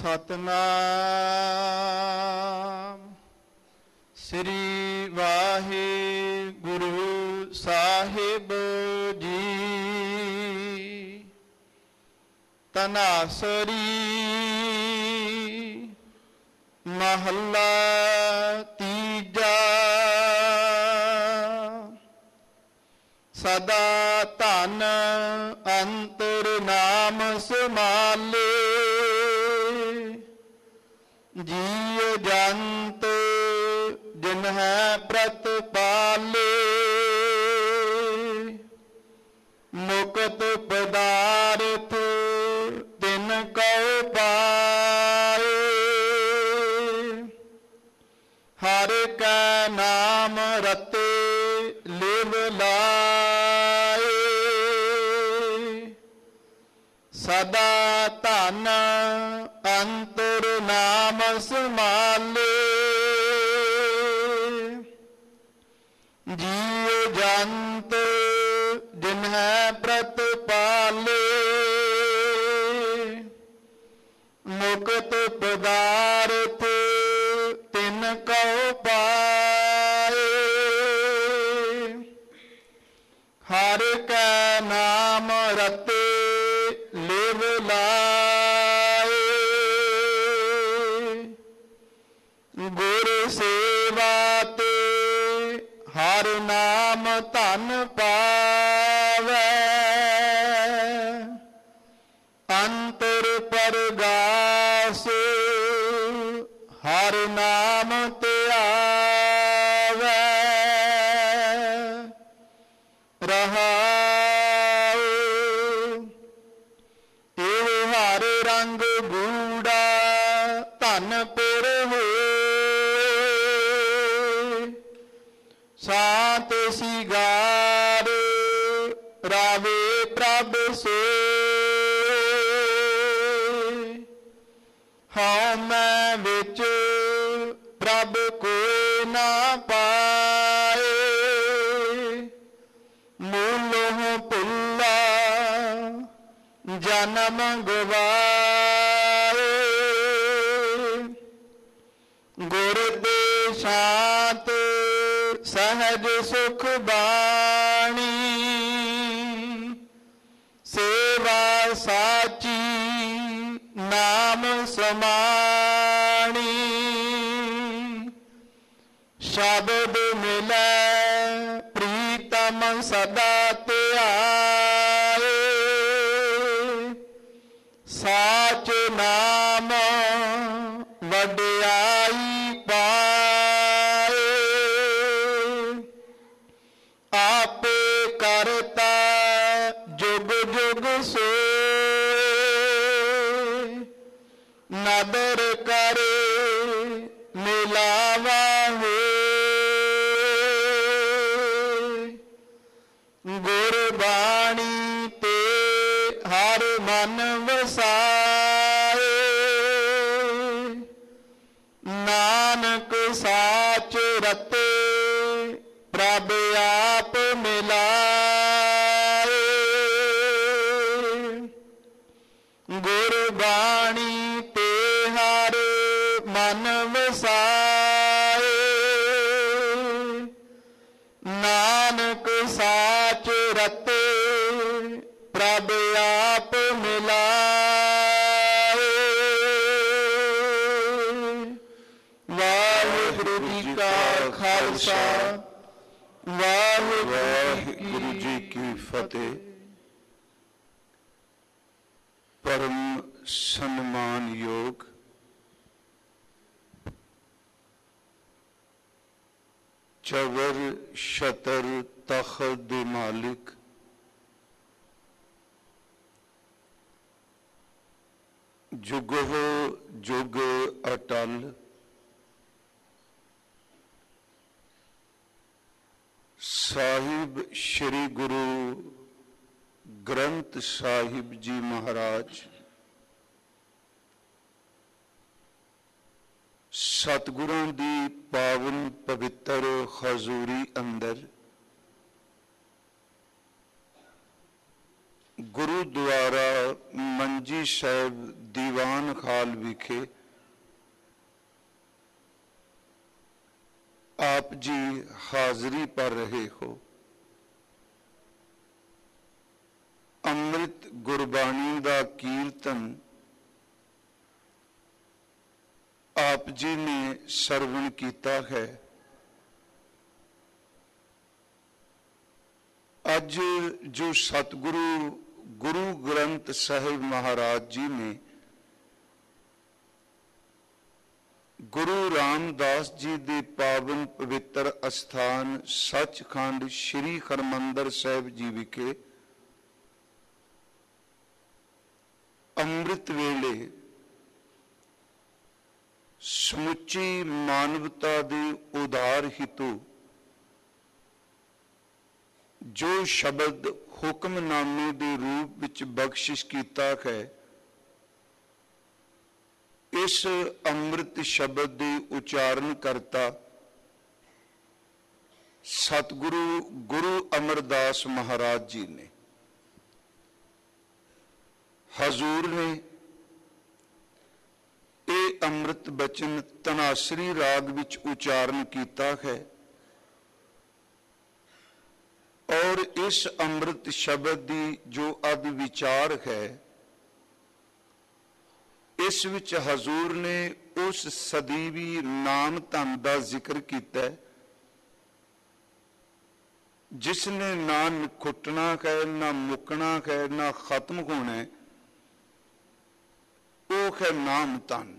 ਸਤਨਾਮ ਸ੍ਰੀ ਵਾਹਿਗੁਰੂ ਸਾਹਿਬ ਜੀ। ਤਨਾਸਰੀ ਮਹੱਲਾ ਤੀਜਾ। ਸਦਾ ਧਨ ਅੰਤਰ ਨਾਮ ਸਮਾਲੇ, ਜੀਵ ਜੰਤ ਜਿਨ ਹੈ ਪ੍ਰਤਪਾਲੇ। ਮੁਕਤ ਪਦਾਰਥ ਤਿਨ ਕਉ ਪਾਏ, ਹਰਿ ਕੈ ਨਾਮ ਰਤੇ ਲਿਵ ਲਾਏ। ਸਦਾ ਧਨ ਅੰਤਰ ਨਾਮ ਸਮਾਲੇ, ਜੀਵ ਜੰਤ ਜਿਨ ਹੈ ਪ੍ਰਤਪਾਲੇ। ਮੁਕਤ ਪਦਾਰਥ ਤਿਨ ਕਉ ਪਾਏ, ਹਰਿ ਕੈ ਨਾਮ ਰਤੇ ਲਿਵ ਲਾਏ। ਗੁਰ ਸੇਵਾ ਤੇ ਹਰ ਨਾਮ ਧਨ ਪਾਵੈ, ਅੰਤਰ ਪਰਗਾਸ ਹਰ ਨਾਮ ਧਿਆਵੈ। ਰਹਾਉ ਇਹ ਹਰ ਰੰਗ ਗੂੜਾ ਧਨ ਪੁਰ ਹੋਏ। ਸਾਤ ਸਿਗਾਰ ਰਾਵੇ ਪ੍ਰਭ ਸੋਏ। ਹਉ ਮੈਂ ਵਿੱਚ ਪ੍ਰਭ ਕੋਈ ਨਾ ਪਾਏ। ਮੂਲੋਂ ਭੁੱਲਾ ਜਨਮ ਗਵਾਏ। ਗੁਰ ਦੇ ਸ਼ਾਂਤ ਸਹਿਜ ਸੁਖ ਬਾਣੀ, ਸੇਵਾ ਸਾਚੀ ਨਾਮ ਸਮਾਣੀ। ਸ਼ਬਦ ਮਿਲੈ ਪ੍ਰੀਤਮ ਸਦਾ ਧਿਆਏ, ਸਾਚ ਨਾਮ ਵਡਿਆਈ ਪਾਏ। ਆਪੇ ਕਰਤਾ ਜੁਗ ਜੁਗ ਸੋਏ, ਨਦਰ ਕਰੇ ਮਿਲਾਵਾ ਹੋਏ। ਗੁਰਬਾਣੀ ਤੇ ਹਰ ਮਨ ਵਸਾਏ, ਨਾਨਕ ਸਾਚ ਰਤੇ ਪ੍ਰਭ ਆਪ ਮਿਲਾਏ। ਗੁਰਬਾਣੀ ਤੇ ਹਰ ਮਨ ਵਸਾਏ, ਨਾਨਕ ਸਾਚ ਰਤੇ ਪ੍ਰਭ ਆਪ ਮਿਲਾਏ। ਵਾਹਿਗੁਰੂ ਜੀ ਕਾ ਖਾਲਸਾ, ਵਾਹਿਗੁਰੂ ਜੀ ਕੀ ਫਤਿਹ। ਪਰਮ ਸਨਮਾਨਯੋਗ ਚਵਰ ਸ਼ਤਰ ਤਖਤ ਦੇ ਮਾਲਿਕ ਜੁਗੋ ਜੁਗ ਅਟਲ, ਸਾਹਿਬ ਸ਼੍ਰੀ ਗੁਰੂ ਗ੍ਰੰਥ ਸਾਹਿਬ ਜੀ ਮਹਾਰਾਜ, ਸਤਿਗੁਰਾਂ ਦੀ ਪਾਵਨ ਪਵਿੱਤਰ ਹਜ਼ੂਰੀ ਅੰਦਰ ਗੁਰੂਦੁਆਰਾ ਮੰਜੀ ਮੰਜੀ ਸਾਹਿਬ ਦੀਵਾਨ ਖਾਲ ਵਿਖੇ ਆਪ ਜੀ ਹਾਜ਼ਰੀ ਭਰ ਰਹੇ ਹੋ। ਅੰਮ੍ਰਿਤ ਗੁਰਬਾਣੀ ਦਾ ਕੀਰਤਨ ਆਪ ਜੀ ਨੇ ਸਰਵਣ ਕੀਤਾ ਹੈ। ਅੱਜ ਜੋ ਸਤਿਗੁਰੂ ਗੁਰੂ ਗ੍ਰੰਥ ਸਾਹਿਬ ਮਹਾਰਾਜ ਜੀ ਨੇ ਗੁਰੂ ਰਾਮਦਾਸ ਜੀ ਦੇ ਪਾਵਨ ਪਵਿੱਤਰ ਅਸਥਾਨ ਸੱਚਖੰਡ ਸ੍ਰੀ ਹਰਿਮੰਦਰ ਸਾਹਿਬ ਜੀ ਵਿਖੇ ਅੰਮ੍ਰਿਤ ਵੇਲੇ ਸਮੁੱਚੀ ਮਾਨਵਤਾ ਦੇ ਉਦਾਰ ਹਿਤੂ ਜੋ ਸ਼ਬਦ ਹੁਕਮਨਾਮੇ ਦੇ ਰੂਪ ਵਿੱਚ ਬਖਸ਼ਿਸ਼ ਕੀਤਾ ਹੈ, ਇਸ ਅੰਮ੍ਰਿਤ ਸ਼ਬਦ ਦੇ ਉਚਾਰਨ ਕਰਤਾ ਸਤਿਗੁਰੂ ਗੁਰੂ ਅਮਰਦਾਸ ਮਹਾਰਾਜ ਜੀ ਨੇ। ਹਜ਼ੂਰ ਨੇ ਇਹ ਅੰਮ੍ਰਿਤ ਬਚਨ ਤਨਾਸਰੀ ਰਾਗ ਵਿੱਚ ਉਚਾਰਨ ਕੀਤਾ ਹੈ ਔਰ ਇਸ ਅੰਮ੍ਰਿਤ ਸ਼ਬਦ ਦੀ ਜੋ ਅਦ ਵਿਚਾਰ ਹੈ, ਇਸ ਵਿੱਚ ਹਜ਼ੂਰ ਨੇ ਉਸ ਸਦੀਵੀ ਨਾਮ ਧਨ ਦਾ ਜ਼ਿਕਰ ਕੀਤਾ ਜਿਸ ਨੇ ਨਾ ਖੁੱਟਣਾ ਹੈ, ਨਾ ਮੁੱਕਣਾ ਹੈ, ਨਾ ਖਤਮ ਹੋਣਾ ਹੈ, ਉਹ ਹੈ ਨਾਮ ਧਨ।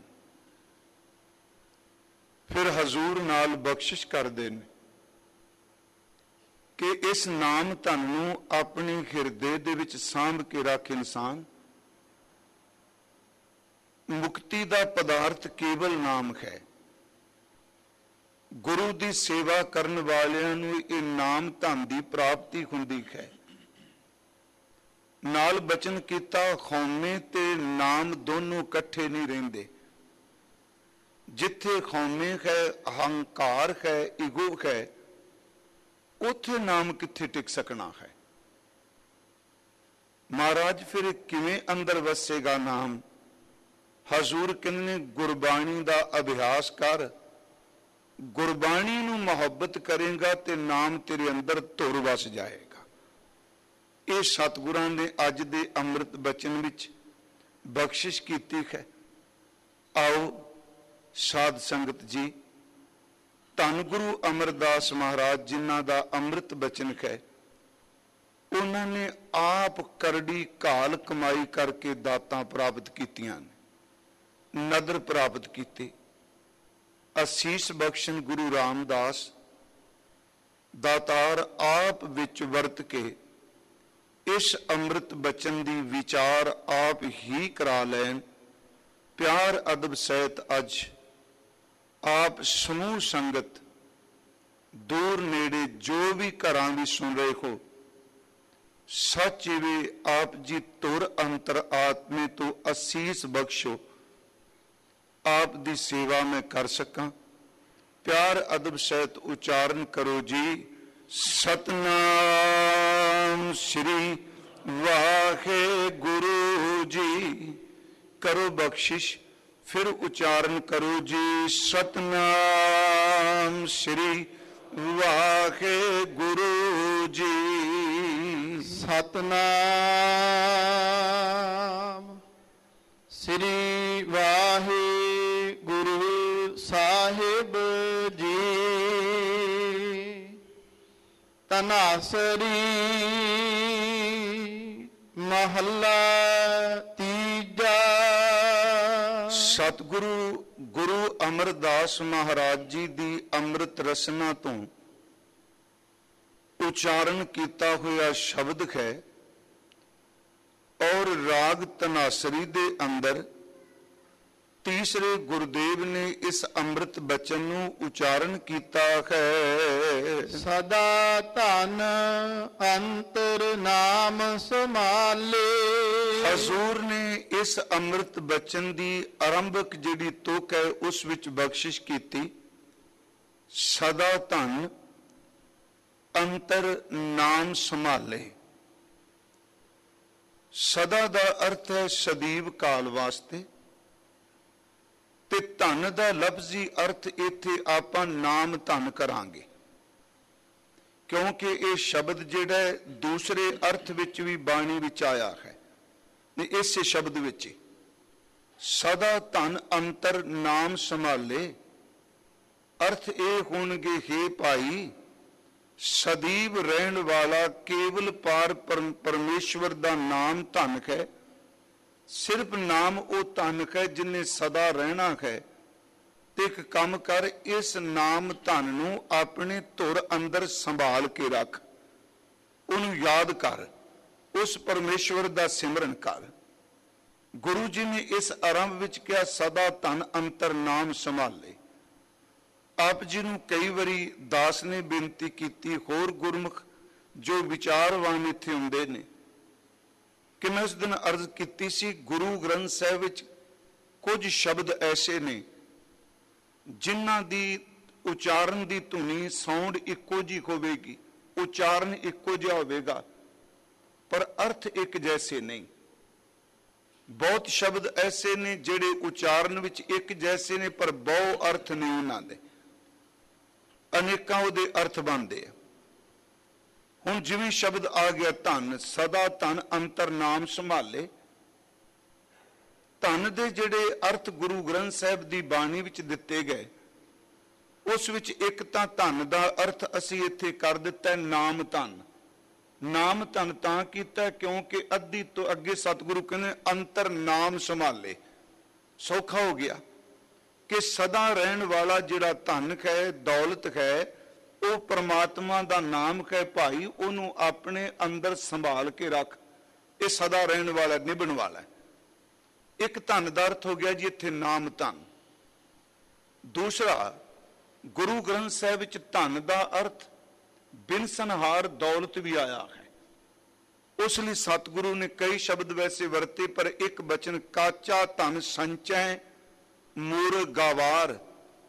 ਫਿਰ ਹਜ਼ੂਰ ਨਾਲ ਬਖਸ਼ਿਸ਼ ਕਰਦੇ ਨੇ ਕਿ ਇਸ ਨਾਮ ਧਨ ਨੂੰ ਆਪਣੇ ਹਿਰਦੇ ਦੇ ਵਿੱਚ ਸਾਂਭ ਕੇ ਰੱਖ ਇਨਸਾਨ। ਮੁਕਤੀ ਦਾ ਪਦਾਰਥ ਕੇਵਲ ਨਾਮ ਹੈ। ਗੁਰੂ ਦੀ ਸੇਵਾ ਕਰਨ ਵਾਲਿਆਂ ਨੂੰ ਇਹ ਨਾਮ ਧਨ ਦੀ ਪ੍ਰਾਪਤੀ ਹੁੰਦੀ ਹੈ। ਨਾਲ ਬਚਨ ਕੀਤਾ ਖੌਮੇ ਤੇ ਨਾਮ ਦੋਨੋਂ ਇਕੱਠੇ ਨਹੀਂ ਰਹਿੰਦੇ। ਜਿੱਥੇ ਖੌਮੇ ਹੈ, ਹੰਕਾਰ ਹੈ, ਈਗੋ ਹੈ, ਉੱਥੇ ਨਾਮ ਕਿੱਥੇ ਟਿਕ ਸਕਣਾ ਹੈ। ਮਹਾਰਾਜ ਫਿਰ ਕਿਵੇਂ ਅੰਦਰ ਵਸੇਗਾ ਨਾਮ? ਹਜ਼ੂਰ ਕਹਿੰਦੇ ਗੁਰਬਾਣੀ ਦਾ ਅਭਿਆਸ ਕਰ, ਗੁਰਬਾਣੀ ਨੂੰ ਮੁਹੱਬਤ ਕਰੇਗਾ ਤੇ ਨਾਮ ਤੇਰੇ ਅੰਦਰ ਧੁਰ ਵਸ ਜਾਏਗਾ। ਇਹ ਸਤਿਗੁਰਾਂ ਨੇ ਅੱਜ ਦੇ ਅੰਮ੍ਰਿਤ ਬਚਨ ਵਿੱਚ ਬਖਸ਼ਿਸ਼ ਕੀਤੀ ਹੈ। ਆਓ ਸਾਧ ਸੰਗਤ ਜੀ, ਧੰਨ ਗੁਰੂ ਅਮਰਦਾਸ ਮਹਾਰਾਜ ਜਿਨ੍ਹਾਂ ਦਾ ਅੰਮ੍ਰਿਤ ਬਚਨ ਹੈ, ਉਹਨਾਂ ਨੇ ਆਪ ਕਰੜੀ ਘਾਲ ਕਮਾਈ ਕਰਕੇ ਦਾਤਾਂ ਪ੍ਰਾਪਤ ਕੀਤੀਆਂ ਨੇ, ਨਦਰ ਪ੍ਰਾਪਤ ਕੀਤੀ। ਅਸੀਸ ਬਖਸ਼ਣ ਗੁਰੂ ਰਾਮਦਾਸ ਦਾਤਾਰ ਆਪ ਵਿੱਚ ਵਰਤ ਕੇ ਇਸ ਅੰਮ੍ਰਿਤ ਬਚਨ ਦੀ ਵਿਚਾਰ ਆਪ ਹੀ ਕਰਾ ਲੈਣ। ਪਿਆਰ ਅਦਬ ਸਹਿਤ ਅੱਜ ਆਪ ਸਮੂਹ ਸੰਗਤ ਦੂਰ ਨੇੜੇ ਜੋ ਵੀ ਘਰਾਂ ਵੀ ਸੁਣ ਰਹੇ ਹੋ, ਸੱਚ ਵੇ ਆਪ ਜੀ ਧੁਰ ਅੰਤਰ ਆਤਮੇ ਤੋਂ ਅਸੀਸ ਬਖਸ਼ੋ, ਆਪ ਦੀ ਸੇਵਾ ਮੈਂ ਕਰ ਸਕਾਂ। ਪਿਆਰ ਅਦਬ ਸਹਿਤ ਉਚਾਰਨ ਕਰੋ ਜੀ, ਸਤਨਾਮ ਸ੍ਰੀ ਵਾਹਿਗੁਰੂ ਜੀ। ਕਰੋ ਬਖਸ਼ਿਸ਼, ਫਿਰ ਉਚਾਰਨ ਕਰੋ ਜੀ, ਸਤਨਾਮ ਸ੍ਰੀ ਵਾਹਿਗੁਰੂ ਜੀ। ਸਤਨਾਮ ਸ੍ਰੀ ਵਾਹਿਗੁਰੂ ਸਾਹਿਬ ਜੀ। ਤਨਾਸਰੀ ਮਹੱਲਾ ਤੀਜਾ। ਸਤਿਗੁਰੂ ਗੁਰੂ ਅਮਰਦਾਸ ਮਹਾਰਾਜ ਜੀ ਦੀ ਅੰਮ੍ਰਿਤ ਰਸਨਾ ਤੋਂ ਉਚਾਰਨ ਕੀਤਾ ਹੋਇਆ ਸ਼ਬਦ ਹੈ ਔਰ ਰਾਗ ਤਨਾਸਰੀ ਦੇ ਅੰਦਰ ਤੀਸਰੇ ਗੁਰਦੇਵ ਨੇ ਇਸ ਅੰਮ੍ਰਿਤ ਬਚਨ ਨੂੰ ਉਚਾਰਨ ਕੀਤਾ ਹੈ। ਸਦਾ ਧਨ ਅੰਤਰ ਨਾਮ ਸਮਾਲੇ। ਹਜ਼ੂਰ ਨੇ ਇਸ ਅੰਮ੍ਰਿਤ ਬਚਨ ਦੀ ਆਰੰਭਕ ਜਿਹੜੀ ਤੁਕ ਹੈ ਉਸ ਵਿੱਚ ਬਖਸ਼ਿਸ਼ ਕੀਤੀ, ਸਦਾ ਧਨ ਅੰਤਰ ਨਾਮ ਸੰਭਾਲੇ। ਸਦਾ ਦਾ ਅਰਥ ਹੈ ਸਦੀਵ ਕਾਲ ਵਾਸਤੇ, ਤੇ ਧਨ ਦਾ ਲਫ਼ਜ਼ੀ ਅਰਥ ਇੱਥੇ ਆਪਾਂ ਨਾਮ ਧਨ ਕਰਾਂਗੇ, ਕਿਉਂਕਿ ਇਹ ਸ਼ਬਦ ਜਿਹੜਾ ਹੈ ਦੂਸਰੇ ਅਰਥ ਵਿੱਚ ਵੀ ਬਾਣੀ ਵਿੱਚ ਆਇਆ ਹੈ। ਨੇ ਇਸੇ ਸ਼ਬਦ ਵਿੱਚ ਸਦਾ ਧਨ ਅੰਤਰ ਨਾਮ ਸੰਭਾਲੇ, ਅਰਥ ਇਹ ਹੋਣਗੇ, ਹੇ ਭਾਈ ਸਦੀਵ ਰਹਿਣ ਵਾਲਾ ਕੇਵਲ ਪਾਰ ਪਰਮੇਸ਼ਵਰ ਦਾ ਨਾਮ ਧਨ ਹੈ। ਸਿਰਫ ਨਾਮ ਉਹ ਧਨ ਹੈ ਜਿਨੇ ਸਦਾ ਰਹਿਣਾ ਹੈ। ਤੇ ਇੱਕ ਕੰਮ ਕਰ, ਇਸ ਨਾਮ ਧਨ ਨੂੰ ਆਪਣੇ ਧੁਰ ਅੰਦਰ ਸੰਭਾਲ ਕੇ ਰੱਖ, ਉਹਨੂੰ ਯਾਦ ਕਰ, ਉਸ ਪਰਮੇਸ਼ਵਰ ਦਾ ਸਿਮਰਨ ਕਰ। ਗੁਰੂ ਜੀ ਨੇ ਇਸ ਆਰੰਭ ਵਿੱਚ ਕਿਹਾ ਸਦਾ ਧਨ ਅੰਤਰ ਨਾਮ ਸੰਭਾਲੇ। ਆਪ ਜੀ ਨੂੰ ਕਈ ਵਾਰੀ ਦਾਸ ਨੇ ਬੇਨਤੀ ਕੀਤੀ, ਹੋਰ ਗੁਰਮੁਖ ਜੋ ਵਿਚਾਰਵਾਨ ਇੱਥੇ ਹੁੰਦੇ ਨੇ, ਕਿ ਮੈਂ ਉਸ ਦਿਨ ਅਰਜ਼ ਕੀਤੀ ਸੀ, ਗੁਰੂ ਗ੍ਰੰਥ ਸਾਹਿਬ ਵਿੱਚ ਕੁਝ ਸ਼ਬਦ ਐਸੇ ਨੇ ਜਿਨ੍ਹਾਂ ਦੀ ਉਚਾਰਨ ਦੀ ਧੁਨੀ ਸਾਊਂਡ ਇੱਕੋ ਜਿਹੀ ਹੋਵੇਗੀ, ਉਚਾਰਨ ਇੱਕੋ ਜਿਹਾ ਹੋਵੇਗਾ, ਪਰ ਅਰਥ ਇੱਕ ਜੈਸੇ ਨਹੀਂ। ਬਹੁਤ ਸ਼ਬਦ ਐਸੇ ਨੇ ਜਿਹੜੇ ਉਚਾਰਨ ਵਿੱਚ ਇੱਕ ਜੈਸੇ ਨੇ, ਪਰ ਬਹੁ ਅਰਥ ਨਹੀਂ ਉਹਨਾਂ ਦੇ, ਅਨੇਕਾਂ ਉਹਦੇ ਅਰਥ ਬਣਦੇ ਆ। ਹੁਣ ਜਿਵੇਂ ਸ਼ਬਦ ਆ ਗਿਆ ਧਨ, ਸਦਾ ਧਨ ਅੰਤਰ ਨਾਮ ਸੰਭਾਲੇ। ਧਨ ਦੇ ਜਿਹੜੇ ਅਰਥ ਗੁਰੂ ਗ੍ਰੰਥ ਸਾਹਿਬ ਦੀ ਬਾਣੀ ਵਿੱਚ ਦਿੱਤੇ ਗਏ, ਉਸ ਵਿੱਚ ਇੱਕ ਤਾਂ ਧਨ ਦਾ ਅਰਥ ਅਸੀਂ ਇੱਥੇ ਕਰ ਦਿੱਤਾ ਨਾਮ ਧਨ। ਨਾਮ ਧਨ ਤਾਂ ਕੀਤਾ ਕਿਉਂਕਿ ਅੱਧੀ ਤੋਂ ਅੱਗੇ ਸਤਿਗੁਰੂ ਕਹਿੰਦੇ ਅੰਤਰ ਨਾਮ ਸੰਭਾਲੇ। ਸੌਖਾ ਹੋ ਗਿਆ ਕਿ ਸਦਾ ਰਹਿਣ ਵਾਲਾ ਜਿਹੜਾ ਧਨ ਹੈ, ਦੌਲਤ ਹੈ, ਉਹ ਪਰਮਾਤਮਾ ਦਾ ਨਾਮ ਹੈ ਭਾਈ, ਉਹਨੂੰ ਆਪਣੇ ਅੰਦਰ ਸੰਭਾਲ ਕੇ ਰੱਖ। ਇਹ ਸਦਾ ਰਹਿਣ ਵਾਲਾ, ਨਿਭਣ ਵਾਲਾ। ਇੱਕ ਧਨ ਦਾ ਅਰਥ ਹੋ ਗਿਆ ਜੀ ਇੱਥੇ ਨਾਮ ਧਨ। ਦੂਸਰਾ, ਗੁਰੂ ਗ੍ਰੰਥ ਸਾਹਿਬ ਵਿੱਚ ਧਨ ਦਾ ਅਰਥ ਬਿਨਸਨਹਾਰ ਦੌਲਤ ਵੀ ਆਇਆ ਹੈ। ਉਸ ਲਈ ਸਤਿਗੁਰੂ ਨੇ ਕਈ ਸ਼ਬਦ ਵੈਸੇ ਵਰਤੇ, ਪਰ ਇੱਕ ਬਚਨ ਕਾਚਾ ਧਨ ਸੰਚੈ ਮੂਰ ਗਵਾਰ,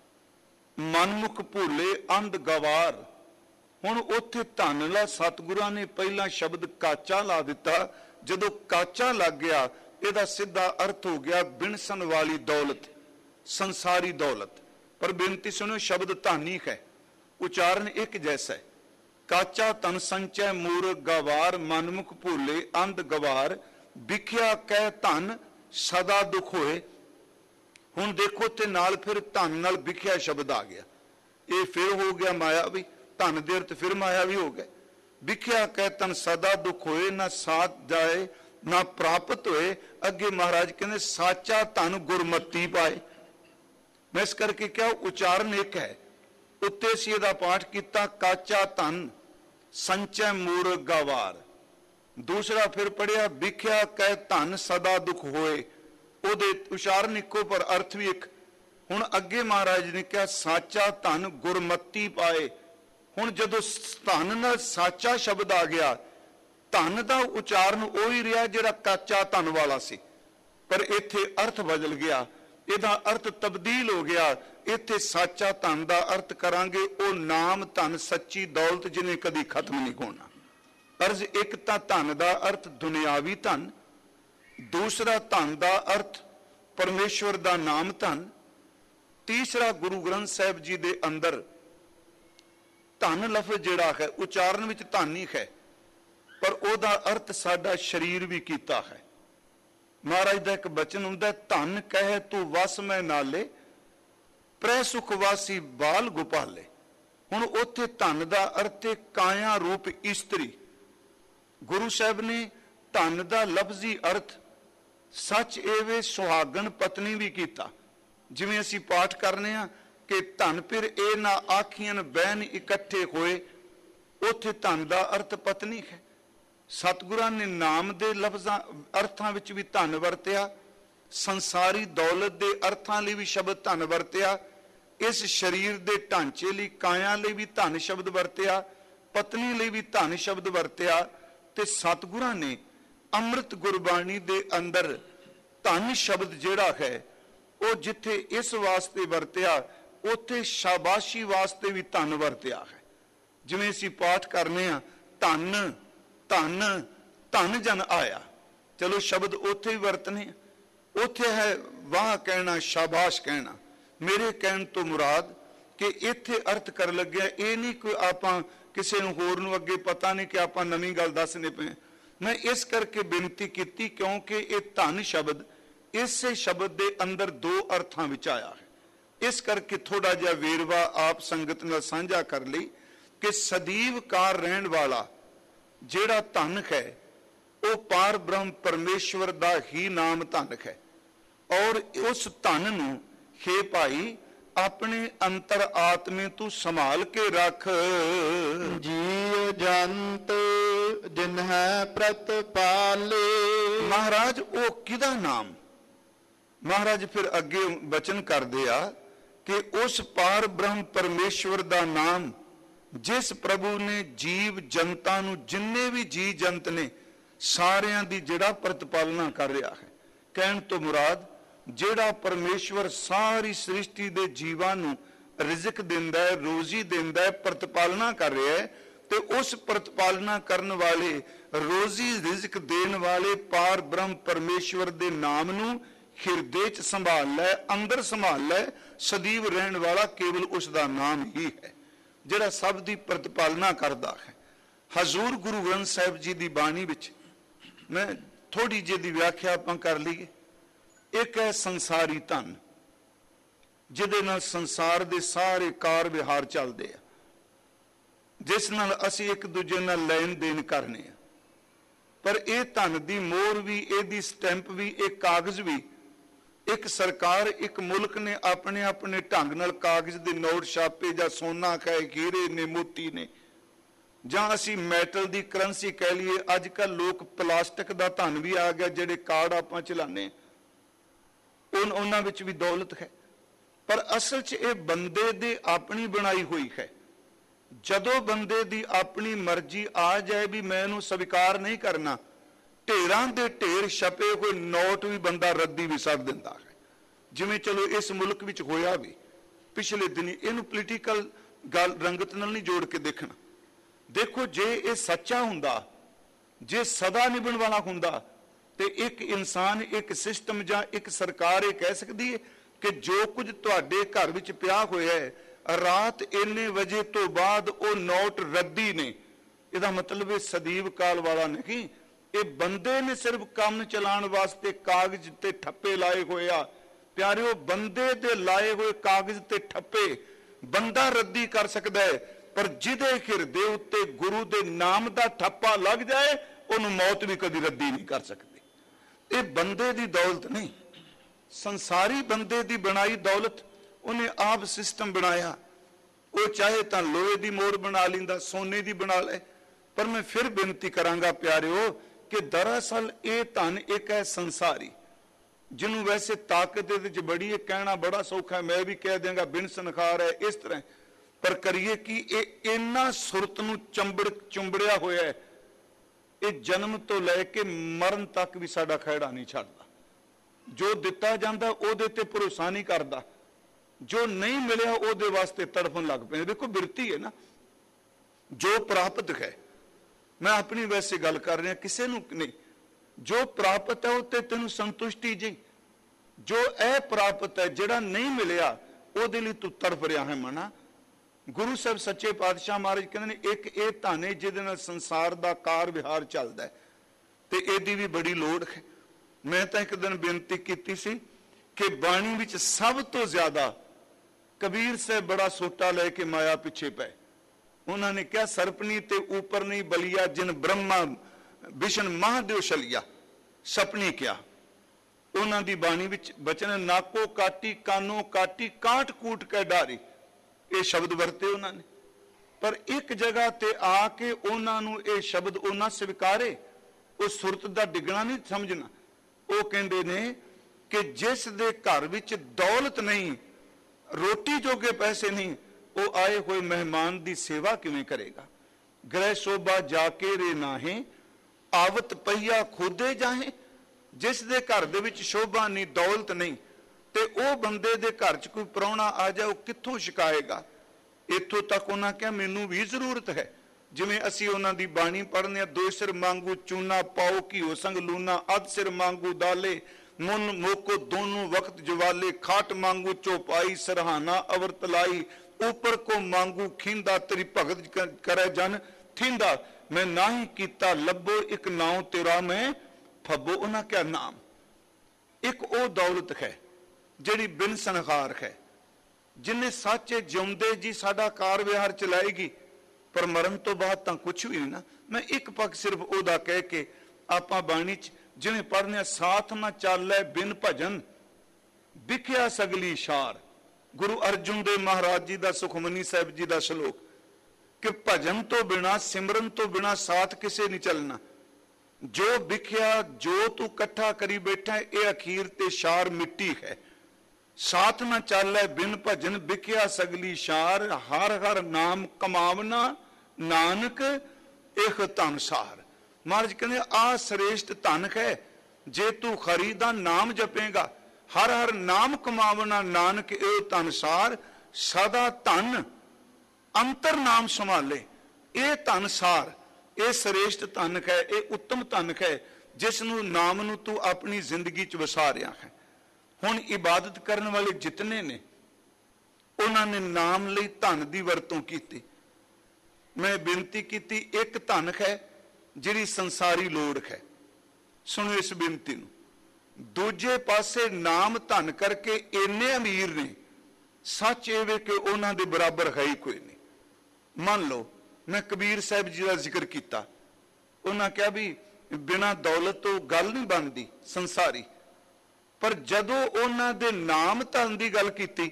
ਮਨਮੁਖ ਭੁੱਲੇ ਅੰਧ ਗਵਾਰ। ਹੁਣ ਉੱਥੇ ਧਨ ਲਾ ਸਤਿਗੁਰਾਂ ਨੇ ਪਹਿਲਾਂ ਸ਼ਬਦ ਕਾਚਾ ਲਾ ਦਿੱਤਾ। ਜਦੋਂ ਕਾਚਾ ਲੱਗ ਗਿਆ, ਇਹਦਾ ਸਿੱਧਾ ਅਰਥ ਹੋ ਗਿਆ ਬਿਨਸਨ ਵਾਲੀ ਦੌਲਤ, ਸੰਸਾਰੀ ਦੌਲਤ। ਪਰ ਬੇਨਤੀ ਸੁਣੋ, ਸ਼ਬਦ ਧਨ ਹੀ ਹੈ, ਉਚਾਰਨ ਇੱਕ ਜੈਸਾ ਹੈ। ਕਾਚਾ ਧਨ ਸੰਚੈ ਮੂਰ ਗਵਾਰ, ਮਨਮੁਖ ਭੁੱਲੇ ਅੰਧ ਗਵਾਰ, ਵਿਖਿਆ ਕਹਿ ਧਨ ਸਦਾ ਦੁਖ ਹੋਏ। ਹੁਣ ਦੇਖੋ ਤੇ ਨਾਲ ਫਿਰ ਧਨ ਨਾਲ ਵਿਖਿਆ ਸ਼ਬਦ ਆ ਗਿਆ। ਇਹ ਫਿਰ ਹੋ ਗਿਆ ਮਾਇਆਵੀ, ਧਨ ਦੇ ਅਰਥ ਫਿਰ ਮਾਇਆਵੀ ਹੋ ਗਏ। ਵਿਖਿਆ ਕਹਿ ਧਨ ਸਦਾ ਦੁਖ ਹੋਏ, ਨਾ ਸਾਥ ਜਾਏ ਨਾ ਪ੍ਰਾਪਤ ਹੋਏ। ਅੱਗੇ ਮਹਾਰਾਜ ਕਹਿੰਦੇ ਸਾਚਾ ਧਨ ਗੁਰਮਤੀ ਪਾਏ। ਮੈਂ ਇਸ ਕਰਕੇ ਕਿਹਾ ਉਚਾਰਨ ਇੱਕ ਹੈ। ਉੱਤੇ ਸੀ ਇਹਦਾ ਪਾਠ ਕੀਤਾ ਕਾਚਾ ਧਨ ਸੰਚੈ ਮੂਰ ਗਵਾਰ। ਦੂਸਰਾ ਫਿਰ ਪੜਿਆ ਵਿਖਿਆ ਕਹਿ ਧਨ ਸਦਾ ਦੁਖ ਹੋਏ। ਉਹਦੇ ਉਚਾਰਨ ਇੱਕੋ ਪਰ ਅਰਥ ਵੀ ਇੱਕ। ਹੁਣ ਅੱਗੇ ਮਹਾਰਾਜ ਨੇ ਕਿਹਾ ਸਾਚਾ ਧਨ ਗੁਰਮਤੀ ਪਾਏ। ਹੁਣ ਜਦੋਂ ਧਨ ਨਾਲ ਸਾਚਾ ਸ਼ਬਦ ਆ ਗਿਆ, ਧਨ ਦਾ ਉਚਾਰਨ ਉਹੀ ਰਿਹਾ ਜਿਹੜਾ ਕਾਚਾ ਧਨ ਵਾਲਾ ਸੀ, ਪਰ ਇੱਥੇ ਅਰਥ ਬਦਲ ਗਿਆ, ਇਹਦਾ ਅਰਥ ਤਬਦੀਲ ਹੋ ਗਿਆ। ਇੱਥੇ ਸਾਚਾ ਧਨ ਦਾ ਅਰਥ ਕਰਾਂਗੇ ਉਹ ਨਾਮ ਧਨ, ਸੱਚੀ ਦੌਲਤ ਜਿਹਨੇ ਕਦੀ ਖਤਮ ਨਹੀਂ ਹੋਣਾ। ਅਰਜ਼ ਇੱਕ ਤਾਂ ਧਨ ਦਾ ਅਰਥ ਦੁਨਿਆਵੀ ਧਨ, ਦੂਸਰਾ ਧਨ ਦਾ ਅਰਥ ਪਰਮੇਸ਼ਵਰ ਦਾ ਨਾਮ ਧਨ, ਤੀਸਰਾ ਗੁਰੂ ਗ੍ਰੰਥ ਸਾਹਿਬ ਜੀ ਦੇ ਅੰਦਰ ਧਨ ਲਫ਼ਜ਼ ਜਿਹੜਾ ਹੈ ਉਚਾਰਨ ਵਿੱਚ ਧਨ ਹੀ ਹੈ, ਪਰ ਉਹਦਾ ਅਰਥ ਸਾਡਾ ਸਰੀਰ ਵੀ ਕੀਤਾ ਹੈ। ਮਹਾਰਾਜ ਦਾ ਇੱਕ ਬਚਨ ਹੁੰਦਾ, ਧਨ ਕਹਿ ਤੂੰ ਵਸ ਮੈਂ ਨਾਲੇ, ਪ੍ਰੈ ਸੁਖ ਵਾਸੀ ਬਾਲ ਗੋਪਾਲੇ। ਹੁਣ ਉੱਥੇ ਧਨ ਦਾ ਅਰਥ ਹੈ ਕਾਇਆ ਰੂਪ ਇਸਤਰੀ। ਗੁਰੂ ਸਾਹਿਬ ਨੇ ਧਨ ਦਾ ਲਫ਼ਜ਼ੀ ਅਰਥ ਸੱਚ ਏਵੇਂ ਸੁਹਾਗਣ ਪਤਨੀ ਵੀ ਕੀਤਾ। ਜਿਵੇਂ ਅਸੀਂ ਪਾਠ ਕਰਨੇ ਆ ਕਿ ਧਨ ਫਿਰ ਇਹ ਨਾ ਆਖੀਆਂ ਬਹਿਨ ਇਕੱਠੇ ਹੋਏ, ਉੱਥੇ ਧਨ ਦਾ ਅਰਥ ਪਤਨੀ ਹੈ। ਸਤਿਗੁਰਾਂ ਨੇ ਨਾਮ ਦੇ ਲਫ਼ਜ਼ਾਂ ਅਰਥਾਂ ਵਿੱਚ ਵੀ ਧਨ ਵਰਤਿਆ, ਸੰਸਾਰੀ ਦੌਲਤ ਦੇ ਅਰਥਾਂ ਲਈ ਵੀ ਸ਼ਬਦ ਧਨ ਵਰਤਿਆ, ਇਸ ਸਰੀਰ ਦੇ ਢਾਂਚੇ ਲਈ ਕਾਇਆ ਲਈ ਵੀ ਧਨ ਸ਼ਬਦ ਵਰਤਿਆ, ਪਤਨੀ ਲਈ ਵੀ ਧਨ ਸ਼ਬਦ ਵਰਤਿਆ। ਤੇ ਸਤਿਗੁਰਾਂ ਨੇ ਅੰਮ੍ਰਿਤ ਗੁਰਬਾਣੀ ਦੇ ਅੰਦਰ ਧਨ ਸ਼ਬਦ ਜਿਹੜਾ ਹੈ ਉਹ ਜਿੱਥੇ ਇਸ ਵਾਸਤੇ ਵਰਤਿਆ, ਉੱਥੇ ਸ਼ਾਬਾਸ਼ੀ ਵਾਸਤੇ ਵੀ ਧਨ ਵਰਤਿਆ ਹੈ। ਜਿਵੇਂ ਅਸੀਂ ਪਾਠ ਕਰਨੇ ਆ ਧਨ ਧਨ ਧਨ ਜਨ ਆਇਆ, ਚਲੋ ਸ਼ਬਦ ਉੱਥੇ ਹੀ ਵਰਤਨੇ, ਉੱਥੇ ਹੈ ਵਾਹ ਕਹਿਣਾ, ਸ਼ਾਬਾਸ਼ ਕਹਿਣਾ। ਮੇਰੇ ਕਹਿਣ ਤੋਂ ਮੁਰਾਦ ਕਿ ਇੱਥੇ ਅਰਥ ਕਰ ਲੱਗਿਆ, ਇਹ ਨਹੀਂ ਕੋਈ ਆਪਾਂ ਕਿਸੇ ਨੂੰ ਹੋਰ ਨੂੰ ਅੱਗੇ ਪਤਾ ਨਹੀਂ ਕਿ ਆਪਾਂ ਨਵੀਂ ਗੱਲ ਦੱਸਣੇ ਪਏ। ਮੈਂ ਇਸ ਕਰਕੇ ਬੇਨਤੀ ਕੀਤੀ ਕਿਉਂਕਿ ਇਹ ਧਨ ਸ਼ਬਦ ਇਸੇ ਸ਼ਬਦ ਦੇ ਅੰਦਰ ਦੋ ਅਰਥਾਂ ਵਿੱਚ ਆਇਆ ਹੈ। ਇਸ ਕਰਕੇ ਥੋੜਾ ਜਿਹਾ ਵੇਰਵਾ ਆਪ ਸੰਗਤ ਨਾਲ ਸਾਂਝਾ ਕਰ ਲਈ ਕਿ ਸਦੀਵ ਕਾਰ ਰਹਿਣ ਵਾਲਾ ਜਿਹੜਾ ਧਨ ਹੈ ਉਹ ਪਾਰ ਬ੍ਰਹਮ ਪਰਮੇਸ਼ਵਰ ਦਾ ਹੀ ਨਾਮ ਧਨ ਹੈ। ਔਰ ਉਸ ਧਨ ਨੂੰ ਹੇ ਭਾਈ ਆਪਣੇ ਅੰਤਰ ਆਤਮੇ ਤੂੰ ਸੰਭਾਲ ਕੇ ਰੱਖ। ਜੀਵ ਜੰਤ ਜਿਨ ਹੈ ਪ੍ਰਤਪਾਲੇ। ਮਹਾਰਾਜ ਉਹ ਕਿਹਦਾ ਨਾਮ? ਮਹਾਰਾਜ ਫਿਰ ਅੱਗੇ ਬਚਨ ਕਰਦੇ ਆ ਕਿ ਉਸ ਪਾਰ ਬ੍ਰਹਮ ਪਰਮੇਸ਼ਵਰ ਦਾ ਨਾਮ ਜਿਸ ਪ੍ਰਭੂ ਨੇ ਜੀਵ ਜਨਤਾ ਨੂੰ, ਜਿੰਨੇ ਵੀ ਜੀ ਜੰਤ ਨੇ ਸਾਰਿਆਂ ਦੀ ਜਿਹੜਾ ਪ੍ਰਤਪਾਲਨਾ ਕਰ ਰਿਹਾ ਹੈ। ਕਹਿਣ ਤੋਂ ਮੁਰਾਦ ਜਿਹੜਾ ਪਰਮੇਸ਼ਵਰ ਸਾਰੀ ਸ੍ਰਿਸ਼ਟੀ ਦੇ ਜੀਵਾਂ ਨੂੰ ਰਿਜ਼ਕ ਦਿੰਦਾ ਹੈ, ਰੋਜ਼ੀ ਦਿੰਦਾ ਹੈ, ਪ੍ਰਤਪਾਲਨਾ ਕਰ ਰਿਹਾ ਹੈ, ਤੇ ਉਸ ਪ੍ਰਤਪਾਲਨਾ ਕਰਨ ਵਾਲੇ, ਰੋਜ਼ੀ ਰਿਜ਼ਕ ਦੇਣ ਵਾਲੇ ਪਾਰ ਬ੍ਰਹਮ ਪਰਮੇਸ਼ਵਰ ਦੇ ਨਾਮ ਨੂੰ ਹਿਰਦੇ 'ਚ ਸੰਭਾਲ ਲੈ, ਅੰਦਰ ਸੰਭਾਲ ਲੈ। ਸਦੀਵ ਰਹਿਣ ਵਾਲਾ ਕੇਵਲ ਉਸ ਦਾ ਨਾਮ ਹੀ ਹੈ ਜਿਹੜਾ ਸਭ ਦੀ ਪ੍ਰਤਪਾਲਨਾ ਕਰਦਾ ਹੈ। ਹਜ਼ੂਰ ਗੁਰੂ ਗ੍ਰੰਥ ਸਾਹਿਬ ਜੀ ਦੀ ਬਾਣੀ ਵਿੱਚ ਮੈਂ ਥੋੜੀ ਜਿਹੀ ਦੀ ਵਿਆਖਿਆ ਆਪਾਂ ਕਰ ਲਈਏ। ਇੱਕ ਹੈ ਸੰਸਾਰੀ ਧਨ, ਜਿਹਦੇ ਨਾਲ ਸੰਸਾਰ ਦੇ ਸਾਰੇ ਕਾਰ ਵਿਹਾਰ ਚੱਲਦੇ ਆ, ਜਿਸ ਨਾਲ ਅਸੀਂ ਇੱਕ ਦੂਜੇ ਨਾਲ ਲੈਣ ਦੇਣ ਕਰਨੇ ਆ। ਪਰ ਇਹ ਧਨ ਦੀ ਮੋਹਰ ਵੀ, ਇਹਦੀ ਸਟੈਂਪ ਵੀ, ਇਹ ਕਾਗਜ਼ ਵੀ ਇੱਕ ਸਰਕਾਰ, ਇੱਕ ਮੁਲਕ ਨੇ ਆਪਣੇ ਆਪਣੇ ਢੰਗ ਨਾਲ ਕਾਗਜ਼ ਦੇ ਨੋਟ ਛਾਪੇ, ਜਾਂ ਸੋਨਾ ਕਹੇ, ਹੀਰੇ ਨੇ, ਮੋਤੀ ਨੇ, ਜਾਂ ਅਸੀਂ ਮੈਟਲ ਦੀ ਕਰੰਸੀ ਕਹਿ ਲਈਏ। ਅੱਜ ਕੱਲ੍ਹ ਲੋਕ ਪਲਾਸਟਿਕ ਦਾ ਧਨ ਵੀ ਆ ਗਿਆ, ਜਿਹੜੇ ਕਾਰਡ ਆਪਾਂ ਚਲਾਉਂਦੇ ਉਹਨਾਂ ਵਿੱਚ ਵੀ ਦੌਲਤ ਹੈ। ਪਰ ਅਸਲ 'ਚ ਇਹ ਬੰਦੇ ਦੇ ਆਪਣੀ ਬਣਾਈ ਹੋਈ ਹੈ। ਜਦੋਂ ਬੰਦੇ ਦੀ ਆਪਣੀ ਮਰਜ਼ੀ ਆ ਜਾਏ ਵੀ ਮੈਂ ਇਹਨੂੰ ਸਵੀਕਾਰ ਨਹੀਂ ਕਰਨਾ, ਢੇਰਾਂ ਦੇ ਢੇਰ ਛਪੇ ਹੋਏ ਨੋਟ ਵੀ ਬੰਦਾ ਰੱਦੀ ਵੀ ਸੱਟ ਦਿੰਦਾ ਹੈ। ਜਿਵੇਂ ਚਲੋ ਇਸ ਮੁਲਕ ਵਿੱਚ ਹੋਇਆ ਵੀ ਪਿਛਲੇ ਦਿਨੀ, ਇਹਨੂੰ ਪੋਲੀਟੀਕਲ ਗੱਲ ਰੰਗਤ ਨਾਲ ਨਹੀਂ ਜੋੜ ਕੇ ਦੇਖਣਾ। ਦੇਖੋ, ਜੇ ਇਹ ਸੱਚਾ ਹੁੰਦਾ, ਜੇ ਸਦਾ ਨਿਭਣ ਵਾਲਾ ਹੁੰਦਾ, ਤੇ ਇੱਕ ਇਨਸਾਨ, ਇੱਕ ਸਿਸਟਮ ਜਾਂ ਇੱਕ ਸਰਕਾਰ ਇਹ ਕਹਿ ਸਕਦੀ ਹੈ ਕਿ ਜੋ ਕੁਝ ਤੁਹਾਡੇ ਘਰ ਵਿੱਚ ਪਿਆ ਹੋਇਆ ਹੈ, ਰਾਤ ਇੰਨੇ ਵਜੇ ਤੋਂ ਬਾਅਦ ਉਹ ਨੋਟ ਰੱਦੀ ਨੇ। ਇਹਦਾ ਮਤਲਬ ਇਹ ਸਦੀਵ ਕਾਲ ਵਾਲਾ ਨਹੀਂ, ਇਹ ਬੰਦੇ ਨੇ ਸਿਰਫ ਕੰਮ ਚਲਾਉਣ ਵਾਸਤੇ ਕਾਗਜ਼ ਤੇ ਠੱਪੇ ਲਾਏ ਹੋਏ ਆ। ਪਿਆਰਿਓ, ਬੰਦੇ ਦੇ ਲਾਏ ਹੋਏ ਕਾਗਜ਼ ਤੇ ਠੱਪੇ ਬੰਦਾ ਰੱਦੀ ਕਰ ਸਕਦਾ ਹੈ, ਪਰ ਜਿਹਦੇ ਹਿਰਦੇ ਉੱਤੇ ਗੁਰੂ ਦੇ ਨਾਮ ਦਾ ਠੱਪਾ ਲੱਗ ਜਾਏ, ਉਹਨੂੰ ਮੌਤ ਵੀ ਕਦੀ ਰੱਦੀ ਨਹੀਂ ਕਰ ਸਕਦੀ। ਇਹ ਬੰਦੇ ਦੀ ਦੌਲਤ ਨਹੀਂ, ਸੰਸਾਰੀ ਬੰਦੇ ਦੀ ਬਣਾਈ ਦੌਲਤ ਉਹਨੇ ਆਪ ਸਿਸਟਮ ਬਣਾਇਆ। ਉਹ ਚਾਹੇ ਤਾਂ ਲੋਹੇ ਦੀ ਮੋੜ ਬਣਾ ਲੈਂਦਾ, ਸੋਨੇ ਦੀ ਬਣਾ ਲੈ। ਪਰ ਮੈਂ ਫਿਰ ਬੇਨਤੀ ਕਰਾਂਗਾ ਪਿਆਰਿਓ ਕਿ ਦਰਅਸਲ ਇਹ ਧਨ ਇੱਕ ਹੈ ਸੰਸਾਰੀ, ਜਿਹਨੂੰ ਵੈਸੇ ਤਾਕਤ ਇਹਦੇ ਵਿੱਚ ਬੜੀ ਹੈ, ਕਹਿਣਾ ਬੜਾ ਸੌਖਾ ਹੈ, ਮੈਂ ਵੀ ਕਹਿ ਦਿਆਂਗਾ ਬਿਨ ਸਨਖਾਰ ਹੈ, ਇਸ ਤਰ੍ਹਾਂ। ਪਰ ਕਰੀਏ ਕਿ ਇਹ ਇੰਨਾ ਸੁਰਤ ਨੂੰ ਚੁੰਬੜਿਆ ਹੋਇਆ ਹੈ, ਇਹ ਜਨਮ ਤੋਂ ਲੈ ਕੇ ਮਰਨ ਤੱਕ ਵੀ ਸਾਡਾ ਖਹਿੜਾ ਨਹੀਂ ਛੱਡਦਾ। ਜੋ ਦਿੱਤਾ ਜਾਂਦਾ ਉਹਦੇ ਤੇ ਭਰੋਸਾ ਨਹੀਂ ਕਰਦਾ, ਜੋ ਨਹੀਂ ਮਿਲਿਆ ਉਹਦੇ ਵਾਸਤੇ ਤੜਫਣ ਲੱਗ ਪੈਂਦੇ। ਦੇਖੋ, ਬਿਰਤੀ ਹੈ ਨਾ, ਜੋ ਪ੍ਰਾਪਤ ਹੈ, ਮੈਂ ਆਪਣੀ ਵੈਸੇ ਗੱਲ ਕਰ ਰਿਹਾ, ਕਿਸੇ ਨੂੰ ਨਹੀਂ। ਜੋ ਪ੍ਰਾਪਤ ਹੈ ਉਹ ਤੇ ਤੈਨੂੰ ਸੰਤੁਸ਼ਟੀ ਜੀ, ਜੋ ਇਹ ਪ੍ਰਾਪਤ ਹੈ, ਜਿਹੜਾ ਨਹੀਂ ਮਿਲਿਆ ਉਹਦੇ ਲਈ ਤੂੰ ਤੜਫ ਰਿਹਾ ਹੈ ਮਨਾ। ਗੁਰੂ ਸਾਹਿਬ ਸੱਚੇ ਪਾਤਸ਼ਾਹ ਮਹਾਰਾਜ ਕਹਿੰਦੇ ਨੇ, ਇੱਕ ਇਹ ਧਨ ਹੈ ਜਿਹਦੇ ਨਾਲ ਸੰਸਾਰ ਦਾ ਕਾਰ ਵਿਹਾਰ ਚੱਲਦਾ ਹੈ, ਤੇ ਇਹਦੀ ਵੀ ਬੜੀ ਲੋੜ ਹੈ। ਮੈਂ ਤਾਂ ਇੱਕ ਦਿਨ ਬੇਨਤੀ ਕੀਤੀ ਸੀ ਕਿ ਬਾਣੀ ਵਿੱਚ ਸਭ ਤੋਂ ਜ਼ਿਆਦਾ ਕਬੀਰ ਸਾਹਿਬ ਬੜਾ ਸੋਟਾ ਲੈ ਕੇ ਮਾਇਆ ਪਿੱਛੇ ਪਏ। ਉਹਨਾਂ ਨੇ ਕਿਹਾ, ਸਰਪਣੀ ਤੇ ਉਪਰ ਨਹੀਂ ਬਲੀਆ, ਜਿਨ ਬ੍ਰਹਮਾ ਵਿਸ਼ਨ ਮਹਾਦੇਵ ਛਲਿਆ। ਸਪਨੀ ਕਿਹਾ ਉਹਨਾਂ ਦੀ ਬਾਣੀ ਵਿੱਚ ਬਚਨ, ਨਾਕੋ ਕਾਟੀ ਕਾਨੋ ਕਾਟੀ ਕਾਟ ਕੂਟ ਕੇ ਡਾਰੀ, ਇਹ ਸ਼ਬਦ ਵਰਤੇ ਉਹਨਾਂ ਨੇ। ਪਰ ਇੱਕ ਜਗ੍ਹਾ ਤੇ ਆ ਕੇ ਉਹਨਾਂ ਨੂੰ ਇਹ ਸ਼ਬਦ ਉਹਨਾਂ ਸਵੀਕਾਰੇ, ਉਹ ਸੁਰਤ ਦਾ ਡਿੱਗਣਾ ਨਹੀਂ ਸਮਝਣਾ। ਉਹ ਕਹਿੰਦੇ ਨੇ ਕਿ ਜਿਸ ਦੇ ਘਰ ਵਿੱਚ ਦੌਲਤ ਨਹੀਂ, ਰੋਟੀ ਜੋਗੇ ਪੈਸੇ ਨਹੀਂ, ਉਹ ਆਏ ਹੋਏ ਮਹਿਮਾਨ ਦੀ ਸੇਵਾ ਕਿਵੇਂ ਕਰੇਗਾ। ਗ੍ਰਹਿ ਸ਼ੋਭਾ ਜਾ ਕੇ ਰੇ ਨਾਹੇ, ਆਵਤ ਪਈਆ ਖੋਦੇ ਜਾਹੇ। ਜਿਸ ਦੇ ਘਰ ਦੇ ਵਿੱਚ ਸ਼ੋਭਾ ਨਹੀਂ, ਦੌਲਤ ਨਹੀਂ, ਤੇ ਉਹ ਬੰਦੇ ਦੇ ਘਰ 'ਚ ਕੋਈ ਪ੍ਰਾਹੁਣਾ ਆ ਜਾਏ, ਉਹ ਕਿੱਥੋਂ ਛਕਾਏਗਾ। ਇੱਥੋਂ ਤੱਕ ਉਹਨਾਂ ਕਿਹਾ, ਮੈਨੂੰ ਵੀ ਜ਼ਰੂਰਤ ਹੈ, ਜਿਵੇਂ ਅਸੀਂ ਉਹਨਾਂ ਦੀ ਬਾਣੀ ਪੜ੍ਹਨੇ ਆ, ਦੋ ਸਿਰ ਮੰਗੂ ਚੂਨਾ ਪਾਓ ਘੀਓ ਸੰਗ ਲੂਣਾ, ਅੱਧ ਸਿਰ ਮੰਗੂ ਦਾਲੇ ਮੁਨ ਮੋਕੋ ਦੋਨੋਂ ਵਕਤ ਜਵਾਲੇ, ਖਾਟ ਮੰਗੂ ਚੌਪਾਈ ਸਰਹਾਨਾ ਅਵਰਤ ਲਾਈ, ਉੱਪਰ ਕੋ ਮੰਗੂ ਖਿੰਦਾ ਤੇਰੀ ਭਗਤ ਕਰੇ ਜਨ ਥਿੰਦਾ, ਮੈਂ ਨਾਹੀ ਕੀਤਾ ਲੱਭੋ ਇੱਕ ਨਾਉ ਤੇਰਾ ਮੈਂ ਫੱਬੋ। ਉਹਨਾਂ ਕਿਹਾ ਨਾਮ ਇੱਕ ਉਹ ਦੌਲਤ ਹੈ ਜਿਹੜੀ ਬਿਨ ਸੰਖਾਰ ਹੈ, ਜਿਨੇ ਸੱਚੇ ਜਿਉਂਦੇ ਜੀ ਸਾਡਾ ਕਾਰ ਵਿਹਾਰ ਚਲਾਏਗੀ, ਪਰ ਮਰਨ ਤੋਂ ਬਾਅਦ ਤਾਂ ਕੁਛ ਵੀ ਨਹੀਂ ਨਾ। ਮੈਂ ਇੱਕ ਪੱਖ ਸਿਰਫ ਉਹਦਾ ਕਹਿ ਕੇ ਆਪਾਂ ਬਾਣੀ ਚ ਜਿਵੇਂ ਪੜ੍ਹਨੇ, ਸਾਥ ਨਾ ਚਾਲੇ ਬਿਨ ਭਜਨ ਵਿਖਿਆ ਸਗਲੀ ਸ਼ਾਰ, ਗੁਰੂ ਅਰਜੁਨ ਦੇਵ ਮਹਾਰਾਜ ਜੀ ਦਾ ਸੁਖਮਨੀ ਸਾਹਿਬ ਜੀ ਦਾ ਸ਼ਲੋਕ ਕਿ ਭਜਨ ਤੋਂ ਬਿਨਾ ਸਿਮਰਨ ਤੋਂ ਬਿਨਾ ਸਾਥ ਕਿਸੇ ਨਹੀਂ ਚੱਲਣਾ। ਜੋ ਵਿਖਿਆ ਜੋ ਤੂੰ ਇਕੱਠਾ ਕਰੀ ਬੈਠਾ ਇਹ ਅਖੀਰ ਤੇ ਸ਼ਾਰ ਮਿੱਟੀ ਹੈ। ਸਾਥ ਨਾ ਚਾਲੇ ਬਿਨ ਭਜਨ ਵਿਖਿਆ ਸਗਲੀ ਸ਼ਾਰ, ਹਰ ਹਰ ਨਾਮ ਕਮਾਵਨਾ ਨਾਨਕ ਇਹ ਧਨ ਸਾਰ। ਮਹਾਰਾਜ ਕਹਿੰਦੇ ਆ ਸ੍ਰੇਸ਼ਟ ਧਨ ਹੈ, ਜੇ ਤੂੰ ਹਰੀ ਦਾ ਨਾਮ ਜਪੇਗਾ, ਹਰ ਹਰ ਨਾਮ ਕਮਾਵਨਾ ਨਾਨਕ ਇਹ ਧਨ ਸਾਰ, ਸਦਾ ਧਨ ਅੰਤਰ ਨਾਮ ਸੰਭਾਲੇ। ਇਹ ਧਨ ਸਾਰ, ਇਹ ਸ੍ਰੇਸ਼ਟ ਧਨ ਹੈ, ਇਹ ਉੱਤਮ ਧਨ ਹੈ, ਜਿਸ ਨੂੰ ਨਾਮ ਨੂੰ ਤੂੰ ਆਪਣੀ ਜ਼ਿੰਦਗੀ ਚ ਵਸਾ ਰਿਹਾ ਹੈ। ਹੁਣ ਇਬਾਦਤ ਕਰਨ ਵਾਲੇ ਜਿਤਨੇ ਨੇ ਉਹਨਾਂ ਨੇ ਨਾਮ ਲਈ ਧਨ ਦੀ ਵਰਤੋਂ ਕੀਤੀ। ਮੈਂ ਬੇਨਤੀ ਕੀਤੀ ਇੱਕ ਧਨ ਹੈ ਜਿਹੜੀ ਸੰਸਾਰੀ ਲੋੜ ਹੈ, ਸੁਣੋ ਇਸ ਬੇਨਤੀ ਨੂੰ। ਦੂਜੇ ਪਾਸੇ ਨਾਮ ਧਨ ਕਰਕੇ ਇੰਨੇ ਅਮੀਰ ਨੇ, ਸੱਚ ਇਹ ਵੇ ਕਿ ਉਹਨਾਂ ਦੇ ਬਰਾਬਰ ਹੈ ਹੀ ਕੋਈ ਨਹੀਂ। ਮੰਨ ਲਓ ਮੈਂ ਕਬੀਰ ਸਾਹਿਬ ਜੀ ਦਾ ਜ਼ਿਕਰ ਕੀਤਾ, ਉਹਨਾਂ ਕਿਹਾ ਵੀ ਬਿਨਾਂ ਦੌਲਤ ਤੋਂ ਗੱਲ ਨਹੀਂ ਬਣਦੀ ਸੰਸਾਰੀ, ਪਰ ਜਦੋਂ ਉਹਨਾਂ ਦੇ ਨਾਮ ਧਨ ਦੀ ਗੱਲ ਕੀਤੀ,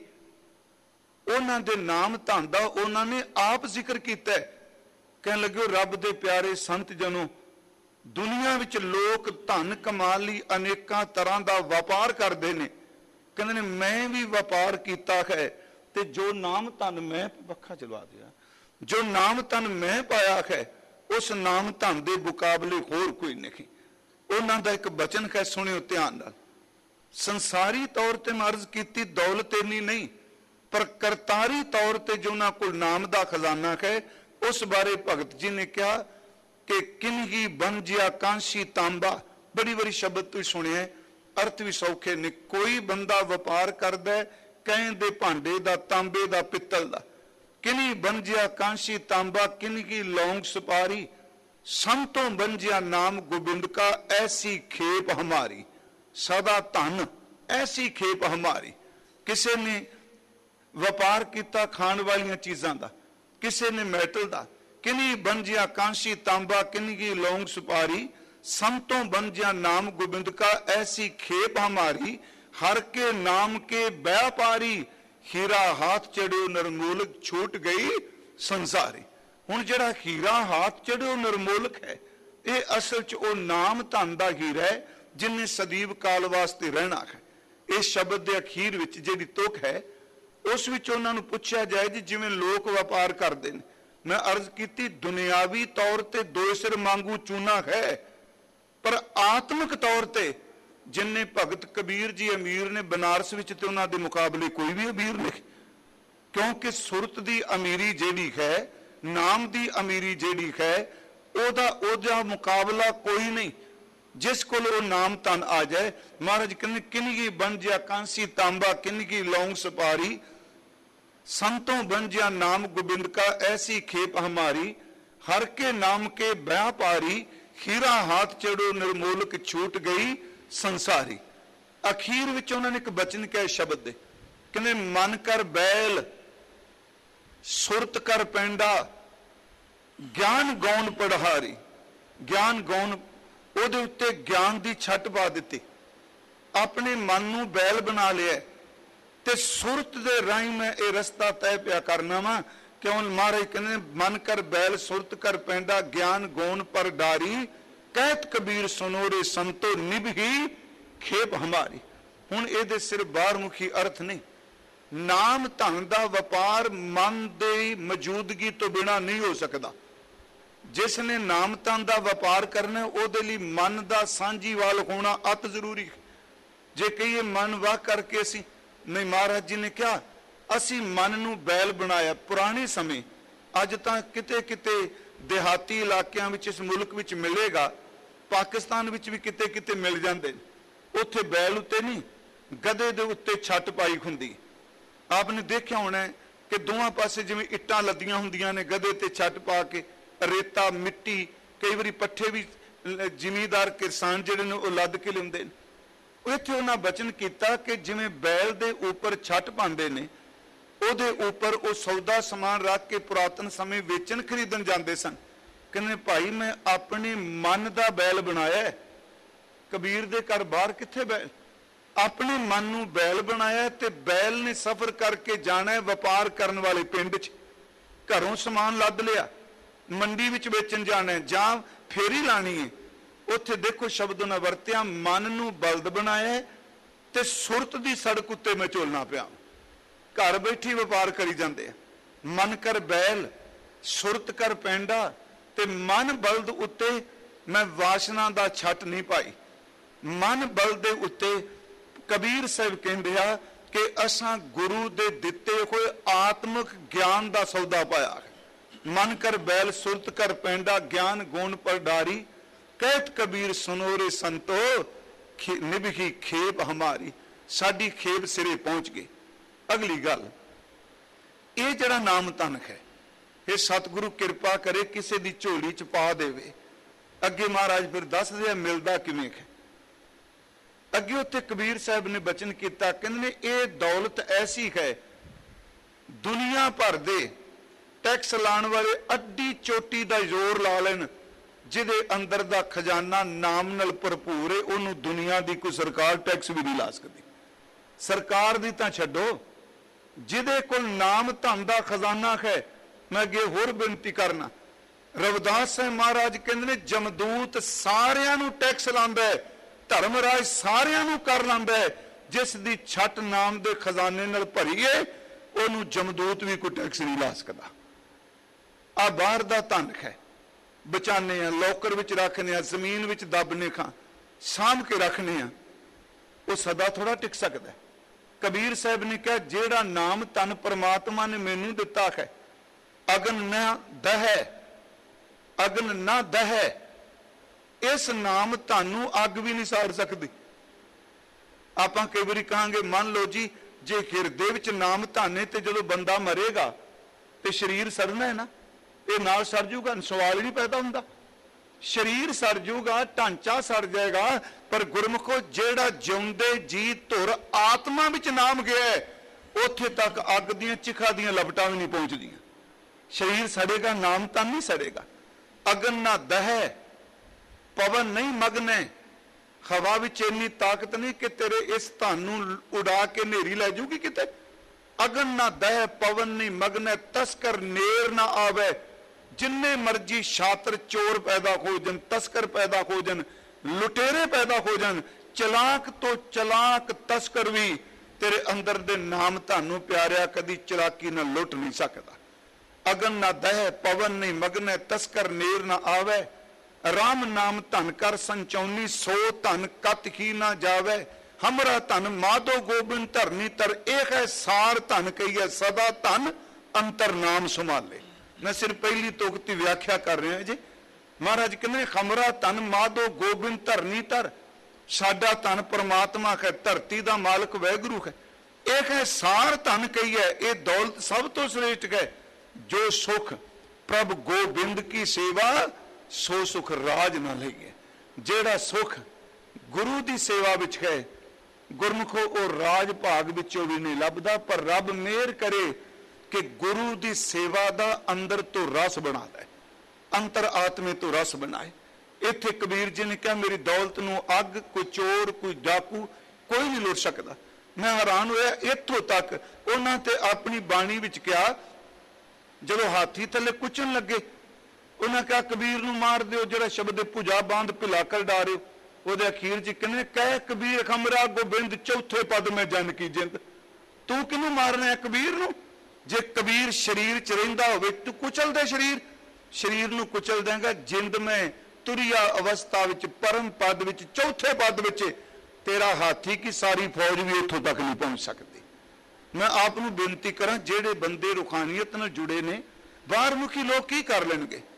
ਉਹਨਾਂ ਦੇ ਨਾਮ ਧਨ ਦਾ ਉਹਨਾਂ ਨੇ ਆਪ ਜ਼ਿਕਰ ਕੀਤਾ। ਕਹਿਣ ਲੱਗੇ ਰੱਬ ਦੇ ਪਿਆਰੇ ਸੰਤ ਜਨੋ, ਦੁਨੀਆ ਵਿੱਚ ਲੋਕ ਧਨ ਕਮਾਉਣ ਲਈ ਅਨੇਕਾਂ ਤਰ੍ਹਾਂ ਦਾ ਵਪਾਰ ਕਰਦੇ ਨੇ। ਕਹਿੰਦੇ ਨੇ ਮੈਂ ਵੀ ਵਪਾਰ ਕੀਤਾ ਹੈ, ਤੇ ਜੋ ਨਾਮ ਧਨ ਮੈਂ ਪੱਖਾ ਚਲਵਾ ਦਿਆ, ਜੋ ਨਾਮ ਧਨ ਮੈਂ ਪਾਇਆ ਹੈ ਉਸ ਨਾਮ ਧਨ ਦੇ ਮੁਕਾਬਲੇ ਹੋਰ ਕੋਈ ਨਹੀਂ। ਉਹਨਾਂ ਦਾ ਇੱਕ ਬਚਨ ਹੈ, ਸੁਣਿਓ ਧਿਆਨ ਨਾਲ। ਸੰਸਾਰੀ ਤੌਰ ਤੇ ਮੈਂ ਅਰਜ਼ ਕੀਤੀ ਦੌਲਤ ਇੰਨੀ ਨਹੀਂ, ਪਰ ਕਰਤਾਰੀ ਤੌਰ ਤੇ ਜੋ ਉਹਨਾਂ ਕੋਲ ਨਾਮ ਦਾ ਖਜ਼ਾਨਾ ਹੈ, ਉਸ ਬਾਰੇ ਭਗਤ ਜੀ ਨੇ ਕਿਹਾ ਕਿ ਕਿਨਹੀ ਬੰਜਿਆ ਕਾਂਸੀ ਤਾਂਬਾ। ਬੜੀ ਵਾਰੀ ਸ਼ਬਦ ਤੁਸੀਂ ਸੁਣਿਆ, ਅਰਥ ਵੀ ਸੌਖੇ ਨੇ। ਕੋਈ ਬੰਦਾ ਵਪਾਰ ਕਰਦਾ ਕਹਿਣ ਦੇ ਭਾਂਡੇ ਦਾ, ਤਾਂਬੇ ਦਾ, ਪਿੱਤਲ ਦਾ। ਕਿਨੀ ਬੰਜਿਆ ਕਾਂਸੀ ਤਾਂਬਾ ਕਿਨਕੀ ਲੌਂਗ ਸੁਪਾਰੀ, ਸੰਤੋਂ ਬੰਜਿਆ ਨਾਮ ਗੋਬਿੰਦ ਕਾ ਐਸੀ ਖੇਪ ਹਮਾਰੀ। ਸਦਾ ਧਨ ਐਸੀ ਖੇਪ ਹਮਾਰੀ। ਕਿਸੇ ਨੇ ਵਪਾਰ ਕੀਤਾ ਖਾਣ ਵਾਲੀਆਂ ਚੀਜ਼ਾਂ ਦਾ, ਕਿਸੇ ਨੇ ਮੈਟਲ ਦਾ। ਕਿਨੀ ਬੰਜਿਆ ਕਾਂਸੀ ਤਾਂਬਾ ਕਿਨਕੀ ਲੌਂਗ ਸੁਪਾਰੀ, ਸੰਤੋਂ ਬੰਜਿਆ ਨਾਮ ਗੋਬਿੰਦ ਕਾ ਐਸੀ ਖੇਪ ਹਮਾਰੀ। ਹਰ ਕੇ ਨਾਮ ਕੇ व्यापारी, ਹੀਰਾ ਹਾਥ ਚੜਿਓ ਨਿਰਮੋਲਕ ਛੂਟ ਗਈ ਸੰਸਾਰੀ। ਹੁਣ ਜਿਹੜਾ ਹੀਰਾ ਹਾਥ ਚੜਿਓ ਨਿਰਮੋਲਕ ਹੈ, ਇਹ ਅਸਲ ਚ ਉਹ ਨਾਮ ਧਨ ਦਾ ਹੀਰਾ ਹੈ ਜਿਨੇ ਸਦੀਵ ਕਾਲ ਵਾਸਤੇ ਰਹਿਣਾ ਹੈ। ਇਸ ਸ਼ਬਦ ਦੇ ਅਖੀਰ ਵਿੱਚ ਜਿਹੜੀ ਤੁਕ ਹੈ, ਉਸ ਵਿੱਚ ਉਹਨਾਂ ਨੂੰ ਪੁੱਛਿਆ ਜਾਏ ਜੀ ਜਿਵੇਂ ਲੋਕ ਵਪਾਰ ਕਰਦੇ ਨੇ। ਮੈਂ ਅਰਜ਼ ਕੀਤੀ ਦੁਨਿਆਵੀ ਤੌਰ ਤੇ ਦੋ ਸਿਰ ਮੰਗੂ ਚੂਨਾ ਹੈ, ਪਰ ਆਤਮਿਕ ਤੌਰ ਤੇ ਜਿੰਨੇ ਭਗਤ ਕਬੀਰ ਜੀ ਅਮੀਰ ਨੇ ਬਨਾਰਸ ਵਿੱਚ, ਤੇ ਉਹਨਾਂ ਦੇ ਮੁਕਾਬਲੇ ਕੋਈ ਵੀ ਅਮੀਰ ਨਹੀਂ। ਕਿਉਂਕਿ ਸੁਰਤ ਦੀ ਅਮੀਰੀ ਜਿਹੜੀ ਹੈ, ਨਾਮ ਦੀ ਅਮੀਰੀ ਜਿਹੜੀ ਹੈ, ਉਹਦਾ ਮੁਕਾਬਲਾ ਕੋਈ ਨਹੀਂ ਜਿਸ ਕੋਲ ਉਹ ਨਾਮ ਧਨ ਆ ਜਾਏ। ਮਹਾਰਾਜ ਕਹਿੰਦੇ ਕਿਨਗੀ ਬੰਜਿਆ ਕਾਂਸੀ ਤਾਂਬਾ ਕਿਨਗੀ ਲੌਂਗ ਸੁਪਾਰੀ, संतों बंजिया नाम गोबिंद का ऐसी खेप हमारी। हर के नाम के व्यापारी, हीरा हाथ चढ़ो निर्मोलक छूट गई संसारी। अखीर विच उन्होंने एक बचन कहे शब्द दे, कहने मन कर बैल सुरत कर पेंडा, ज्ञान गौन पढ़ारी। ज्ञान गौन ਉਹਦੇ ਉੱਤੇ ਗਿਆਨ ਦੀ ਛੱਟ ਪਾ ਦਿੱਤੀ, ਆਪਣੇ ਮਨ ਨੂੰ ਬੈਲ ਬਣਾ ਲਿਆ ਤੇ ਸੁਰਤ ਦੇ ਰਾਹੀਂ ਮੈਂ ਇਹ ਰਸਤਾ ਤੈਅ ਪਿਆ ਕਰਨਾ ਵਾ। ਕਿਉਂ ਮਹਾਰਾਜ ਕਹਿੰਦੇ ਮਨ ਕਰ ਬੈਲ ਸੁਰਤ ਕਰ ਪੈਂਦਾ, ਗਿਆਨ ਗੌਨ ਪਰ ਡਾਰੀ। ਕਹਿਤ ਕਬੀਰ ਸੁਨੋ ਰੇ ਸੰਤੋ ਨਿਭੀ ਖੇਪ ਹਮਾਰੀ। ਹੁਣ ਇਹਦੇ ਸਿਰ ਬਾਹਰਮੁਖੀ ਅਰਥ ਨਹੀਂ। ਨਾਮ ਧਨ ਦਾ ਵਪਾਰ ਮਨ ਦੀ ਮੌਜੂਦਗੀ ਤੋਂ ਬਿਨਾਂ ਨਹੀਂ ਹੋ ਸਕਦਾ। ਜਿਸ ਨੇ ਨਾਮ ਧਨ ਦਾ ਵਪਾਰ ਕਰਨਾ ਉਹਦੇ ਲਈ ਮਨ ਦਾ ਸਾਂਝੀਵਾਲ ਹੋਣਾ ਅਤ ਜ਼ਰੂਰੀ। ਜੇ ਕਹੀਏ ਮਨ ਵਾਹ ਕਰਕੇ ਅਸੀਂ ਨਹੀਂ, ਮਹਾਰਾਜ ਜੀ ਨੇ ਕਿਹਾ ਅਸੀਂ ਮਨ ਨੂੰ ਬੈਲ ਬਣਾਇਆ ਪੁਰਾਣੇ ਸਮੇਂ। ਅੱਜ ਤਾਂ ਕਿਤੇ ਕਿਤੇ ਦਿਹਾਤੀ ਇਲਾਕਿਆਂ ਵਿੱਚ ਇਸ ਮੁਲਕ ਵਿੱਚ ਮਿਲੇਗਾ, ਪਾਕਿਸਤਾਨ ਵਿੱਚ ਵੀ ਕਿਤੇ ਕਿਤੇ ਮਿਲ ਜਾਂਦੇ ਨੇ। ਉੱਥੇ ਬੈਲ ਉੱਤੇ ਨਹੀਂ, ਗਧੇ ਦੇ ਉੱਤੇ ਛੱਟ ਪਾਈ ਹੁੰਦੀ। ਆਪ ਨੇ ਦੇਖਿਆ ਹੋਣਾ ਕਿ ਦੋਵਾਂ ਪਾਸੇ ਜਿਵੇਂ ਇੱਟਾਂ ਲੱਦੀਆਂ ਹੁੰਦੀਆਂ ਨੇ, ਗਧੇ ਤੇ ਛੱਟ ਪਾ ਕੇ ਰੇਤਾ ਮਿੱਟੀ, ਕਈ ਵਾਰੀ ਪੱਠੇ ਵੀ ਜ਼ਿਮੀਂਦਾਰ ਕਿਸਾਨ ਜਿਹੜੇ ਨੇ ਉਹ ਲੱਦ ਕੇ ਲਿਆਉਂਦੇ ਨੇ। ਇੱਥੇ ਉਹਨਾਂ ਬਚਨ ਕੀਤਾ ਕਿ ਜਿਵੇਂ ਬੈਲ ਦੇ ਉੱਪਰ ਛੱਟ ਪਾਉਂਦੇ ਨੇ, ਉਹਦੇ ਉੱਪਰ ਉਹ ਸੌਦਾ ਸਮਾਨ ਰੱਖ ਕੇ ਪੁਰਾਤਨ ਸਮੇਂ ਵੇਚਣ ਖਰੀਦਣ ਜਾਂਦੇ ਸਨ। ਕਹਿੰਦੇ ਭਾਈ ਮੈਂ ਆਪਣੇ ਮਨ ਦਾ ਬੈਲ ਬਣਾਇਆ। ਕਬੀਰ ਦੇ ਘਰ ਬਾਹਰ ਕਿੱਥੇ ਬੈਲ? ਆਪਣੇ ਮਨ ਨੂੰ ਬੈਲ ਬਣਾਇਆ ਤੇ ਬੈਲ ਨੇ ਸਫ਼ਰ ਕਰਕੇ ਜਾਣਾ ਵਪਾਰ ਕਰਨ ਵਾਲੇ ਪਿੰਡ 'ਚ। ਘਰੋਂ ਸਮਾਨ ਲੱਦ ਲਿਆ, ਮੰਡੀ ਵਿੱਚ ਵੇਚਣ ਜਾਣਾ ਜਾਂ ਫੇਰੀ ਲਾਣੀ ਹੈ। ਉੱਥੇ ਦੇਖੋ ਸ਼ਬਦ ਉਹਨਾਂ ਵਰਤਿਆ, ਮਨ ਨੂੰ ਬਲਦ ਬਣਾਇਆ ਤੇ ਸੁਰਤ ਦੀ ਸੜਕ ਉੱਤੇ ਮੈਂ ਝੋਲਣਾ ਪਿਆ। ਘਰ ਬੈਠੀ ਵਪਾਰ ਕਰੀ ਜਾਂਦੇ ਆ। ਮਨ ਕਰ ਬੈਲ, ਸੁਰਤ ਕਰ ਪੈਂਡਾ, ਤੇ ਮਨ ਬਲਦ ਉੱਤੇ ਮੈਂ ਵਾਸ਼ਨਾ ਦਾ ਛੱਟ ਨਹੀਂ ਪਾਈ। ਮਨ ਬਲਦ ਦੇ ਉੱਤੇ ਕਬੀਰ ਸਾਹਿਬ ਕਹਿੰਦੇ ਆ ਕਿ ਅਸਾਂ ਗੁਰੂ ਦੇ ਦਿੱਤੇ ਹੋਏ ਆਤਮਿਕ ਗਿਆਨ ਦਾ ਸੌਦਾ ਪਾਇਆ। ਮਨ ਕਰ ਬੈਲ, ਸੁਰਤ ਕਰ ਪੈਂਡਾ, ਗਿਆਨ ਗੁਣ ਪਰਡਾਰੀ, ਕਹਿਤ ਕਬੀਰ ਸੁਨੋਰੇ ਸੰਤੋ, ਨਿਭੀ ਖੇਪ ਹਮਾਰੀ। ਸਾਡੀ ਖੇਪ ਸਿਰੇ ਪਹੁੰਚ ਗਈ। ਅਗਲੀ ਗੱਲ, ਇਹ ਜਿਹੜਾ ਨਾਮ ਤਨਖ ਹੈ, ਇਹ ਸਤਿਗੁਰੂ ਕਿਰਪਾ ਕਰੇ ਕਿਸੇ ਦੀ ਝੋਲੀ ਚ ਪਾ ਦੇਵੇ। ਅੱਗੇ ਮਹਾਰਾਜ ਫਿਰ ਦੱਸਦੇ ਆ ਮਿਲਦਾ ਕਿਵੇਂ ਹੈ। ਅੱਗੇ ਉੱਥੇ ਕਬੀਰ ਸਾਹਿਬ ਨੇ ਬਚਨ ਕੀਤਾ, ਕਹਿੰਦੇ ਨੇ ਇਹ ਦੌਲਤ ਐਸੀ ਹੈ, ਦੁਨੀਆ ਭਰ ਦੇ ਟੈਕਸ ਲਾਉਣ ਵਾਲੇ ਅੱਡੀ ਚੋਟੀ ਦਾ ਜ਼ੋਰ ਲਾ ਲੈਣ, ਜਿਹਦੇ ਅੰਦਰ ਦਾ ਖਜ਼ਾਨਾ ਨਾਮ ਨਾਲ ਭਰਪੂਰ ਹੈ, ਉਹਨੂੰ ਦੁਨੀਆ ਦੀ ਕੋਈ ਸਰਕਾਰ ਟੈਕਸ ਵੀ ਨਹੀਂ ਲਾ ਸਕਦੀ। ਸਰਕਾਰ ਦੀ ਤਾਂ ਛੱਡੋ, ਜਿਹਦੇ ਕੋਲ ਨਾਮ ਧਨ ਦਾ ਖਜ਼ਾਨਾ ਹੈ। ਮੈਂ ਅੱਗੇ ਹੋਰ ਬੇਨਤੀ ਕਰਨਾ, ਰਵਿਦਾਸ ਸਾਹਿਬ ਮਹਾਰਾਜ ਕਹਿੰਦੇ ਨੇ ਜਮਦੂਤ ਸਾਰਿਆਂ ਨੂੰ ਟੈਕਸ ਲਾਉਂਦਾ ਹੈ, ਧਰਮਰਾਜ ਸਾਰਿਆਂ ਨੂੰ ਕਰ ਲਾਉਂਦਾ ਹੈ। ਜਿਸ ਦੀ ਛੱਟ ਨਾਮ ਦੇ ਖਜ਼ਾਨੇ ਨਾਲ ਭਰੀ ਹੈ, ਉਹਨੂੰ ਜਮਦੂਤ ਵੀ ਕੋਈ ਟੈਕਸ ਨਹੀਂ ਲਾ ਸਕਦਾ। ਆ ਬਾਹਰ ਦਾ ਧਨ ਹੈ, ਬਚਾਨੇ ਆ, ਲੋਕਰ ਵਿੱਚ ਰੱਖਨੇ ਆ, ਜ਼ਮੀਨ ਵਿੱਚ ਦੱਬਨੇ ਖਾਂ, ਸਾਂਭ ਕੇ ਰੱਖਨੇ ਆ, ਉਹ ਸਦਾ ਥੋੜਾ ਟਿਕ ਸਕਦਾ। ਕਬੀਰ ਸਾਹਿਬ ਨੇ ਕਿਹਾ ਜਿਹੜਾ ਨਾਮ ਧਨ ਪਰਮਾਤਮਾ ਨੇ ਮੈਨੂੰ ਦਿੱਤਾ ਹੈ, ਅਗਨ ਨਾ ਦਹੈ, ਅਗਨ ਨਾ ਦਹੈ, ਇਸ ਨਾਮ ਤੁਹਾਨੂੰ ਅੱਗ ਵੀ ਨਹੀਂ ਸਾੜ ਸਕਦੀ। ਆਪਾਂ ਕਈ ਵਾਰੀ ਕਹਾਂਗੇ ਮੰਨ ਲਓ ਜੀ ਜੇ ਹਿਰਦੇ ਵਿੱਚ ਨਾਮ ਧਨ ਹੈ ਤੇ ਜਦੋਂ ਬੰਦਾ ਮਰੇਗਾ ਤੇ ਸਰੀਰ ਸੜਨਾ ਹੈ ਨਾ, ਇਹ ਨਾਲ ਸੜ ਜੂਗਾ, ਸਵਾਲ ਹੀ ਨਹੀਂ ਪੈਦਾ ਹੁੰਦਾ। ਸਰੀਰ ਸੜ ਜੂਗਾ, ਢਾਂਚਾ ਸੜ ਜਾਏਗਾ, ਪਰ ਗੁਰਮੁਖੋ ਜਿਹੜਾ ਜਿਉਂਦੇ ਜੀ ਧੁਰ ਆਤਮਾ ਵਿੱਚ ਨਾਮ ਗਿਆ, ਉੱਥੇ ਤੱਕ ਅੱਗ ਦੀਆਂ ਚਿਖਾ ਦੀਆਂ ਲਪਟਾਂ ਵੀ ਨਹੀਂ ਪਹੁੰਚਦੀਆਂ। ਸਰੀਰ ਸੜੇਗਾ, ਨਾਮ ਤਾਂ ਨਹੀਂ ਸੜੇਗਾ। ਅਗਨ ਨਾ ਦਹੈ, ਪਵਨ ਨਹੀਂ ਮਗਨੈ, ਹਵਾ ਵਿੱਚ ਇੰਨੀ ਤਾਕਤ ਨਹੀਂ ਕਿ ਤੇਰੇ ਇਸ ਧਨ ਨੂੰ ਉਡਾ ਕੇ ਨੇਰੀ ਲੈ ਜੂਗੀ ਕਿਤੇ। ਅਗਨ ਨਾ ਦਹੈ, ਪਵਨ ਨਹੀਂ ਮਗਨੈ, ਤਸਕਰ ਨੇਰ ਨਾ ਆਵੇ। ਜਿੰਨੇ ਮਰਜੀ ਛਾਤਰ ਚੋਰ ਪੈਦਾ ਹੋ ਜਾਣ, ਤਸਕਰ ਪੈਦਾ ਹੋ ਜਾਣ, ਲੁਟੇਰੇ ਪੈਦਾ ਹੋ ਜਾਣ, ਚਲਾਕ ਤੋਂ ਚਲਾਕ ਤਸਕਰ ਵੀ ਤੇਰੇ ਅੰਦਰ ਦੇ ਨਾਮ ਤੁਹਾਨੂੰ ਪਿਆਰਿਆ ਕਦੀ ਚਲਾਕੀ ਨਾਲ ਲੁੱਟ ਨਹੀਂ ਸਕਦਾ। ਅਗਨ ਨਾ ਦਹੈ, ਪਵਨ ਨਹੀਂ ਮਗਨੈ, ਤਸਕਰ ਨੇਰ ਨਾ ਆਵੇ। ਰਾਮ ਨਾਮ ਧਨ ਕਰ ਸੰਚੌਨੀ, ਸੋ ਧਨ ਕਤ ਹੀ ਨਾ ਜਾਵੇ। ਹਮਰਾ ਧਨ ਮਾਧੋ ਗੋਬਿੰਦ ਧਰਨੀ ਤਰ, ਇਹ ਹੈ ਸਾਰ ਧਨ ਕਹੀਏ ਸਦਾ ਧਨ ਅੰਤਰ ਨਾਮ ਸੰਭਾਲੇ। ਮੈਂ ਸਿਰਫ ਪਹਿਲੀ ਤੁਕ ਦੀ ਵਿਆਖਿਆ ਕਰ ਰਿਹਾ ਜੀ। ਮਹਾਰਾਜ ਕਹਿੰਦੇ ਹਮਰਾ ਧਨ ਮਾਧੋ ਗੋਬਿੰਦ ਧਰਨੀ ਤਰ, ਸਾਡਾ ਧਨ ਪਰਮਾਤਮਾ ਹੈ, ਧਰਤੀ ਦਾ ਮਾਲਕ ਵਾਹਿਗੁਰੂ ਹੈ। ਇਹ ਹੈ ਸਾਰ ਧਨ ਕਹੀਏ, ਇਹ ਦੌਲਤ ਸਭ ਤੋਂ ਸ੍ਰੇਸ਼ਟ ਹੈ। ਜੋ ਸੁਖ ਪ੍ਰਭ ਗੋਬਿੰਦ ਕੀ ਸੇਵਾ, ਸੋ ਸੁਖ ਰਾਜ ਨਾ ਲਈਏ। ਜਿਹੜਾ ਸੁਖ ਗੁਰੂ ਦੀ ਸੇਵਾ ਵਿੱਚ ਹੈ, ਗੁਰਮੁਖੋ ਉਹ ਰਾਜ ਭਾਗ ਵਿੱਚੋਂ ਵੀ ਨਹੀਂ ਲੱਭਦਾ। ਪਰ ਰੱਬ ਮਿਹਰ ਕਰੇ ਕਿ ਗੁਰੂ ਦੀ ਸੇਵਾ ਦਾ ਅੰਦਰ ਤੋਂ ਰਸ ਬਣਾ ਦੇ, ਅੰਤਰ ਆਤਮੇ ਤੋਂ ਰਸ ਬਣਾਏ। ਇੱਥੇ ਕਬੀਰ ਜੀ ਨੇ ਕਿਹਾ ਮੇਰੀ ਦੌਲਤ ਨੂੰ ਅੱਗ, ਕੋਈ ਚੋਰ, ਕੋਈ ਡਾਕੂ ਕੋਈ ਨਹੀਂ ਲੁੱਟ ਸਕਦਾ। ਮੈਂ ਹੈਰਾਨ ਹੋਇਆ, ਇੱਥੋਂ ਤੱਕ ਉਹਨਾਂ ਤੇ ਆਪਣੀ ਬਾਣੀ ਵਿੱਚ ਕਿਹਾ, ਜਦੋਂ ਹਾਥੀ ਥੱਲੇ ਕੁਚਣ ਲੱਗੇ ਉਹਨਾਂ ਕਿਹਾ ਕਬੀਰ ਨੂੰ ਮਾਰ ਦਿਓ, ਜਿਹੜਾ ਸ਼ਬਦ ਭੁਜਾ ਬਾਂਧ ਭਿਲਾ ਕਰ ਡਾਰਿਓ। ਉਹਦੇ ਅਖੀਰ ਚ ਕਹਿੰਦੇ ਕਹਿ ਕਬੀਰ ਖਮਰਾ ਗੋਬਿੰਦ, ਚੌਥੇ ਪਦ ਮੈਂ ਜਨ ਕੀ ਜਿੰਦ। ਤੂੰ ਕਿਹਨੂੰ ਮਾਰਨਾ ਹੈ? ਕਬੀਰ ਨੂੰ। ਜੇ ਕਬੀਰ ਸਰੀਰ ਚ ਰਹਿੰਦਾ ਹੋਵੇ ਤੂੰ ਕੁਚਲ ਦੇ ਸਰੀਰ, ਸਰੀਰ ਨੂੰ ਕੁਚਲ ਦੇਂਗਾ। ਜਿੰਦ ਮੈਂ ਤੁਰਿਆ ਅਵਸਥਾ ਵਿੱਚ ਪਰਮ ਪਦ ਵਿੱਚ ਚੌਥੇ ਪਦ ਵਿੱਚ, ਤੇਰਾ ਹਾਥੀ ਕੀ ਸਾਰੀ ਫੌਜ ਵੀ ਇੱਥੋਂ ਤੱਕ ਨਹੀਂ ਪਹੁੰਚ ਸਕਦੀ। ਮੈਂ ਆਪ ਨੂੰ ਬੇਨਤੀ ਕਰਾਂ ਜਿਹੜੇ ਬੰਦੇ ਰੂਹਾਨੀਅਤ ਨਾਲ ਜੁੜੇ ਨੇ, ਬਾਹਰ ਮੁਖੀ ਲੋਕ ਕੀ ਕਰ ਲੈਣਗੇ?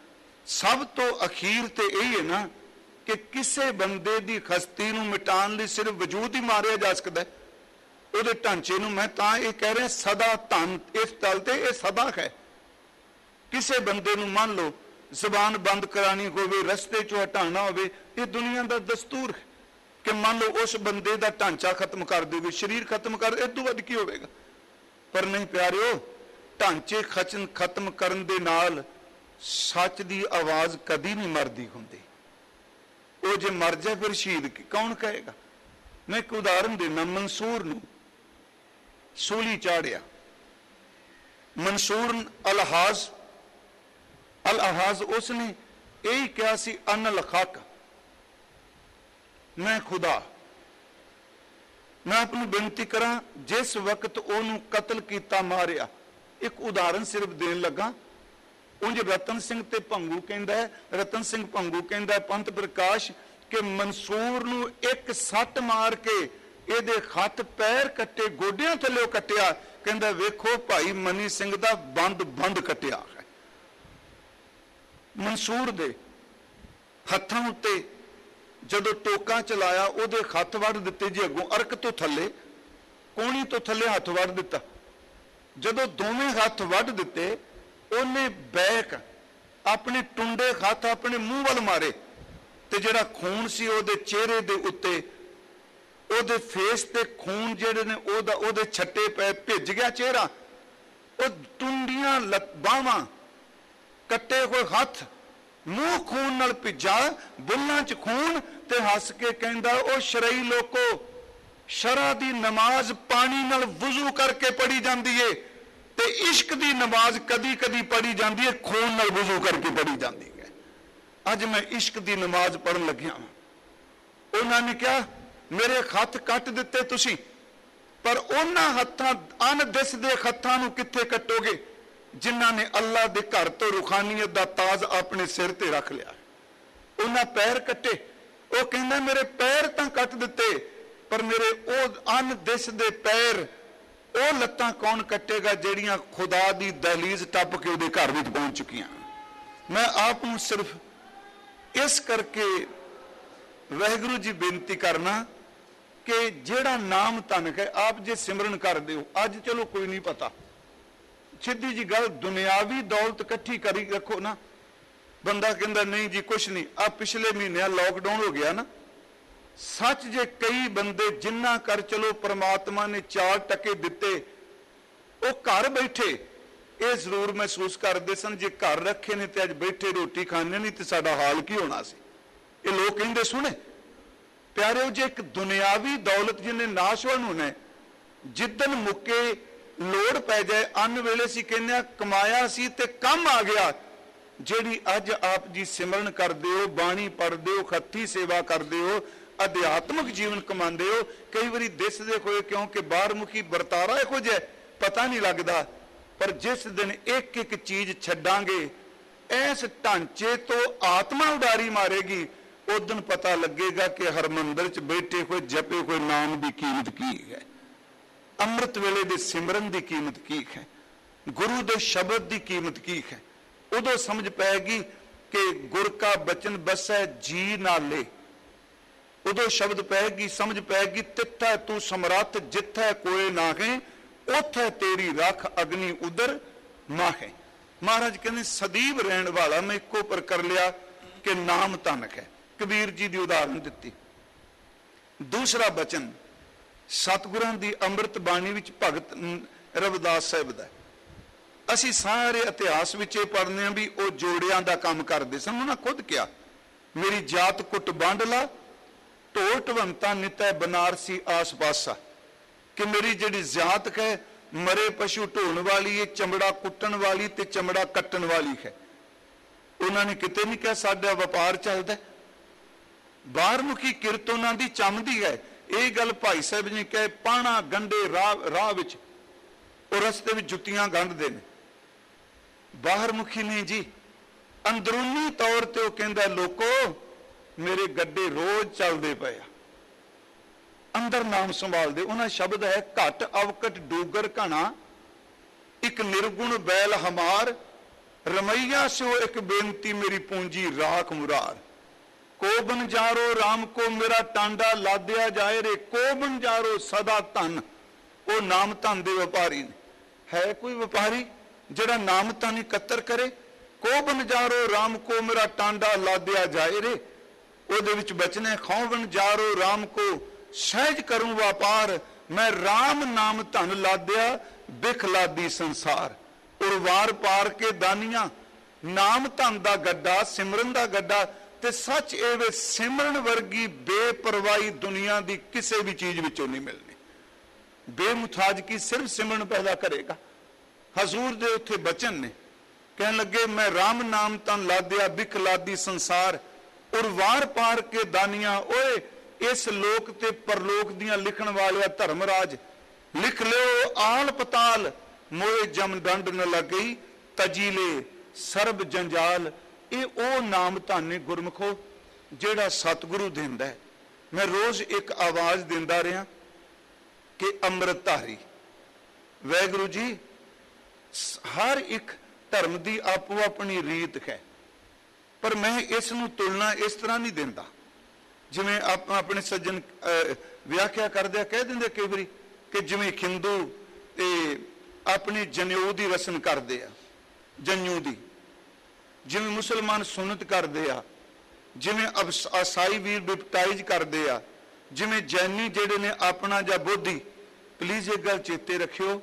ਸਭ ਤੋਂ ਅਖੀਰ ਤੇ ਇਹ ਹੈ ਨਾ ਕਿ ਕਿਸੇ ਬੰਦੇ ਦੀ ਹਸਤੀ ਨੂੰ ਮਿਟਾਉਣ ਲਈ ਸਿਰਫ ਵਜੂਦ ਹੀ ਮਾਰਿਆ ਜਾ ਸਕਦਾ, ਉਹਦੇ ਢਾਂਚੇ ਨੂੰ। ਮੈਂ ਤਾਂ ਇਹ ਕਹਿ ਰਿਹਾ ਸਦਾ ਧਨ, ਇਸ ਤਲ ਤੇ ਇਹ ਸਦਾ ਹੈ। ਕਿਸੇ ਬੰਦੇ ਨੂੰ ਮੰਨ ਲਓ ਜ਼ਬਾਨ ਬੰਦ ਕਰਾਣੀ ਹੋਵੇ, ਰਸਤੇ ਚੋਂ ਹਟਾਉਣਾ ਹੋਵੇ, ਇਹ ਦੁਨੀਆ ਦਾ ਦਸਤੂਰ ਹੈ ਕਿ ਮੰਨ ਲਓ ਉਸ ਬੰਦੇ ਦਾ ਢਾਂਚਾ ਖਤਮ ਕਰ ਦੇਵੇ, ਸਰੀਰ ਖਤਮ ਕਰ, ਇਹ ਤੋਂ ਵੱਧ ਕੀ ਹੋਵੇਗਾ। ਪਰ ਨਹੀਂ ਪਿਆਰਿਓ, ਢਾਂਚੇ ਖਤਮ ਕਰਨ ਦੇ ਨਾਲ ਸੱਚ ਦੀ ਆਵਾਜ਼ ਕਦੀ ਨਹੀਂ ਮਰਦੀ ਹੁੰਦੀ। ਉਹ ਜੇ ਮਰ ਜਾਏ ਫਿਰ ਸ਼ਹੀਦ ਕੌਣ ਕਹੇਗਾ। ਮੈਂ ਇੱਕ ਉਦਾਹਰਨ ਦੇਣਾ, ਮਨਸੂਰ ਨੂੰ ਸੂਲੀ ਚਾੜਿਆ। ਮਨਸੂਰ ਅਲ-ਅਹਾਜ਼ ਉਸਨੇ ਇਹੀ ਕਿਹਾ ਸੀ, ਅਨਲ ਹਕ, ਮੈਂ ਖੁਦਾ। ਮੈਂ ਆਪ ਨੂੰ ਬੇਨਤੀ ਕਰਾਂ, ਜਿਸ ਵਕਤ ਉਹਨੂੰ ਕਤਲ ਕੀਤਾ, ਮਾਰਿਆ, ਇੱਕ ਉਦਾਹਰਨ ਸਿਰਫ ਦੇਣ ਲੱਗਾ। ਉਂਝ ਰਤਨ ਸਿੰਘ ਤੇ ਭੰਗੂ ਕਹਿੰਦਾ ਹੈ, ਰਤਨ ਸਿੰਘ ਭੰਗੂ ਕਹਿੰਦਾ ਹੈ ਪੰਥ ਪ੍ਰਕਾਸ਼ ਕਿ ਮਨਸੂਰ ਨੂੰ ਇੱਕ ਸੱਟ ਮਾਰ ਕੇ ਇਹਦੇ ਹੱਥ ਪੈਰ ਕੱਟੇ, ਗੋਡਿਆਂ ਥੱਲੇ ਕੱਟਿਆ। ਕਹਿੰਦਾ ਵੇਖੋ ਭਾਈ ਮਨੀ ਸਿੰਘ ਦਾ ਬੰਦ ਕੱਟਿਆ ਹੈ। ਮਨਸੂਰ ਦੇ ਹੱਥਾਂ ਉੱਤੇ ਜਦੋਂ ਟੋਕਾ ਚਲਾਇਆ, ਉਹਦੇ ਹੱਥ ਵੱਢ ਦਿੱਤੇ ਜੀ ਅੱਗੋਂ, ਅਰਕ ਤੋਂ ਥੱਲੇ, ਕੋਣੀ ਤੋਂ ਥੱਲੇ ਹੱਥ ਵੱਢ ਦਿੱਤਾ। ਜਦੋਂ ਦੋਵੇਂ ਹੱਥ ਵੱਢ ਦਿੱਤੇ, ਉਹਨੇ ਬੈਕ ਆਪਣੇ ਟੁੰਡੇ ਹੱਥ ਆਪਣੇ ਮੂੰਹ ਵੱਲ ਮਾਰੇ ਤੇ ਜਿਹੜਾ ਖੂਨ ਸੀ ਉਹਦੇ ਚਿਹਰੇ ਦੇ ਉੱਤੇ, ਉਹਦੇ ਫੇਸ ਤੇ ਖੂਨ ਜਿਹੜੇ ਨੇ ਉਹਦੇ ਛੱਟੇ ਪਏ, ਭਿੱਜ ਗਿਆ ਚਿਹਰਾ। ਉਹ ਟੁੰਡੀਆਂ ਬਾਹਾਂ, ਕੱਟੇ ਹੋਏ ਹੱਥ, ਮੂੰਹ ਖੂਨ ਨਾਲ ਭਿੱਜਾ, ਬੁੱਲਾਂ 'ਚ ਖੂਨ, ਤੇ ਹੱਸ ਕੇ ਕਹਿੰਦਾ ਉਹ ਸ਼ਰਈ ਲੋਕੋ, ਸ਼ਰਅ ਦੀ ਨਮਾਜ਼ ਪਾਣੀ ਨਾਲ ਵੁਜ਼ੂ ਕਰਕੇ ਪੜੀ ਜਾਂਦੀ ਏ ਤੇ ਇਸ਼ਕ ਦੀ ਨਮਾਜ਼ ਕਦੀ ਕਦੀ ਪੜੀ ਜਾਂਦੀ ਹੈ ਖੂਨ ਨਾਲ ਵੁਜ਼ੂ ਕਰਕੇ ਪੜੀ ਜਾਂਦੀ ਹੈ। ਅੱਜ ਮੈਂ ਇਸ਼ਕ ਦੀ ਨਮਾਜ਼ ਪੜਨ ਲੱਗਿਆ ਹਾਂ। ਉਹਨਾਂ ਨੇ ਕਿਹਾ ਮੇਰੇ ਹੱਥ ਕੱਟ ਦਿੱਤੇ ਤੁਸੀਂ, ਪਰ ਉਹਨਾਂ ਹੱਥਾਂ, ਅਣਦਿਸਦੇ ਹੱਥਾਂ ਨੂੰ ਕਿੱਥੇ ਕੱਟੋਗੇ ਜਿਨ੍ਹਾਂ ਨੇ ਅੱਲਾ ਦੇ ਘਰ ਤੋਂ ਰੂਹਾਨੀਅਤ ਦਾ ਤਾਜ ਆਪਣੇ ਸਿਰ ਤੇ ਰੱਖ ਲਿਆ। ਉਹਨਾਂ ਪੈਰ ਕੱਟੇ। ਉਹ ਕਹਿੰਦਾ ਮੇਰੇ ਪੈਰ ਤਾਂ ਕੱਟ ਦਿੱਤੇ, ਪਰ ਮੇਰੇ ਉਹ ਅਣਦਿਸਦੇ ਪੈਰ, ਉਹ ਲੱਤਾਂ ਕੌਣ ਕੱਟੇਗਾ ਜਿਹੜੀਆਂ ਖੁਦਾ ਦੀ ਦਹਲੀਜ਼ ਟੱਪ ਕੇ ਉਹਦੇ ਘਰ ਵਿੱਚ ਪਹੁੰਚ ਚੁੱਕੀਆਂ। ਮੈਂ ਆਪ ਨੂੰ ਸਿਰਫ ਇਸ ਕਰਕੇ ਵਾਹਿਗੁਰੂ ਜੀ ਬੇਨਤੀ ਕਰਨਾ ਕਿ ਜਿਹੜਾ ਨਾਮ ਧਨ ਹੈ, ਆਪ ਜੇ ਸਿਮਰਨ ਕਰਦੇ ਹੋ, ਅੱਜ ਚਲੋ ਕੋਈ ਨਹੀਂ ਪਤਾ, ਸਿੱਧੀ ਜੀ ਗੱਲ, ਦੁਨਿਆਵੀ ਦੌਲਤ ਇਕੱਠੀ ਕਰੀ ਰੱਖੋ ਨਾ। ਬੰਦਾ ਕਹਿੰਦਾ ਨਹੀਂ ਜੀ ਕੁਛ ਨਹੀਂ, ਆ ਪਿਛਲੇ ਮਹੀਨੇ ਲੋਕਡਾਊਨ ਹੋ ਗਿਆ ਨਾ, ਸੱਚ ਜੇ ਕਈ ਬੰਦੇ ਜਿੰਨਾ ਕਰ ਚਲੋ ਪ੍ਰਮਾਤਮਾ ਨੇ 4 ਟਕੇ ਦਿੱਤੇ, ਉਹ ਘਰ ਬੈਠੇ ਇਹ ਜ਼ਰੂਰ ਮਹਿਸੂਸ ਕਰਦੇ ਸਨ ਜੇ ਘਰ ਰੱਖੇ ਨੇ ਤੇ ਅੱਜ ਬੈਠੇ ਰੋਟੀ ਖਾਣੇ ਨਹੀਂ ਤੇ ਸਾਡਾ ਹਾਲ ਕੀ ਹੋਣਾ ਸੀ। ਇਹ ਲੋਕ ਕਹਿੰਦੇ ਸੁਣੇ ਪਿਆਰਿਓ, ਜੇ ਇੱਕ ਦੁਨਿਆਵੀ ਦੌਲਤ ਜਿਹਨੇ ਨਾਸ਼ਵਨ ਹੋਣਾ, ਜਿੱਦਨ ਮੁੱਕੇ ਲੋੜ ਪੈ ਜਾਏ, ਅੰਨ ਵੇਲੇ ਸੀ ਕਹਿੰਦੇ ਕਮਾਇਆ ਸੀ ਤੇ ਕੰਮ ਆ ਗਿਆ। ਜਿਹੜੀ ਅੱਜ ਆਪ ਜੀ ਸਿਮਰਨ ਕਰਦੇ ਹੋ, ਬਾਣੀ ਪੜ੍ਹਦੇ ਹੋ, ਹੱਥੀ ਸੇਵਾ ਕਰਦੇ ਹੋ, ਅਧਿਆਤਮਿਕ ਜੀਵਨ ਕਮਾਉਂਦੇ ਹੋ, ਕਈ ਵਾਰੀ ਦਿਸਦੇ ਹੋਏ ਕਿਉਂਕਿ ਬਾਹਰਮੁਖੀ ਵਰਤਾਰਾ ਇਹੋ ਜਿਹਾ ਪਤਾ ਨਹੀਂ ਲੱਗਦਾ, ਪਰ ਜਿਸ ਦਿਨ ਇੱਕ ਇੱਕ ਚੀਜ਼ ਛੱਡਾਂਗੇ, ਇਸ ਢਾਂਚੇ ਤੋਂ ਆਤਮਾ ਉਡਾਰੀ ਮਾਰੇਗੀ, ਉਸ ਦਿਨ ਪਤਾ ਲੱਗੇਗਾ ਕਿ ਹਰਮੰਦਰ 'ਚ ਬੈਠੇ ਹੋਏ ਜਪੇ ਹੋਏ ਨਾਮ ਦੀ ਕੀਮਤ ਕੀ ਹੈ, ਅੰਮ੍ਰਿਤ ਵੇਲੇ ਦੇ ਸਿਮਰਨ ਦੀ ਕੀਮਤ ਕੀ ਹੈ, ਗੁਰੂ ਦੇ ਸ਼ਬਦ ਦੀ ਕੀਮਤ ਕੀ ਹੈ। ਉਦੋਂ ਸਮਝ ਪਏਗੀ ਕਿ ਗੁਰ ਕਾ ਬਚਨ ਬਸੈ ਜੀ ਨਾਲੇ। ਉਦੋਂ ਸ਼ਬਦ ਪਏਗੀ, ਸਮਝ ਪਏਗੀ, ਤਿੱਥੈ ਤੂੰ ਸਮਰੱਥ ਜਿੱਥੈ ਕੋਏ ਨਾਹੇ, ਉਥੇ ਤੇਰੀ ਰੱਖ ਅਗਨੀ ਉਦਰ ਮਾਹੇ। ਮਹਾਰਾਜ ਕਹਿੰਦੇ ਸਦੀਵ ਰਹਿਣ ਵਾਲਾ ਮੈਂ ਇੱਕੋ ਪਰ ਕਰ ਲਿਆ ਕਿ ਨਾਮ ਧਨ ਹੈ। ਕਬੀਰ ਜੀ ਦੀ ਉਦਾਹਰਨ ਦਿੱਤੀ। ਦੂਸਰਾ ਬਚਨ ਸਤਿਗੁਰਾਂ ਦੀ ਅੰਮ੍ਰਿਤ ਬਾਣੀ ਵਿੱਚ ਭਗਤ ਰਵਿਦਾਸ ਸਾਹਿਬ ਦਾ, ਅਸੀਂ ਸਾਰੇ ਇਤਿਹਾਸ ਵਿੱਚ ਇਹ ਪੜ੍ਹਦੇ ਹਾਂ ਵੀ ਉਹ ਜੋੜਿਆਂ ਦਾ ਕੰਮ ਕਰਦੇ ਸਨ। ਉਹਨਾਂ ਖੁਦ ਕਿਹਾ ਮੇਰੀ ਜਾਤ ਕੁੱਟ ਵੰਡ ਲਾ, ਢੋਲ ਢਵੰਤਾ ਨਿਤੈ ਬਨਾਰਸੀ ਆਸ ਪਾਸਾ, ਕਿ ਮੇਰੀ ਜਿਹੜੀ ਜਾਤ ਹੈ ਮਰੇ ਪਸ਼ੂ ਢੋਣ ਵਾਲੀ ਹੈ, ਚਮੜਾ ਕੁੱਟਣ ਵਾਲੀ ਤੇ ਚਮੜਾ ਕੱਟਣ ਵਾਲੀ ਹੈ। ਉਹਨਾਂ ਨੇ ਕਿਤੇ ਨਹੀਂ ਕਿਹਾ ਸਾਡਾ ਵਪਾਰ ਚੱਲਦਾ, ਬਾਹਰਮੁਖੀ ਕਿਰਤ ਉਹਨਾਂ ਦੀ ਚਮਦੀ ਹੈ। ਇਹ ਗੱਲ ਭਾਈ ਸਾਹਿਬ ਜੀ ਕਹੇ ਪਾਣਾ ਗੰਢੇ ਰਾਹ ਵਿੱਚ, ਉਹ ਰਸਤੇ ਵਿੱਚ ਜੁੱਤੀਆਂ ਗੰਢਦੇ ਨੇ, ਬਾਹਰਮੁਖੀ ਨਹੀਂ ਜੀ। ਅੰਦਰੂਨੀ ਤੌਰ ਤੇ ਉਹ ਕਹਿੰਦਾ ਲੋਕੋ ਮੇਰੇ ਗੱਡੇ ਰੋਜ਼ ਚੱਲਦੇ ਪਏ ਆ, ਅੰਦਰ ਨਾਮ ਸੰਭਾਲਦੇ। ਉਹਨਾਂ ਸ਼ਬਦ ਹੈ ਘਟ ਅਵਕਟ ਡੂਗਰ ਘਣਾ, ਇੱਕ ਨਿਰਗੁਣ ਬੈਲ ਹਮਾਰ, रमैया से वो एक बेनती मेरी पूंजी राख मुरार, को बनजारो राम को मेरा टांडा लादिया जाए रे, को बनजारो सदा धन। वो नाम धन दे व्यापारी ने, है कोई व्यापारी जिहड़ा नाम धन इकत्तर करे? को बनजारो राम को मेरा टांडा लादिया जाए रे, ਉਹਦੇ ਵਿੱਚ ਬਚਨ ਹੈ ਖੌਵਨ ਜਾਰੋ ਰਾਮ ਕੋ ਸਹਿਜ ਕਰੂੰ ਵਪਾਰ, ਮੈਂ ਰਾਮ ਨਾਮ ਧਨ ਲਾਦਿਆ ਬਿਖ ਲਾਦੀ ਸੰਸਾਰ। ਉਰਵਾਰ ਪਾਰ ਕੇ ਦਾਨੀਆਂ, ਨਾਮ ਧਨ ਦਾ ਗੱਡਾ, ਸਿਮਰਨ ਦਾ ਗੱਡਾ। ਤੇ ਸੱਚ ਇਹ ਵੇ ਸਿਮਰਨ ਵਰਗੀ ਬੇਪਰਵਾਹੀ ਦੁਨੀਆ ਦੀ ਕਿਸੇ ਵੀ ਚੀਜ਼ ਵਿੱਚੋਂ ਨਹੀਂ ਮਿਲਣੀ। ਬੇਮੁਤਾਜ਼ਗੀ ਸਿਰਫ ਸਿਮਰਨ ਪੈਦਾ ਕਰੇਗਾ। ਹਜ਼ੂਰ ਦੇ ਉੱਥੇ ਬਚਨ ਨੇ, ਕਹਿਣ ਲੱਗੇ ਮੈਂ ਰਾਮ ਨਾਮ ਧਨ ਲਾਦਿਆ ਬਿਖ ਲਾਦੀ ਸੰਸਾਰ, ਉਰਵਾਰ ਪਾਰ ਕੇ ਦਾਨੀਆਂ। ਓਏ ਇਸ ਲੋਕ ਤੇ ਪਰਲੋਕ ਦੀਆਂ ਲਿਖਣ ਵਾਲਿਆ ਧਰਮਰਾਜ, ਲਿਖ ਲਿਓ ਆਲ ਪਤਾਲ, ਮੋਏ ਜਮ ਡੰਡ ਨ ਲੱਗਈ, ਤਜੀਲੇ ਸਰਬ ਜੰਜਾਲ। ਇਹ ਉਹ ਨਾਮ ਧਨ ਗੁਰਮਖੋ ਜਿਹੜਾ ਸਤਿਗੁਰੂ ਦਿੰਦਾ ਹੈ। ਮੈਂ ਰੋਜ਼ ਇੱਕ ਆਵਾਜ਼ ਦਿੰਦਾ ਰਿਹਾ ਕਿ ਅੰਮ੍ਰਿਤ ਧਾਰੀ ਵਾਹਿਗੁਰੂ ਜੀ। ਹਰ ਇੱਕ ਧਰਮ ਦੀ ਆਪੋ ਆਪਣੀ ਰੀਤ ਹੈ, ਪਰ ਮੈਂ ਇਸ ਨੂੰ ਤੁਲਨਾ ਇਸ ਤਰ੍ਹਾਂ ਨਹੀਂ ਦਿੰਦਾ ਜਿਵੇਂ ਆਪਾਂ ਆਪਣੇ ਸੱਜਣ ਵਿਆਖਿਆ ਕਰਦੇ ਆ, ਕਹਿ ਦਿੰਦੇ ਕਈ ਵਾਰੀ ਕਿ ਜਿਵੇਂ ਹਿੰਦੂ ਤੇ ਆਪਣੀ ਜਨੇਊ ਦੀ ਰਸਮ ਕਰਦੇ ਆ, ਜਨੇਊ ਦੀ, ਜਿਵੇਂ ਮੁਸਲਮਾਨ ਸੁਨਤ ਕਰਦੇ ਆ, ਜਿਵੇਂ ਈਸਾਈ ਵੀਰ ਬੈਪਟਾਈਜ਼ ਕਰਦੇ ਆ, ਜਿਵੇਂ ਜੈਨੀ ਜਿਹੜੇ ਨੇ ਆਪਣਾ ਜਾਂ ਬੋਧੀ। ਪਲੀਜ਼ ਇਹ ਗੱਲ ਚੇਤੇ ਰੱਖਿਓ,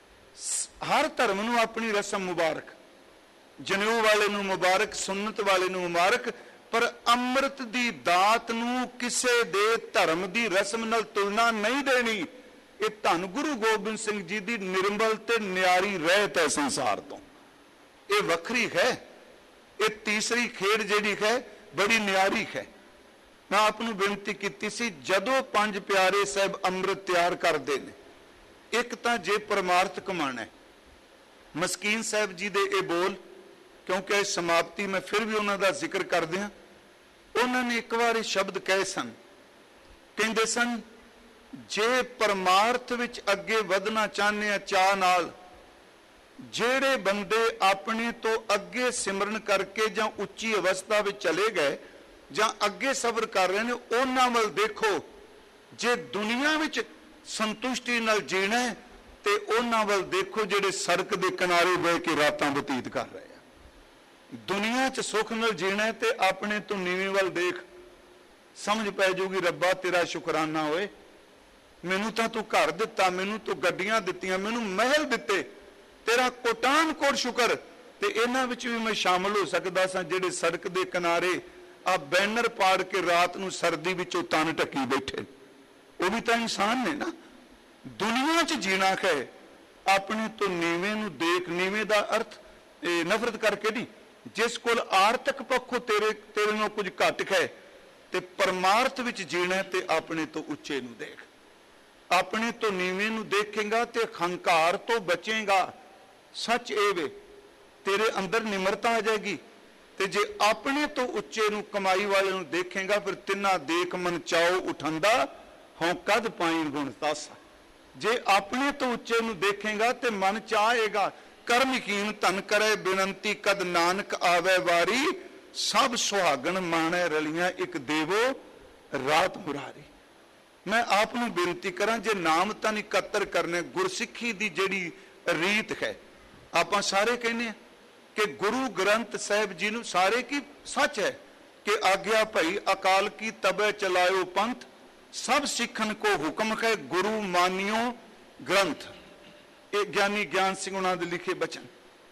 ਹਰ ਧਰਮ ਨੂੰ ਆਪਣੀ ਰਸਮ ਮੁਬਾਰਕ, ਜਨੇਊ ਵਾਲੇ ਨੂੰ ਮੁਬਾਰਕ, ਸੁਨਤ ਵਾਲੇ ਨੂੰ ਮੁਬਾਰਕ, ਪਰ ਅੰਮ੍ਰਿਤ ਦੀ ਦਾਤ ਨੂੰ ਕਿਸੇ ਦੇ ਧਰਮ ਦੀ ਰਸਮ ਨਾਲ ਤੁਲਨਾ ਨਹੀਂ ਦੇਣੀ। ਇਹ ਧੰਨ ਗੁਰੂ ਗੋਬਿੰਦ ਸਿੰਘ ਜੀ ਦੀ ਨਿਰਮਲ ਤੇ ਨਿਆਰੀ ਰਹਿਤ ਹੈ ਸੰਸਾਰ ਤੋਂ, ਇਹ ਵੱਖਰੀ ਹੈ। ਇਹ ਤੀਸਰੀ ਖੇਡ ਜਿਹੜੀ ਹੈ ਬੜੀ ਨਿਆਰੀ ਹੈ। ਮੈਂ ਆਪ ਨੂੰ ਬੇਨਤੀ ਕੀਤੀ ਸੀ, ਜਦੋਂ ਪੰਜ ਪਿਆਰੇ ਸਾਹਿਬ ਅੰਮ੍ਰਿਤ ਤਿਆਰ ਕਰਦੇ ਨੇ, ਇੱਕ ਤਾਂ ਜੇ ਪਰਮਾਰਥ ਕਮਾਣਾ, ਮਸਕੀਨ ਸਾਹਿਬ ਜੀ ਦੇ ਇਹ ਬੋਲ, ਕਿਉਂਕਿ ਇਹ ਸਮਾਪਤੀ ਮੈਂ ਫਿਰ ਵੀ ਉਹਨਾਂ ਦਾ ਜ਼ਿਕਰ ਕਰਦੇ ਹਾਂ। ਉਹਨਾਂ ਨੇ ਇੱਕ ਵਾਰ ਇਹ ਸ਼ਬਦ ਕਹੇ ਸਨ, ਕਹਿੰਦੇ ਸਨ ਜੇ ਪਰਮਾਰਥ ਵਿੱਚ ਅੱਗੇ ਵਧਣਾ ਚਾਹੁੰਦੇ ਆ ਚਾਹ ਨਾਲ, ਜਿਹੜੇ ਬੰਦੇ ਆਪਣੇ ਤੋਂ ਅੱਗੇ ਸਿਮਰਨ ਕਰਕੇ ਜਾਂ ਉੱਚੀ ਅਵਸਥਾ ਵਿੱਚ ਚਲੇ ਗਏ ਜਾਂ ਅੱਗੇ ਸਬਰ ਕਰ ਰਹੇ ਨੇ, ਉਹਨਾਂ ਵੱਲ ਦੇਖੋ। ਜੇ ਦੁਨੀਆ ਵਿੱਚ ਸੰਤੁਸ਼ਟੀ ਨਾਲ ਜੀਣਾ ਤੇ ਉਹਨਾਂ ਵੱਲ ਦੇਖੋ ਜਿਹੜੇ ਸੜਕ ਦੇ ਕਿਨਾਰੇ ਬਹਿ ਕੇ ਰਾਤਾਂ ਬਤੀਤ ਕਰ ਰਹੇ ਆ। ਦੁਨੀਆ 'ਚ ਸੁੱਖ ਨਾਲ ਜੀਣਾ ਤੇ ਆਪਣੇ ਤੋਂ ਨੀਵੇਂ ਵੱਲ ਦੇਖ, ਸਮਝ ਪੈ ਜਾਊਗੀ ਰੱਬਾ ਤੇਰਾ ਸ਼ੁਕਰਾਨਾ ਹੋਏ, ਮੈਨੂੰ ਤਾਂ ਤੂੰ ਘਰ ਦਿੱਤਾ, ਮੈਨੂੰ ਤੂੰ ਗੱਡੀਆਂ ਦਿੱਤੀਆਂ, ਮੈਨੂੰ ਮਹਿਲ ਦਿੱਤੇ, ਤੇਰਾ ਕੋਟਾਨ ਕੋਟ ਸ਼ੁਕਰ। ਤੇ ਇਹਨਾਂ ਵਿੱਚ ਵੀ ਮੈਂ ਸ਼ਾਮਲ ਹੋ ਸਕਦਾ ਸਾਂ ਜਿਹੜੇ ਸੜਕ ਦੇ ਕਿਨਾਰੇ ਆ ਬੈਨਰ ਪਾੜ ਕੇ ਰਾਤ ਨੂੰ ਸਰਦੀ ਵਿੱਚੋਂ ਤਨ ਢੱਕੀ ਬੈਠੇ, ਉਹ ਵੀ ਤਾਂ ਇਨਸਾਨ ਨੇ ਨਾ। ਦੁਨੀਆ 'ਚ ਜੀਣਾ ਹੈ ਆਪਣੇ ਤੋਂ ਨੀਵੇਂ ਨੂੰ ਦੇਖ। ਨੀਵੇਂ ਦਾ ਅਰਥ ਨਫ਼ਰਤ ਕਰਕੇ ਨਹੀਂ, ਜਿਸ ਕੋਲ ਆਰਥਿਕ ਪੱਖੋਂ ਤੇਰੇ ਨੂੰ ਕੁਝ ਘੱਟ ਹੈ, ਤੇ ਪਰਮਾਰਥ ਵਿੱਚ ਜੀਣਾ ਤੇ ਆਪਣੇ ਤੋਂ ਉੱਚੇ ਨੂੰ ਦੇਖ। ਆਪਣੇ ਤੋਂ ਨੀਵੇਂ ਨੂੰ ਦੇਖੇਗਾ ਤੇ ਹੰਕਾਰ ਤੋਂ ਬਚੇਗਾ। ਸੱਚ ਇਹ ਵੇ ਤੇਰੇ ਅੰਦਰ ਨਿਮਰਤਾ ਆ ਜਾਏਗੀ, ਤੇ ਜੇ ਆਪਣੇ ਤੋਂ ਉੱਚੇ ਨੂੰ ਕਮਾਈ ਵਾਲੇ ਨੂੰ ਦੇਖੇਗਾ, ਫਿਰ ਤਿੰਨਾ ਦੇਖ ਮਨ ਚਾਓ ਉਠੰਦਾ ਹੋਂ ਕਦ ਪਾਈਨ ਗੁਣ ਤਾਸਾ। ਜੇ ਆਪਣੇ ਤੋਂ ਉੱਚੇ ਨੂੰ ਦੇਖੇਗਾ ਤੇ ਮਨ ਚਾਹੇਗਾ, ਕਰਮ ਯਕੀਨ ਧਨ ਕਰੇ ਬੇਨੰਤੀ ਕਦ ਨਾਨਕ ਆਵੇ ਵਾਰੀ, ਸਭ ਸੁਹਾਗਣ ਮਾਣੇ ਰਲੀਆਂ ਇੱਕ ਦੇਵੋ ਰਾਤ ਮੁਰਾਰੀ। ਮੈਂ ਆਪ ਨੂੰ ਬੇਨਤੀ ਕਰਾਂ, ਜੇ ਨਾਮ ਤਾਂ ਇਕੱਤਰ ਕਰਨੇ, ਗੁਰਸਿੱਖੀ ਦੀ ਜਿਹੜੀ ਰੀਤ ਹੈ, ਆਪਾਂ ਸਾਰੇ ਕਹਿੰਦੇ ਆ ਕਿ ਗੁਰੂ ਗ੍ਰੰਥ ਸਾਹਿਬ ਜੀ ਨੂੰ, ਸਾਰੇ ਕੀ ਸੱਚ ਹੈ ਕਿ ਆਗਿਆ ਭਈ ਅਕਾਲ ਕੀ ਤਬੇ ਚਲਾਇਓ ਪੰਥ, ਸਭ ਸਿੱਖਣ ਕੋ ਹੁਕਮ ਹੈ ਗੁਰੂ ਮਾਨਿਓ ਗ੍ਰੰਥ। ਇਹ ਗਿਆਨੀ ਗਿਆਨ ਸਿੰਘ ਉਹਨਾਂ ਦੇ ਲਿਖੇ ਬਚਨ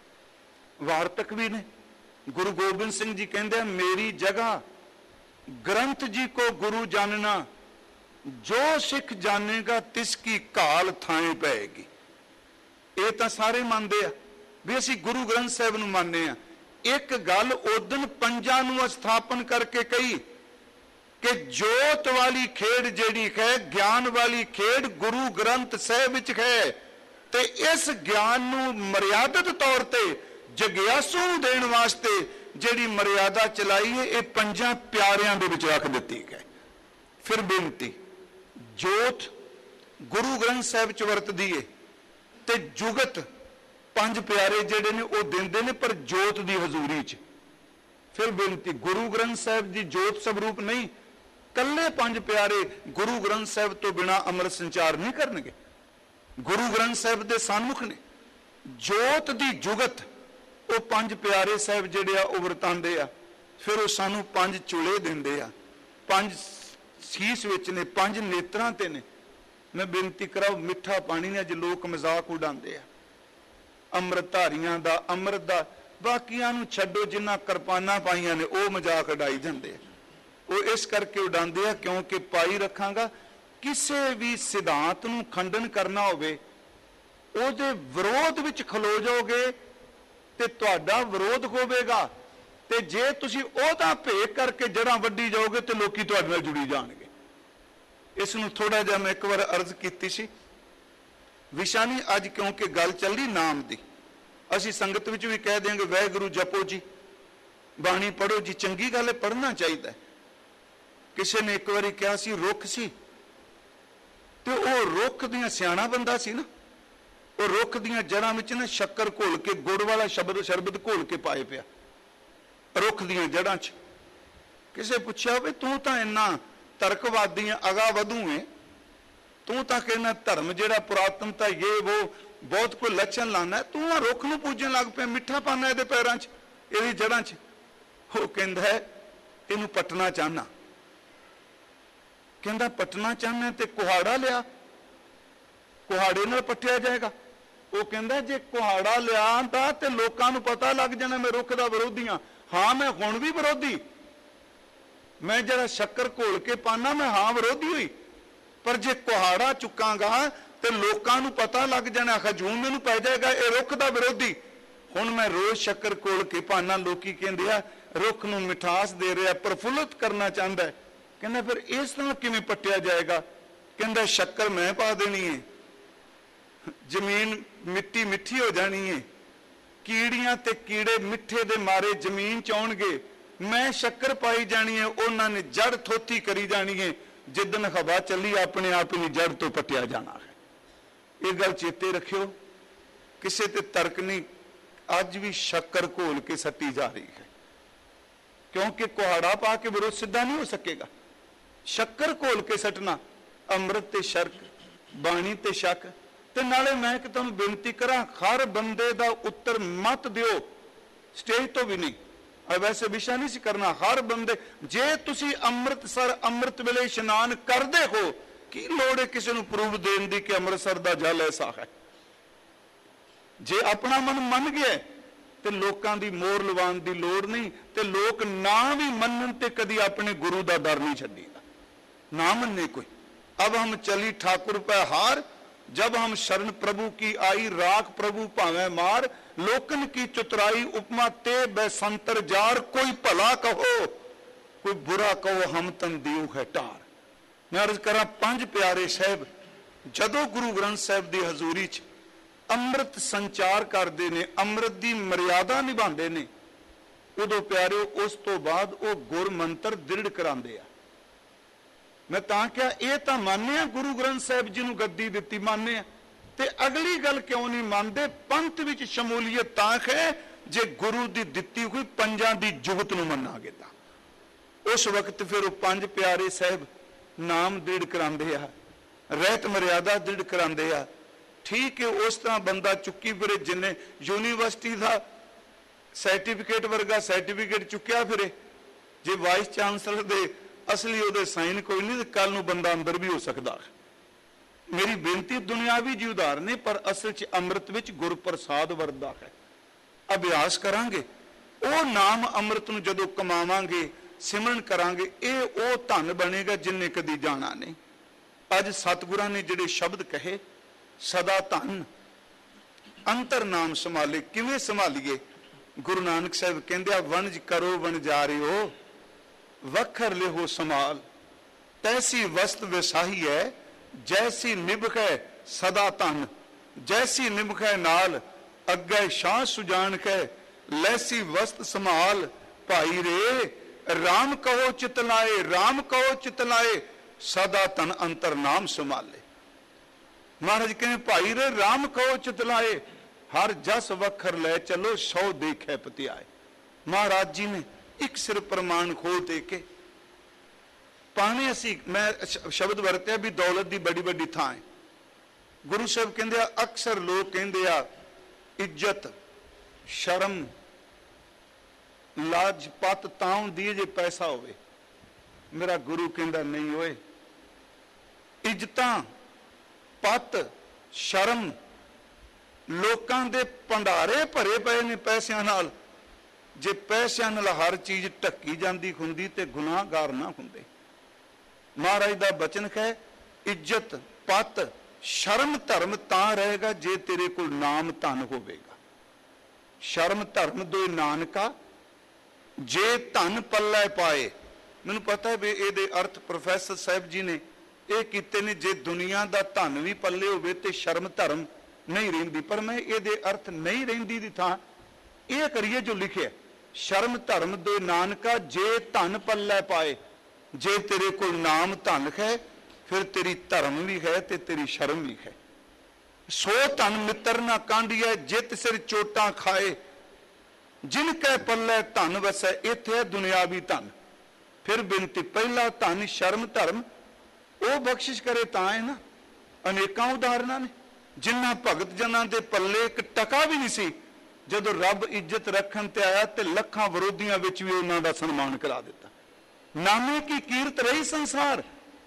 ਵਾਰਤਕ ਵੀ ਨੇ। ਗੁਰੂ ਗੋਬਿੰਦ ਸਿੰਘ ਜੀ ਕਹਿੰਦੇ ਆ, ਮੇਰੀ ਜਗ੍ਹਾ ਗ੍ਰੰਥ ਜੀ ਕੋ ਗੁਰੂ ਜਾਨਣਾ, ਜੋ ਸਿੱਖ ਜਾਣੇਗਾ ਤਿਸ ਕੀ ਕਾਲ ਥਾਂ ਪਏਗੀ। ਇਹ ਤਾਂ ਸਾਰੇ ਮੰਨਦੇ ਆ ਵੀ ਅਸੀਂ ਗੁਰੂ ਗ੍ਰੰਥ ਸਾਹਿਬ ਨੂੰ ਮੰਨਦੇ ਆ। ਇੱਕ ਗੱਲ ਉਦਨ ਪੰਜਾਂ ਨੂੰ ਸਥਾਪਨ ਕਰਕੇ ਕਹੀ ਕਿ ਜੋਤ ਵਾਲੀ ਖੇਡ ਜਿਹੜੀ ਹੈ, ਗਿਆਨ ਵਾਲੀ ਖੇਡ ਗੁਰੂ ਗ੍ਰੰਥ ਸਾਹਿਬ ਵਿੱਚ ਹੈ, ਤੇ ਇਸ ਗਿਆਨ ਨੂੰ ਮਰਿਆਦਤ ਤੌਰ ਤੇ ਜਗਿਆਸੂ ਨੂੰ ਦੇਣ ਵਾਸਤੇ ਜਿਹੜੀ ਮਰਿਆਦਾ ਚਲਾਈ ਹੈ, ਇਹ ਪੰਜਾਂ ਪਿਆਰਿਆਂ ਦੇ ਵਿੱਚ ਰੱਖ ਦਿੱਤੀ ਹੈ। ਫਿਰ ਬੇਨਤੀ, ਜੋਤ ਗੁਰੂ ਗ੍ਰੰਥ ਸਾਹਿਬ ਚ ਵਰਤਦੀ ਹੈ ਤੇ ਜੁਗਤ ਪੰਜ ਪਿਆਰੇ ਜਿਹੜੇ ਨੇ ਉਹ ਦਿੰਦੇ ਨੇ, ਪਰ ਜੋਤ ਦੀ ਹਜ਼ੂਰੀ 'ਚ। ਫਿਰ ਬੇਨਤੀ, ਗੁਰੂ ਗ੍ਰੰਥ ਸਾਹਿਬ ਦੀ ਜੋਤ ਸਵਰੂਪ ਨਹੀਂ, ਕੱਲੇ ਪੰਜ ਪਿਆਰੇ ਗੁਰੂ ਗ੍ਰੰਥ ਸਾਹਿਬ ਤੋਂ ਬਿਨਾਂ ਅੰਮ੍ਰਿਤ ਸੰਚਾਰ ਨਹੀਂ ਕਰਨਗੇ। ਗੁਰੂ ਗ੍ਰੰਥ ਸਾਹਿਬ ਦੇ ਸਨਮੁਖ ਨੇ ਜੋਤ ਦੀ ਜੁਗਤ, ਉਹ ਪੰਜ ਪਿਆਰੇ ਸਾਹਿਬ ਜਿਹੜੇ ਆ ਉਹ ਵਰਤਾਉਂਦੇ ਆ। ਫਿਰ ਉਹ ਸਾਨੂੰ ਪੰਜ ਚੁਲੇ ਦਿੰਦੇ ਆ, ਪੰਜ ਸੀਸ ਵਿੱਚ ਨੇ, ਪੰਜ ਨੇਤਰਾਂ ਤੇ ਨੇ। ਮੈਂ ਬੇਨਤੀ ਕਰਾਂ, ਮਿੱਠਾ ਪਾਣੀ ਨੇ ਅੱਜ ਲੋਕ ਮਜ਼ਾਕ ਉਡਾਉਂਦੇ ਆ ਅੰਮ੍ਰਿਤ ਧਾਰੀਆਂ ਦਾ, ਅੰਮ੍ਰਿਤ ਦਾ। ਬਾਕੀਆਂ ਨੂੰ ਛੱਡੋ, ਜਿਨ੍ਹਾਂ ਕਿਰਪਾਨਾਂ ਪਾਈਆਂ ਨੇ ਉਹ ਮਜ਼ਾਕ ਉਡਾਈ ਜਾਂਦੇ ਆ। ਉਹ ਇਸ ਕਰਕੇ ਉਡਾਉਂਦੇ ਆ ਕਿਉਂਕਿ ਪਾਈ ਰੱਖਾਂਗਾ, ਕਿਸੇ ਵੀ ਸਿਧਾਂਤ ਨੂੰ ਖੰਡਨ ਕਰਨਾ ਹੋਵੇ ਉਹਦੇ ਵਿਰੋਧ ਵਿੱਚ ਖਲੋ ਜਾਓਗੇ ਤੇ ਤੁਹਾਡਾ ਵਿਰੋਧ ਹੋਵੇਗਾ, ਤੇ ਜੇ ਤੁਸੀਂ ਉਹਦਾ ਭੇਖ ਕਰਕੇ ਜੜ੍ਹਾਂ ਵੱਢੀ ਜਾਓਗੇ ਤੇ ਲੋਕੀ ਤੁਹਾਡੇ ਨਾਲ ਜੁੜੀ ਜਾਣਗੇ। ਇਸ ਨੂੰ ਥੋੜਾ ਜਿਹਾ ਮੈਂ ਇੱਕ ਵਾਰ ਅਰਜ਼ ਕੀਤੀ ਸੀ, ਵਿਸ਼ਾ ਨਹੀਂ ਅੱਜ, ਕਿਉਂਕਿ ਗੱਲ ਚੱਲੀ ਨਾਮ ਦੀ। ਅਸੀਂ ਸੰਗਤ ਵਿੱਚ ਵੀ ਕਹਿ ਦਿਆਂਗੇ ਵਾਹਿਗੁਰੂ ਜਪੋ ਜੀ, ਬਾਣੀ ਪੜ੍ਹੋ ਜੀ, ਚੰਗੀ ਗੱਲ ਹੈ, ਪੜ੍ਹਨਾ ਚਾਹੀਦਾ। ਕਿਸੇ ਨੇ ਇੱਕ ਵਾਰੀ ਕਿਹਾ ਸੀ, ਰੁੱਖ ਸੀ ਤੇ ਉਹ ਰੁੱਖ ਦੀਆਂ, ਸਿਆਣਾ ਬੰਦਾ ਸੀ ਨਾ, ਉਹ ਰੁੱਖ ਦੀਆਂ ਜੜ੍ਹਾਂ ਵਿੱਚ ਨਾ ਸ਼ੱਕਰ ਘੋਲ ਕੇ, ਗੁੜ ਵਾਲਾ ਸ਼ਰਬਤ ਘੋਲ ਕੇ ਪਾਏ ਪਿਆ ਰੁੱਖ ਦੀਆਂ ਜੜ੍ਹਾਂ 'ਚ। ਕਿਸੇ ਪੁੱਛਿਆ ਵੀ ਤੂੰ ਤਾਂ ਇੰਨਾ ਤਰਕਵਾਦੀ ਆ, ਅਗਾ ਵਧੂ ਹੈ, ਤੂੰ ਤਾਂ ਕਹਿੰਦਾ ਧਰਮ ਜਿਹੜਾ ਪੁਰਾਤਨਤਾ ਇਹ ਉਹ ਬਹੁਤ ਕੋਈ ਲੱਛਣ ਲਾਉਂਦਾ, ਤੂੰ ਆ ਰੁੱਖ ਨੂੰ ਪੂਜਣ ਲੱਗ ਪਿਆ, ਮਿੱਠਾ ਪਾਣਾ ਇਹਦੇ ਪੈਰਾਂ 'ਚ, ਇਹਦੀ ਜੜ੍ਹਾਂ 'ਚ। ਉਹ ਕਹਿੰਦਾ ਇਹਨੂੰ ਪੱਟਣਾ ਚਾਹਨਾ। ਕਹਿੰਦਾ ਪੱਟਣਾ ਚਾਹੁੰਦਾ ਤੇ ਕੁਹਾੜਾ ਲਿਆ, ਕੁਹਾੜੇ ਨਾਲ ਪੱਟਿਆ ਜਾਏਗਾ। ਉਹ ਕਹਿੰਦਾ ਜੇ ਕੁਹਾੜਾ ਲਿਆ ਤਾਂ ਤੇ ਲੋਕਾਂ ਨੂੰ ਪਤਾ ਲੱਗ ਜਾਣਾ ਮੈਂ ਰੁੱਖ ਦਾ ਵਿਰੋਧੀ ਹਾਂ। ਹਾਂ, ਮੈਂ ਹੁਣ ਵੀ ਵਿਰੋਧੀ, ਮੈਂ ਜਿਹੜਾ ਸ਼ੱਕਰ ਘੋਲ ਕੇ ਪਾਣਾ ਮੈਂ ਹਾਂ ਵਿਰੋਧੀ ਹੋਈ, ਪਰ ਜੇ ਕੁਹਾੜਾ ਚੁੱਕਾਂਗਾ ਤੇ ਲੋਕਾਂ ਨੂੰ ਪਤਾ ਲੱਗ ਜਾਣਾ, ਹਜੂਮ ਮੈਨੂੰ ਪੈ ਜਾਏਗਾ ਇਹ ਰੁੱਖ ਦਾ ਵਿਰੋਧੀ। ਹੁਣ ਮੈਂ ਰੋਜ਼ ਸ਼ੱਕਰ ਘੋਲ ਕੇ ਪਾਣਾ, ਲੋਕੀ ਕਹਿੰਦੇ ਆ ਰੁੱਖ ਨੂੰ ਮਿਠਾਸ ਦੇ ਰਿਹਾ, ਪ੍ਰਫੁੱਲਤ ਕਰਨਾ ਚਾਹੁੰਦਾ ਹੈ। ਕਹਿੰਦਾ ਫਿਰ ਇਸ ਨਾਲ ਕਿਵੇਂ ਪੱਟਿਆ ਜਾਏਗਾ? ਕਹਿੰਦਾ ਸ਼ੱਕਰ ਮੈਂ ਪਾ ਦੇਣੀ ਹੈ, ਜ਼ਮੀਨ ਮਿੱਟੀ ਮਿੱਠੀ ਹੋ ਜਾਣੀ ਹੈ, ਕੀੜੀਆਂ ਤੇ ਕੀੜੇ ਮਿੱਠੇ ਦੇ ਮਾਰੇ ਜ਼ਮੀਨ 'ਚ ਆਉਣਗੇ, ਮੈਂ ਸ਼ੱਕਰ ਪਾਈ ਜਾਣੀ ਹੈ, ਉਹਨਾਂ ਨੇ ਜੜ ਥੋਤੀ ਕਰੀ ਜਾਣੀ ਹੈ, ਜਿੱਦਣ ਹਵਾ ਚੱਲੀ ਆਪਣੇ ਆਪ ਹੀ ਜੜ ਤੋਂ ਪੱਟਿਆ ਜਾਣਾ ਹੈ। ਇਹ ਗੱਲ ਚੇਤੇ ਰੱਖਿਓ, ਕਿਸੇ ਤੇ ਤਰਕ ਨਹੀਂ, ਅੱਜ ਵੀ ਸ਼ੱਕਰ ਘੋਲ ਕੇ ਸੱਟੀ ਜਾ ਰਹੀ ਹੈ, ਕਿਉਂਕਿ ਕੁਹਾੜਾ ਪਾ ਕੇ ਵਿਰੋਧ ਸਿੱਧਾ ਨਹੀਂ ਹੋ ਸਕੇਗਾ। ਸ਼ੱਕਰ ਘੋਲ ਕੇ ਸੱਟਣਾ, ਅੰਮ੍ਰਿਤ ਤੇ ਸ਼ਰਕ, ਬਾਣੀ ਤੇ ਸ਼ੱਕ। ਤੇ ਨਾਲੇ ਮੈਂ ਕਿ ਤੁਹਾਨੂੰ ਬੇਨਤੀ ਕਰਾਂ, ਹਰ ਬੰਦੇ ਦਾ ਉੱਤਰ ਮਤ ਦਿਓ, ਸਟੇਜ ਤੋਂ ਵੀ ਨਹੀਂ, ਵੈਸੇ ਵਿਸ਼ਾ ਨਹੀਂ ਸੀ ਕਰਨਾ। ਹਰ ਬੰਦੇ, ਜੇ ਤੁਸੀਂ ਅੰਮ੍ਰਿਤਸਰ ਅੰਮ੍ਰਿਤ ਵੇਲੇ ਇਸ਼ਨਾਨ ਕਰਦੇ ਹੋ, ਕੀ ਲੋੜ ਹੈ ਕਿਸੇ ਨੂੰ ਪ੍ਰੂਫ ਦੇਣ ਦੀ ਕਿ ਅੰਮ੍ਰਿਤਸਰ ਦਾ ਜਲ ਐਸਾ ਹੈ? ਜੇ ਆਪਣਾ ਮਨ ਮੰਨ ਗਿਆ ਤੇ ਲੋਕਾਂ ਦੀ ਮੋਹਰ ਲਵਾਉਣ ਦੀ ਲੋੜ ਨਹੀਂ। ਤੇ ਲੋਕ ਨਾ ਵੀ ਮੰਨਣ ਤੇ ਕਦੀ ਆਪਣੇ ਗੁਰੂ ਦਾ ਦਰ ਨਹੀਂ ਛੱਡੀਦਾ, ਨਾ ਮੰਨੇ ਕੋਈ। अब हम चली ठाकुर पे हार, जब हम शरण प्रभु की आई, राख प्रभु भावे मार, लोकन की चतुराई उपमा ते बेसंतर जार, कोई भला कहो कोई बुरा कहो, हम तन दियो है टार। मैं अर्ज करा, पंज प्यारे साहब जदों गुरु ग्रंथ साहब की हजूरी च ਅੰਮ੍ਰਿਤ ਸੰਚਾਰ ਕਰਦੇ ਨੇ, ਅੰਮ੍ਰਿਤ ਦੀ ਮਰਿਆਦਾ ਨਿਭਾਉਂਦੇ ਨੇ, ਉਦੋਂ ਪਿਆਰਿਓ ਉਸ ਤੋਂ ਬਾਅਦ ਉਹ ਗੁਰ ਮੰਤਰ ਦ੍ਰਿੜ ਕਰਾਉਂਦੇ ਆ। ਮੈਂ ਤਾਂ ਕਿਹਾ ਇਹ ਤਾਂ ਮੰਨਦੇ ਆ ਗੁਰੂ ਗ੍ਰੰਥ ਸਾਹਿਬ ਜੀ ਨੂੰ ਗੱਦੀ ਦਿੱਤੀ, ਮੰਨਦੇ ਆ, ਤੇ ਅਗਲੀ ਗੱਲ ਕਿਉਂ ਨਹੀਂ ਮੰਨਦੇ? ਪੰਥ ਵਿੱਚ ਸ਼ਮੂਲੀਅਤ ਤਾਂ ਹੈ ਜੇ ਗੁਰੂ ਦੀ ਦਿੱਤੀ ਹੋਈ ਪੰਜਾਂ ਦੀ ਜੁਗਤ ਨੂੰ ਮੰਨਾਂਗੇ ਤਾਂ। ਉਸ ਵਕਤ ਫਿਰ ਉਹ ਪੰਜ ਪਿਆਰੇ ਸਾਹਿਬ ਨਾਮ ਦ੍ਰਿੜ ਕਰਾਉਂਦੇ ਆ, ਰਹਿਤ ਮਰਿਆਦਾ ਦ੍ਰਿੜ ਕਰਾਉਂਦੇ ਆ। ਠੀਕ ਹੈ, ਉਸ ਤਰ੍ਹਾਂ ਬੰਦਾ ਚੁੱਕੀ ਫਿਰੇ, ਜਿੰਨੇ ਯੂਨੀਵਰਸਿਟੀ ਦਾ ਸਰਟੀਫਿਕੇਟ ਵਰਗਾ ਸਰਟੀਫਿਕੇਟ ਚੁੱਕਿਆ ਫਿਰੇ, ਜੇ ਵਾਈਸ ਚਾਂਸਲਰ ਦੇ ਅਸਲੀ ਉਹਦੇ ਸਾਈਨ ਕੋਈ ਨਹੀਂ, ਤੇ ਕੱਲ ਨੂੰ ਬੰਦਾ ਅੰਦਰ ਵੀ ਹੋ ਸਕਦਾ। ਮੇਰੀ ਬੇਨਤੀ ਦੁਨਿਆਵੀ ਜੀ ਉਦਾਹਰਨ ਨੇ, ਪਰ ਅਸਲ 'ਚ ਅੰਮ੍ਰਿਤ ਵਿੱਚ ਗੁਰਪ੍ਰਸਾਦ ਵਰਦਾ ਹੈ। ਅਭਿਆਸ ਕਰਾਂਗੇ, ਉਹ ਨਾਮ ਅੰਮ੍ਰਿਤ ਨੂੰ ਜਦੋਂ ਕਮਾਵਾਂਗੇ, ਸਿਮਰਨ ਕਰਾਂਗੇ, ਇਹ ਉਹ ਧਨ ਬਣੇਗਾ ਜਿੰਨੇ ਕਦੀ ਜਾਣਾ ਨਹੀਂ। ਅੱਜ ਸਤਿਗੁਰਾਂ ਨੇ ਜਿਹੜੇ ਸ਼ਬਦ ਕਹੇ, ਸਦਾ ਧਨ ਅੰਤਰ ਨਾਮ ਸੰਭਾਲੇ, ਕਿਵੇਂ ਸੰਭਾਲੀਏ? ਗੁਰੂ ਨਾਨਕ ਸਾਹਿਬ ਕਹਿੰਦੇ ਆ, ਵਣਜ ਕਰੋ ਵਣਜਾਰਿਓ ਵਖਰ ਲਿਹੋ ਸੰਭਾਲ, ਤੈਸੀ ਵਸਤ ਵਿਸਾਹੀ ਹੈ ਜੈਸੀ ਨਿਭਖੈ ਸਦਾ ਧਨ, ਜੈਸੀ ਨਿਭਖੈ ਨਾਲ ਅੱਗੇ ਸ਼ਾਹ ਸੁਜਾਨ ਕੈ, ਲੈਸੀ ਵਸਤ ਸੰਭਾਲ ਭਾਈ ਰੇ, ਰਾਮ ਕਹੋ ਚਿਤ ਲਾਏ, ਰਾਮ ਕਹੋ ਚਿਤ ਲਾਏ, ਸਦਾ ਧਨ ਅੰਤਰ ਨਾਮ ਸੰਭਾਲੇ। ਮਹਾਰਾਜ ਕਹਿੰਦੇ ਭਾਈ ਰੇ ਰਾਮ ਕਹੋ ਚਿਤ ਲਾਏ, हर जस वखर लै चलो 100 देखे पतियाए। महाराज जी ने एक सिर प्रमाण खोल दे के पाने असी मैं शब्द वरत्या भी दौलत की बड़ी बड़ी थां है। गुरु साहब कहते अक्सर लोग कहते आ इज्जत शर्म लाज पत तां हुंदी है जे पैसा होवे। मेरा गुरु कहता नहीं होए, इज्जतां पत शर्म लोकां दे भंडारे भरे पए ने पैसिਆਂ नाल। जे पैसिਆਂ नाल हर चीज ढकी जाती हुंदी ते गुनाहगार ना हुंदे। महाराज दा बचन है इज्जत पत शर्म धर्म तां रहेगा जे तेरे कोल नाम धन होवेगा। शर्म धर्म दो नानका जे धन पल्ले पाए। मैनू पता है भी ये अर्थ प्रोफैसर साहब जी ने ये कीते ने, जे दुनिया का धन भी पल्ले होवे ते शर्म धर्म नहीं रहिंदी। पर मैं ये अर्थ नहीं रहिंदी दी थां ये करिए जो लिखे शर्म धर्म दो नानका जे धन पल्ले पाए। जे तेरे को नाम धन है फिर तेरी धर्म भी है ते तेरी शर्म भी है। सो धन मित्र ना कांडिया जित सिर चोटा खाए। जिन कै पल्ले धन वसै इत्थे दुनियावी धन। फिर बेनती पहला धन शर्म धर्म वो बख्शिश करे तां है ना। अनेकां उदाहरणा ने जिन्ना भगत जनां दे पल्ले एक टका भी नहीं सी, जदों रब इज्जत रखन ते आया ते लखां विरोधियां विच भी उन्हां दा सन्मान करा दिता। नामे की कीरत रही संसार।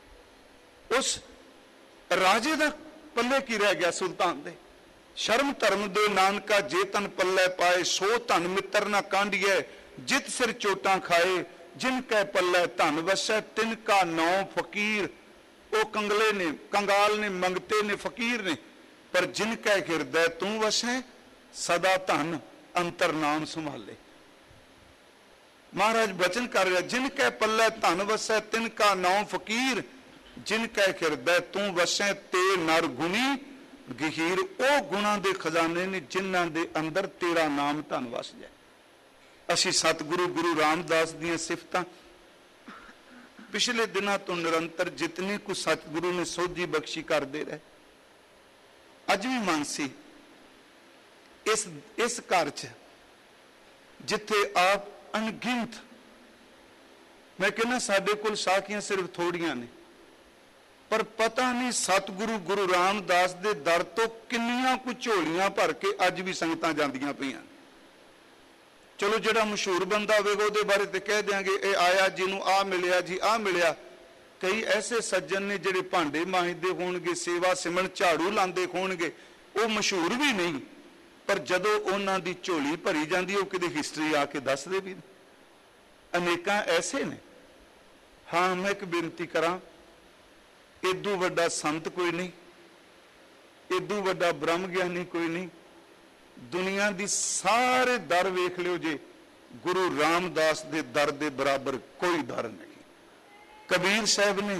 उस राजे दा पल्ले की रह गया सुल्तान दे। शर्म धर्म दे नानका जे तन पल्ले पाए। सो धन मित्र ना कांडिए जित सिर चोटां खाए। जिन कै पल्ले धन वसै तिनका नौ फकीर। वो कंगले ने कंगाल ने मंगते ने फकीर ने। पर जिन कै हिरदय तू वसै सदा धन अंतर नाम संभाले। महाराज बचन कर रहा जिन कै पल्ले धन वसै तिनका नौ फकीर। जिन कै हिरदय तू वसै ते नर गुणी गहीर। ओ गुणा दे खजाने ने जिन्हां दे अंदर तेरा नाम धन वस जाए। असी सतगुरु गुरु रामदास दियां सिफतां पिछले दिनों तो निरंतर जितनी कुछ सतगुरु ने सोझी बख्शी करते रहे। अज भी मन सी इस घर च जिथे आप अनगिनत, मैं कहना साडे कोल साखियां सिर्फ थोड़ियां ने, पर पता नहीं सतगुरु गुरु रामदास दे दर तो किन्नियां कुछ झोलियां भर के अज भी संगतां जांदियां पईयां। चलो जिहड़ा मशहूर बंदा होवेगा उहदे बारे ते कह देंगे ये आया जिन्हों आ मिलिया जी आ मिलिया। कई ऐसे सज्जन ने जिहड़े भांडे मांजदे होणगे सेवा सिमन झाड़ू लांदे होणगे वो मशहूर भी नहीं, पर जदों उन्हां दी झोली भरी जांदी वो किते हिस्टरी आके दसदे भी। अनेकां ऐसे ने। हाँ मैं एक बेनती करां, इदू वड्डा संत कोई नहीं, इदू वड्डा ब्रह्म ज्ञानी कोई नहीं। दुनिया दी सारे दर वेख लियो जे, गुरु रामदास दे दर दे बराबर कोई दर नहीं। कबीर साहब ने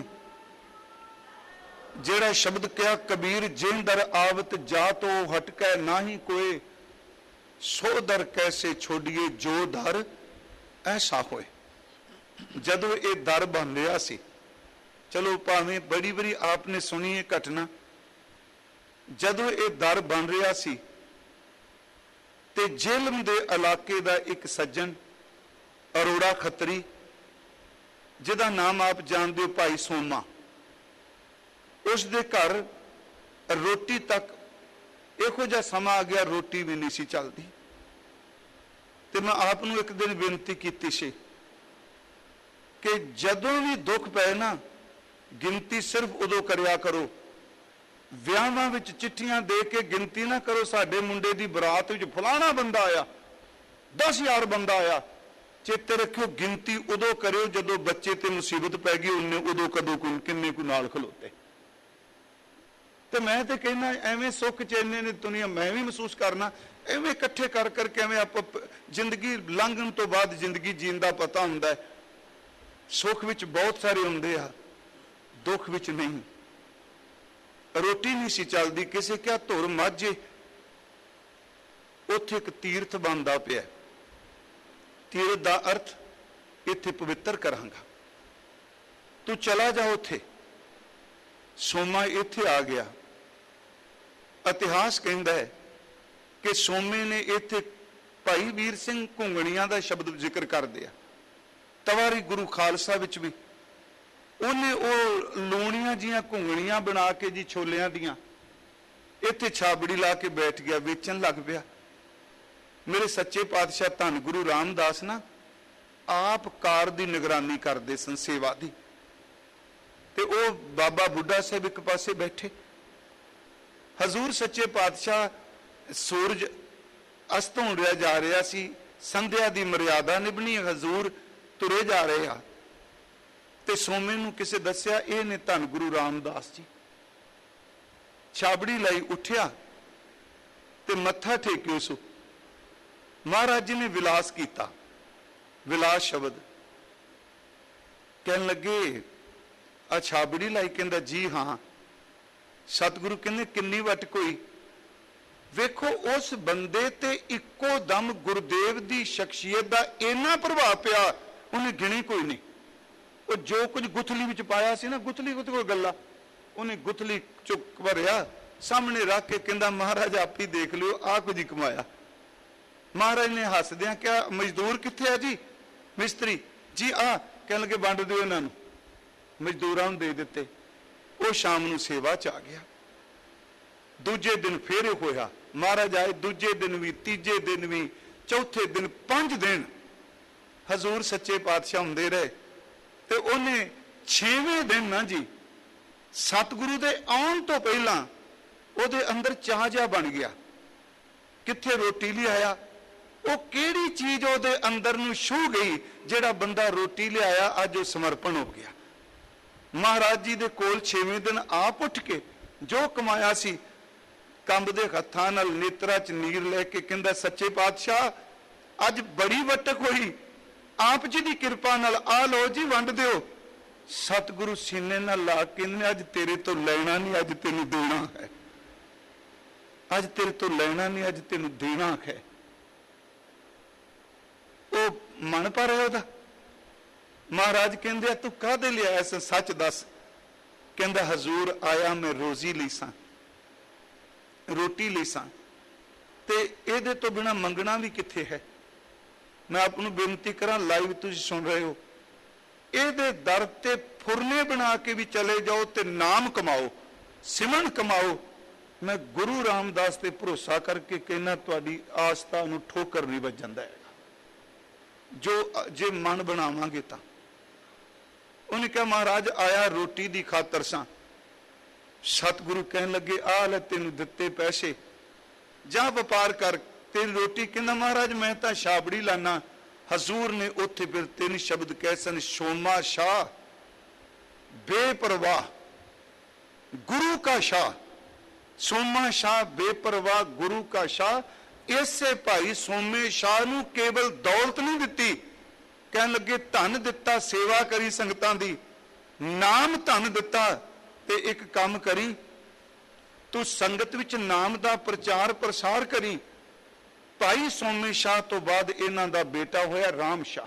जेड़ा शब्द कहा कबीर जिन दर आवत जातो हटकै नाही कोई। सो दर कैसे छोड़िए जो दर ऐसा होए। जदों ये दर बन रहा सी, चलो भावें बड़ी बड़ी आपने सुनी है घटना, जदों ये दर बन रहा सी ते जेलम दे इलाके दा एक सज्जन अरोड़ा खत्री जिहदा नाम आप जानते हो भाई सोमा, उस दे घर रोटी तक इहो जिहा समा आ गया रोटी भी नहीं सी चलती। ते मैं आप नूं एक दिन बेनती कीती सी कि जदों भी दुख पए ना गिनती सिर्फ उदों करिया करो, ਵਿਆਹਾਂ ਵਿੱਚ चिट्ठियां दे के गिनती ना करो साडे मुंडे दी बरात विच फलाना बंदा आया 10,000 बंदा आया। चेते रखियो गिनती उदों करियो जदों बच्चे ते मुसीबत पै गई, उन्हें उदों कदों कोई किन्ने कोई नाल खलोते। तो मैं तो कहना एवें सुख चैने ने दुनिया मैं भी महसूस करना एवें इकट्ठे कर करके एवें आप जिंदगी लंघन तो बाद जिंदगी जीण दा पता हुंदा है। सुख विच बहुत सारे हुंदे आ, दुख विच नहीं। रोटी नहीं सी चलती, किसी क्या धुर माझे उत्थे एक तीर्थ बनता पिया। तीर्थ का अर्थ इत्थे पवित्र करांगा, तू चला जा उत्थे। सोमा इत्थे आ गया। इतिहास कहता है ਕਿ ਸੋਮੇ ਨੇ ਇੱਥੇ ਭਾਈ ਵੀਰ ਸਿੰਘ ਘੁੰਗਣੀਆਂ ਦਾ ਸ਼ਬਦ ਜ਼ਿਕਰ ਕਰਦੇ ਆ। ਤਵਾਰੀ ਗੁਰੂ ਖਾਲਸਾ ਵਿੱਚ ਵੀ ਉਹਨੇ ਉਹ ਲੂਣੀਆਂ ਜੀਆਂ ਘੁੰਗਣੀਆਂ ਬਣਾ ਕੇ ਜੀ ਛੋਲਿਆਂ ਦੀਆਂ ਇੱਥੇ ਛਾਬੜੀ ਲਾ ਕੇ ਬੈਠ ਗਿਆ, ਵੇਚਣ ਲੱਗ ਪਿਆ। ਮੇਰੇ ਸੱਚੇ ਪਾਤਸ਼ਾਹ ਧੰਨ ਗੁਰੂ ਰਾਮਦਾਸ ਨਾ ਆਪ ਕਾਰ ਦੀ ਨਿਗਰਾਨੀ ਕਰਦੇ ਸਨ, ਸੇਵਾ ਦੀ, ਤੇ ਉਹ ਬਾਬਾ ਬੁੱਢਾ ਸਾਹਿਬ ਇੱਕ ਪਾਸੇ ਬੈਠੇ। ਹਜ਼ੂਰ ਸੱਚੇ ਪਾਤਸ਼ਾਹ ਸੂਰਜ ਅਸਤ ਹੁੰਦਿਆ ਜਾ ਰਿਹਾ ਸੀ, ਸੰਧਿਆ ਦੀ ਮਰਿਆਦਾ ਨਿਭਣੀ, ਹਜ਼ੂਰ ਤੁਰੇ ਜਾ ਰਹੇ ਆ, ਤੇ ਸੋਮੇ ਨੂੰ ਕਿਸੇ ਦੱਸਿਆ ਇਹ ਨੇ ਧੰਨ ਗੁਰੂ ਰਾਮਦਾਸ ਜੀ। ਛਾਬੜੀ ਲਈ ਉੱਠਿਆ ਤੇ ਮੱਥਾ ਟੇਕਿਓ ਸੋ। ਮਹਾਰਾਜ ਜੀ ਨੇ ਵਿਲਾਸ ਕੀਤਾ, ਵਿਲਾਸ ਸ਼ਬਦ ਕਹਿਣ ਲੱਗੇ ਆ ਛਾਬੜੀ ਲਾਈ? ਕਹਿੰਦਾ ਜੀ ਹਾਂ। ਸਤਿਗੁਰੂ ਕਹਿੰਦੇ ਕਿੰਨੀ ਵਟ ਕੋਈ? ਵੇਖੋ ਉਸ ਬੰਦੇ ਤੇ ਇੱਕੋ ਦਮ ਗੁਰਦੇਵ ਦੀ ਸ਼ਖਸੀਅਤ ਦਾ ਇੰਨਾ ਪ੍ਰਭਾਵ ਪਿਆ, ਉਹਨੇ ਗਿਣੀ ਕੋਈ ਨਹੀਂ। ਉਹ ਜੋ ਕੁਝ ਗੁਥਲੀ ਵਿੱਚ ਪਾਇਆ ਸੀ ਨਾ, ਗੁਥਲੀ ਕੋਈ ਗੱਲਾਂ, ਉਹਨੇ ਗੁਥਲੀ ਚੁੱਕ ਭਰਿਆ ਸਾਹਮਣੇ ਰੱਖ ਕੇ ਕਹਿੰਦਾ ਮਹਾਰਾਜ ਆਪ ਹੀ ਦੇਖ ਲਿਓ, ਆਹ ਕੁਝ ਹੀ ਕਮਾਇਆ। ਮਹਾਰਾਜ ਨੇ ਹੱਸਦਿਆਂ ਕਿਹਾ ਮਜ਼ਦੂਰ ਕਿੱਥੇ ਆ ਜੀ? ਮਿਸਤਰੀ ਜੀ ਆ। ਕਹਿਣ ਲੱਗੇ ਵੰਡ ਦਿਓ ਇਹਨਾਂ ਨੂੰ। ਮਜ਼ਦੂਰਾਂ ਨੂੰ ਦੇ ਦਿੱਤੇ। ਉਹ ਸ਼ਾਮ ਨੂੰ ਸੇਵਾ ਚ ਆ ਗਿਆ। ਦੂਜੇ ਦਿਨ ਫੇਰ ਹੋਇਆ, ਮਹਾਰਾਜ ਆਏ, ਦੂਜੇ ਦਿਨ ਵੀ, ਤੀਜੇ ਦਿਨ ਵੀ, ਚੌਥੇ ਦਿਨ, 5 ਦਿਨ ਹਜ਼ੂਰ ਸੱਚੇ ਪਾਤਸ਼ਾਹ ਹੁੰਦੇ ਰਹੇ। ਤੇ ਉਹਨੇ 6ਵੇਂ ਦਿਨ ਨਾ ਜੀ ਸਤਿਗੁਰੂ ਦੇ ਆਉਣ ਤੋਂ ਪਹਿਲਾਂ ਉਹਦੇ ਅੰਦਰ ਚਾਹ ਜਿਹਾ ਬਣ ਗਿਆ। ਕਿੱਥੇ ਰੋਟੀ ਲਿਆਇਆ? ਉਹ ਕਿਹੜੀ ਚੀਜ਼ ਉਹਦੇ ਅੰਦਰ ਨੂੰ ਛੂਹ ਗਈ? ਜਿਹੜਾ ਬੰਦਾ ਰੋਟੀ ਲਿਆਇਆ ਅੱਜ ਉਹ ਸਮਰਪਣ ਹੋ ਗਿਆ। ਮਹਾਰਾਜ ਜੀ ਦੇ ਕੋਲ 6ਵੇਂ ਦਿਨ ਆਪ ਉੱਠ ਕੇ ਜੋ ਕਮਾਇਆ ਸੀ ਕੰਬਦੇ ਹੱਥਾਂ ਨਾਲ ਨੇਤਰਾਂ ਚ ਨੀਰ ਲੈ ਕੇ ਕਹਿੰਦਾ ਸੱਚੇ ਪਾਤਸ਼ਾਹ ਅੱਜ ਬੜੀ ਵਟਕ ਹੋਈ, ਆਪ ਜੀ ਦੀ ਕਿਰਪਾ ਨਾਲ ਆ ਲਓ ਜੀ ਵੰਡ ਦਿਓ। ਸਤਿਗੁਰੂ ਸੀਨੇ ਨਾਲ ਲਾ ਕੇ ਕਹਿੰਦੇ ਅੱਜ ਤੇਰੇ ਤੋਂ ਲੈਣਾ ਨਹੀਂ, ਅੱਜ ਤੈਨੂੰ ਦੇਣਾ ਹੈ। ਅੱਜ ਤੇਰੇ ਤੋਂ ਲੈਣਾ ਨਹੀਂ, ਅੱਜ ਤੈਨੂੰ ਦੇਣਾ ਹੈ। ਉਹ ਮਨ ਪਰ ਹੈ ਉਹਦਾ। ਮਹਾਰਾਜ ਕਹਿੰਦੇ ਆ ਤੂੰ ਕਾਹਦੇ ਲਈ ਆਇਆ ਸੀ? ਸੱਚ ਦੱਸ। ਕਹਿੰਦਾ ਹਜ਼ੂਰ ਆਇਆ ਮੈਂ ਰੋਜ਼ੀ ਲਈ ਸਾਂ, ਰੋਟੀ ਲਈ ਸਾਂ, ਤੇ ਇਹਦੇ ਤੋਂ ਬਿਨਾਂ ਮੰਗਣਾ ਵੀ ਕਿੱਥੇ ਹੈ। ਮੈਂ ਆਪ ਨੂੰ ਬੇਨਤੀ ਕਰਾਂ, ਲਾਈਵ ਤੁਸੀਂ ਸੁਣ ਰਹੇ ਹੋ, ਇਹਦੇ ਦਰ ਤੇ ਫੁਰਨੇ ਬਣਾ ਕੇ ਵੀ ਚਲੇ ਜਾਓ ਤੇ ਨਾਮ ਕਮਾਓ, ਸਿਮਰਨ ਕਮਾਓ। ਮੈਂ ਗੁਰੂ ਰਾਮਦਾਸ ਤੇ ਭਰੋਸਾ ਕਰਕੇ ਕਹਿੰਦਾ ਤੁਹਾਡੀ ਆਸਥਾ ਨੂੰ ਠੋਕਰ ਨਹੀਂ ਵੱਜਣ ਦੇਗਾ ਜੋ ਜੇ ਮਨ ਬਣਾਵਾਂਗੇ ਤਾਂ। ਉਹਨੇ ਕਿਹਾ ਮਹਾਰਾਜ ਆਇਆ ਰੋਟੀ ਦੀ ਖਾਤਰ ਸਾਂ। ਸਤਿਗੁਰੂ ਕਹਿਣ ਲੱਗੇ ਆਹ ਲੈ ਤੈਨੂੰ ਦਿੱਤੇ ਪੈਸੇ, ਜਾ ਵਪਾਰ ਕਰ, ਤੇਰੀ ਰੋਟੀ। ਕਹਿੰਦਾ ਮਹਾਰਾਜ ਮੈਂ ਤਾਂ ਛਾਬੜੀ ਲਾਨਾ। ਹਜ਼ੂਰ ਨੇ ਉੱਥੇ ਫਿਰ 3 ਸ਼ਬਦ ਕਹੇ ਸਨ, ਸ਼ੋਮਾ ਸ਼ਾਹ, ਬੇਪਰਵਾਹ, ਗੁਰੂ ਕਾ ਸ਼ਾਹ। ਸੋਮਾ ਸ਼ਾਹ ਬੇਪਰਵਾਹ, ਗੁਰੂ ਕਾ ਸ਼ਾਹ। ਇਸੇ ਭਾਈ ਸੋਮੇ ਸ਼ਾਹ ਨੂੰ ਕੇਵਲ ਦੌਲਤ ਨਹੀਂ ਦਿੱਤੀ, ਕਹਿਣ ਲੱਗੇ ਧਨ ਦਿੱਤਾ, ਸੇਵਾ ਕਰੀ ਸੰਗਤਾਂ ਦੀ, ਨਾਮ ਧਨ ਦਿੱਤਾ। ਤੇ ਇੱਕ ਕੰਮ ਕਰੀ, ਤੂੰ ਸੰਗਤ ਵਿੱਚ ਨਾਮ ਦਾ ਪ੍ਰਚਾਰ ਪ੍ਰਸਾਰ ਕਰੀ। ਭਾਈ ਸੋਮੇ ਸ਼ਾਹ ਤੋਂ ਬਾਅਦ ਇਹਨਾਂ ਦਾ ਬੇਟਾ ਹੋਇਆ ਰਾਮ ਸ਼ਾਹ।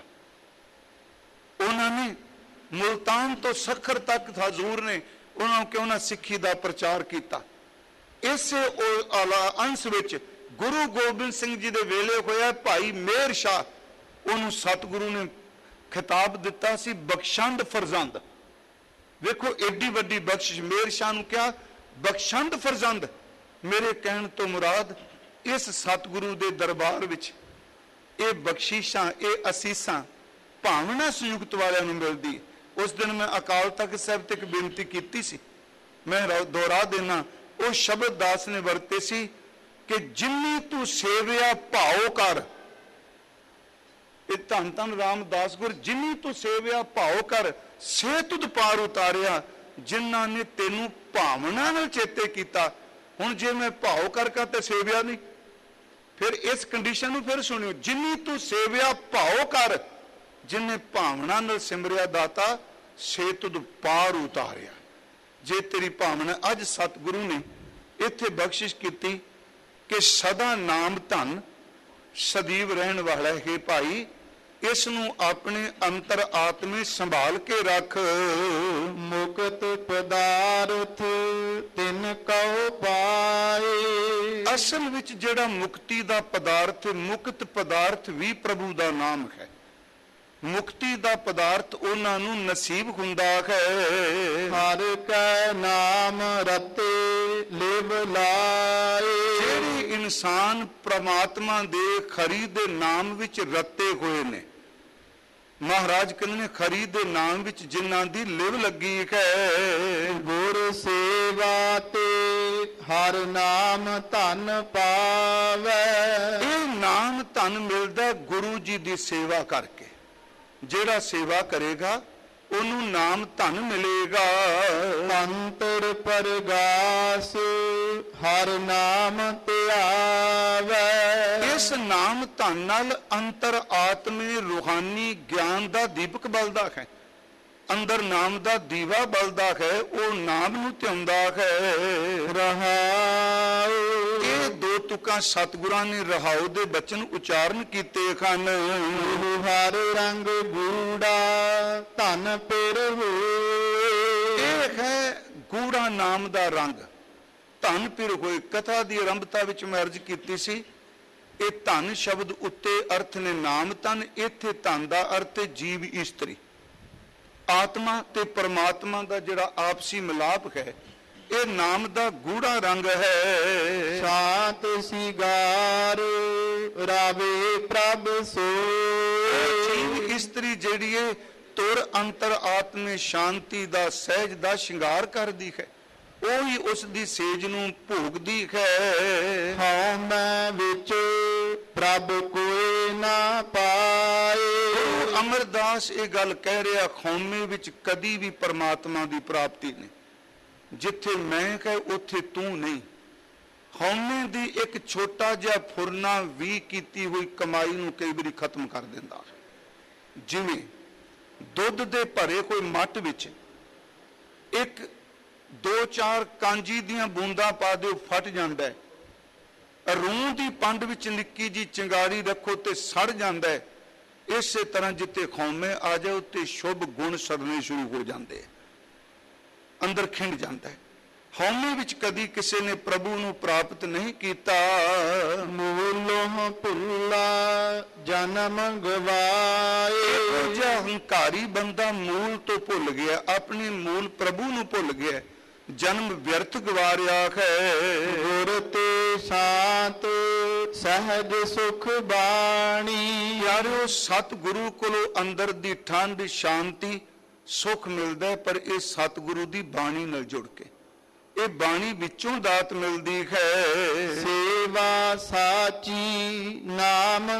ਉਹਨਾਂ ਨੇ ਮੁਲਤਾਨ ਤੋਂ ਸਖਰ ਤੱਕ ਹਜ਼ੂਰ ਨੇ ਉਹਨਾਂ ਨੂੰ ਕਿਉਂ ਨਾ ਸਿੱਖੀ ਦਾ ਪ੍ਰਚਾਰ ਕੀਤਾ। ਇਸੇ ਅੰਸ਼ ਵਿੱਚ ਗੁਰੂ ਗੋਬਿੰਦ ਸਿੰਘ ਜੀ ਦੇ ਵੇਲੇ ਹੋਇਆ ਭਾਈ ਮੇਹਰ ਸ਼ਾਹ। ਉਹਨੂੰ ਸਤਿਗੁਰੂ ਨੇ ਖਿਤਾਬ ਦਿੱਤਾ ਸੀ ਬਖਸ਼ੰਦ ਫਰਜ਼ੰਦ। ਵੇਖੋ ਏਡੀ ਵੱਡੀ ਬਖਸ਼ਿਸ਼। ਮੇਹਰ ਸ਼ਾਹ ਨੂੰ ਕਿਹਾ ਬਖਸ਼ੰਦ ਫਰਜ਼ੰਦ। ਮੇਰੇ ਕਹਿਣ ਤੋਂ ਮੁਰਾਦ ਇਸ ਸਤਿਗੁਰੂ ਦੇ ਦਰਬਾਰ ਵਿੱਚ ਇਹ ਬਖਸ਼ਿਸ਼ਾਂ, ਇਹ ਅਸੀਸਾਂ ਭਾਵਨਾ ਸੰਯੁਕਤ ਵਾਲਿਆਂ ਨੂੰ ਮਿਲਦੀ। ਉਸ ਦਿਨ ਮੈਂ ਅਕਾਲ ਤਖਤ ਸਾਹਿਬ ਤੇ ਇੱਕ ਬੇਨਤੀ ਕੀਤੀ ਸੀ, ਮੈਂ ਦੁਹਰਾ ਦੇਣਾ। ਉਹ ਸ਼ਬਦ ਦਾਸ ਨੇ ਵਰਤੇ ਸੀ ਕਿ ਜਿੰਨੀ ਤੂੰ ਸੇਵਿਆ ਭਾਉ ਕਰ। ਇਹ ਧੰਨ ਧੰਨ ਰਾਮਦਾਸ ਗੁਰ, ਜਿੰਨੀ ਤੂੰ ਸੇਵਿਆ ਭਾਉ ਕਰ, ਸੇ ਤੁਧ ਪਾਰ ਉਤਾਰਿਆ। ਜਿਨ੍ਹਾਂ ਨੇ ਤੈਨੂੰ ਭਾਵਨਾ ਨਾਲ ਚੇਤੇ ਕੀਤਾ। ਹੁਣ ਜੇ ਮੈਂ ਭਾਉ ਕਰਕੇ ਤੇ ਸੇਵਿਆ ਨਹੀਂ, ਫਿਰ ਇਸ ਕੰਡੀਸ਼ਨ ਨੂੰ ਫਿਰ ਸੁਣਿਓ, ਜਿੰਨੀ ਤੂੰ ਸੇਵਿਆ ਭਾਉ ਕਰ, ਜਿਨੇ ਭਾਵਨਾ ਨਾਲ ਸਿਮਰਿਆ ਦਾਤਾ, ਸੇ ਤੁਧ ਪਾਰ ਉਤਾਰਿਆ। ਜੇ ਤੇਰੀ ਭਾਵਨਾ, ਅੱਜ ਸਤਿਗੁਰੂ ਨੇ ਇੱਥੇ ਬਖਸ਼ਿਸ਼ ਕੀਤੀ ਕਿ ਸਦਾ ਨਾਮ ਧਨ ਸਦੀਵ ਰਹਿਣ ਵਾਲਾ ਹੈ ਭਾਈ। ਇਸ ਨੂੰ ਆਪਣੇ ਅੰਤਰ ਆਤਮੇ ਸੰਭਾਲ ਕੇ ਰੱਖ। ਮੁਕਤ ਪਦਾਰਥ ਤਿਨ ਕਉ ਪਾਏ। ਅਸਲ ਵਿੱਚ ਜਿਹੜਾ ਮੁਕਤੀ ਦਾ ਪਦਾਰਥ, ਮੁਕਤ ਪਦਾਰਥ ਵੀ ਪ੍ਰਭੂ ਦਾ ਨਾਮ ਹੈ। ਮੁਕਤੀ ਦਾ ਪਦਾਰਥ ਉਹਨਾਂ ਨੂੰ ਨਸੀਬ ਹੁੰਦਾ ਹੈ। ਹਰ ਕੈ ਨਾਮ ਰਤੇ ਲਿਵ ਲਾਏ। ਜਿਹੜੇ ਇਨਸਾਨ ਪ੍ਰਮਾਤਮਾ ਦੇ ਖਰੀ ਦੇ ਨਾਮ ਵਿੱਚ ਰਤੇ ਹੋਏ ਨੇ, ਮਹਾਰਾਜ ਕਹਿੰਦੇ ਨੇ ਖਰੀ ਦੇ ਨਾਮ ਵਿੱਚ ਜਿਨ੍ਹਾਂ ਦੀ ਲਿਵ ਲੱਗੀ ਹੈ। ਗੁਰ ਸੇਵਾ ਤੇ ਹਰ ਨਾਮ ਧਨ ਪਾਵੈ। ਇਹ ਨਾਮ ਧਨ ਮਿਲਦਾ ਗੁਰੂ ਜੀ ਦੀ ਸੇਵਾ ਕਰਕੇ। ਜਿਹੜਾ ਸੇਵਾ ਕਰੇਗਾ ਉਹਨੂੰ ਨਾਮ ਧਨ ਮਿਲੇਗਾ। ਅੰਤਰ ਪਰਗਾਸ ਹਰ ਨਾਮ ਧਿਆਵੈ। ਇਸ ਨਾਮ ਧਨ ਨਾਲ ਅੰਤਰ ਆਤਮੇ ਰੂਹਾਨੀ ਗਿਆਨ ਦਾ ਦੀਪਕ ਬਲਦਾ ਹੈ। ਅੰਦਰ ਨਾਮ ਦਾ ਦੀਵਾ ਬਲਦਾ ਹੈ, ਉਹ ਨਾਮ ਨੂੰ ਧਿਆਉਂਦਾ ਹੈ। ਰਹਾਉ। ਇਹ ਦੋ ਤੁਕਾਂ ਸਤਿਗੁਰਾਂ ਨੇ ਰਹਾਉ ਦੇ ਬਚਨ ਉਚਾਰਨ ਕੀਤੇ ਹਨ। ਹਰ ਰੰਗ ਗੂੜਾ ਧਨ ਪਿਰ ਹੋਏ। ਇਹ ਹੈ ਗੂੜਾ ਨਾਮ ਦਾ ਰੰਗ, ਧਨ ਪਿਰ ਹੋਏ। ਕਥਾ ਦੀ ਆਰੰਭਤਾ ਵਿੱਚ ਮੈਂ ਅਰਜ਼ ਕੀਤੀ ਸੀ, ਇਹ ਧਨ ਸ਼ਬਦ ਉੱਤੇ ਅਰਥ ਨੇ ਨਾਮ ਧਨ, ਇੱਥੇ ਧਨ ਦਾ ਅਰਥ ਹੈ ਜੀਵ ਇਸਤਰੀ। ਆਤਮਾ ਤੇ ਪਰਮਾਤਮਾ ਦਾ ਜਿਹੜਾ ਆਪਸੀ ਮਿਲਾਪ ਹੈ, ਇਹ ਨਾਮ ਦਾ ਗੂੜਾ ਰੰਗ ਹੈ। ਸ਼ਾਂਤ ਸਿਗਾਰ ਰਾਵੇ ਪ੍ਰਭ ਸੋਏ। ਜੀਵ ਇਸਤਰੀ ਜਿਹੜੀ ਹੈ ਤੁਰ ਅੰਤਰ ਆਤਮੇ ਸ਼ਾਂਤੀ ਦਾ ਸਹਿਜ ਦਾ ਸ਼ਿੰਗਾਰ ਕਰਦੀ ਹੈ, ਉਹੀ ਉਸ ਦੀ ਸੇਜ ਨੂੰ ਭੋਗਦੀ ਹੈ। ਹਉ ਮੈਂ ਵਿੱਚ ਪ੍ਰਭ ਕੋਇ ਨਾ ਪਾਏ। ਅਮਰਦਾਸ ਇਹ ਗੱਲ ਕਹਿ ਰਿਹਾ, ਖੌਮੇ ਵਿੱਚ ਕਦੀ ਵੀ ਪਰਮਾਤਮਾ ਦੀ ਪ੍ਰਾਪਤੀ ਨਹੀਂ। ਜਿੱਥੇ ਮੈਂ ਹੈ ਉੱਥੇ ਤੂੰ ਨਹੀਂ। ਹਉਮੈ ਦੀ ਇੱਕ ਛੋਟਾ ਜਿਹਾ ਫੁਰਨਾ ਵੀ ਕੀਤੀ ਹੋਈ ਕਮਾਈ ਨੂੰ ਕਈ ਵਾਰੀ ਖਤਮ ਕਰ ਦਿੰਦਾ ਹੈ। ਜਿਵੇਂ ਦੁੱਧ ਦੇ ਭਰੇ ਕੋਈ ਮੱਟ ਵਿੱਚ ਇੱਕ 2-4 ਕਾਂਜੀ ਦੀਆਂ ਬੂੰਦਾਂ ਪਾ ਦਿਓ, ਫਟ ਜਾਂਦਾ ਹੈ। ਰੂੰ ਦੀ ਪੰਡ ਵਿੱਚ ਨਿੱਕੀ ਜੀ ਚਿੰਗਾਰੀ ਰੱਖੋ ਤੇ ਸੜ ਜਾਂਦਾ ਹੈ। ਇਸੇ ਤਰ੍ਹਾਂ ਜਿੱਥੇ ਖੌਮੇ ਆ ਜਾਏ ਉੱਤੇ ਸ਼ੁਭ ਗੁਣ ਸੜਨੇ ਸ਼ੁਰੂ ਹੋ ਜਾਂਦੇ, ਅੰਦਰ ਖਿੰਡ ਜਾਂਦਾ ਹੈ। ਹਉਮੈ ਵਿੱਚ ਕਦੀ ਕਿਸੇ ਨੇ ਪ੍ਰਭੂ ਨੂੰ ਪ੍ਰਾਪਤ ਨਹੀਂ ਕੀਤਾ। ਮੂਲੋਂ ਭੁੱਲਾ ਜਨਮ ਗਵਾਏ। ਜੋ ਹੰਕਾਰੀ ਬੰਦਾ ਮੂਲ ਤੋਂ ਭੁੱਲ ਗਿਆ, ਆਪਣੇ ਮੂਲ ਪ੍ਰਭੂ ਨੂੰ ਭੁੱਲ ਗਿਆ, ਜਨਮ ਵਿਅਰਥ ਗਵਾ ਰਿਹਾ ਹੈ। ਗੁਰ ਤੇ ਸ਼ਾਂਤ ਸਹਿਜ ਸੁਖ ਬਾਣੀ। ਯਾਰੋ ਸਤਿਗੁਰੂ ਕੋਲੋਂ ਅੰਦਰ ਦੀ ਠੰਡ ਸ਼ਾਂਤੀ ਸੁਖ ਮਿਲਦਾ, ਪਰ ਇਹ ਸਤਿਗੁਰੂ ਦੀ ਬਾਣੀ ਨਾਲ ਜੁੜ ਕੇ, ਇਹ ਬਾਣੀ ਵਿੱਚੋਂ ਦਾਤ ਮਿਲਦੀ ਹੈ। ਸੇਵਾ ਸਾਚੀ ਨਾਮ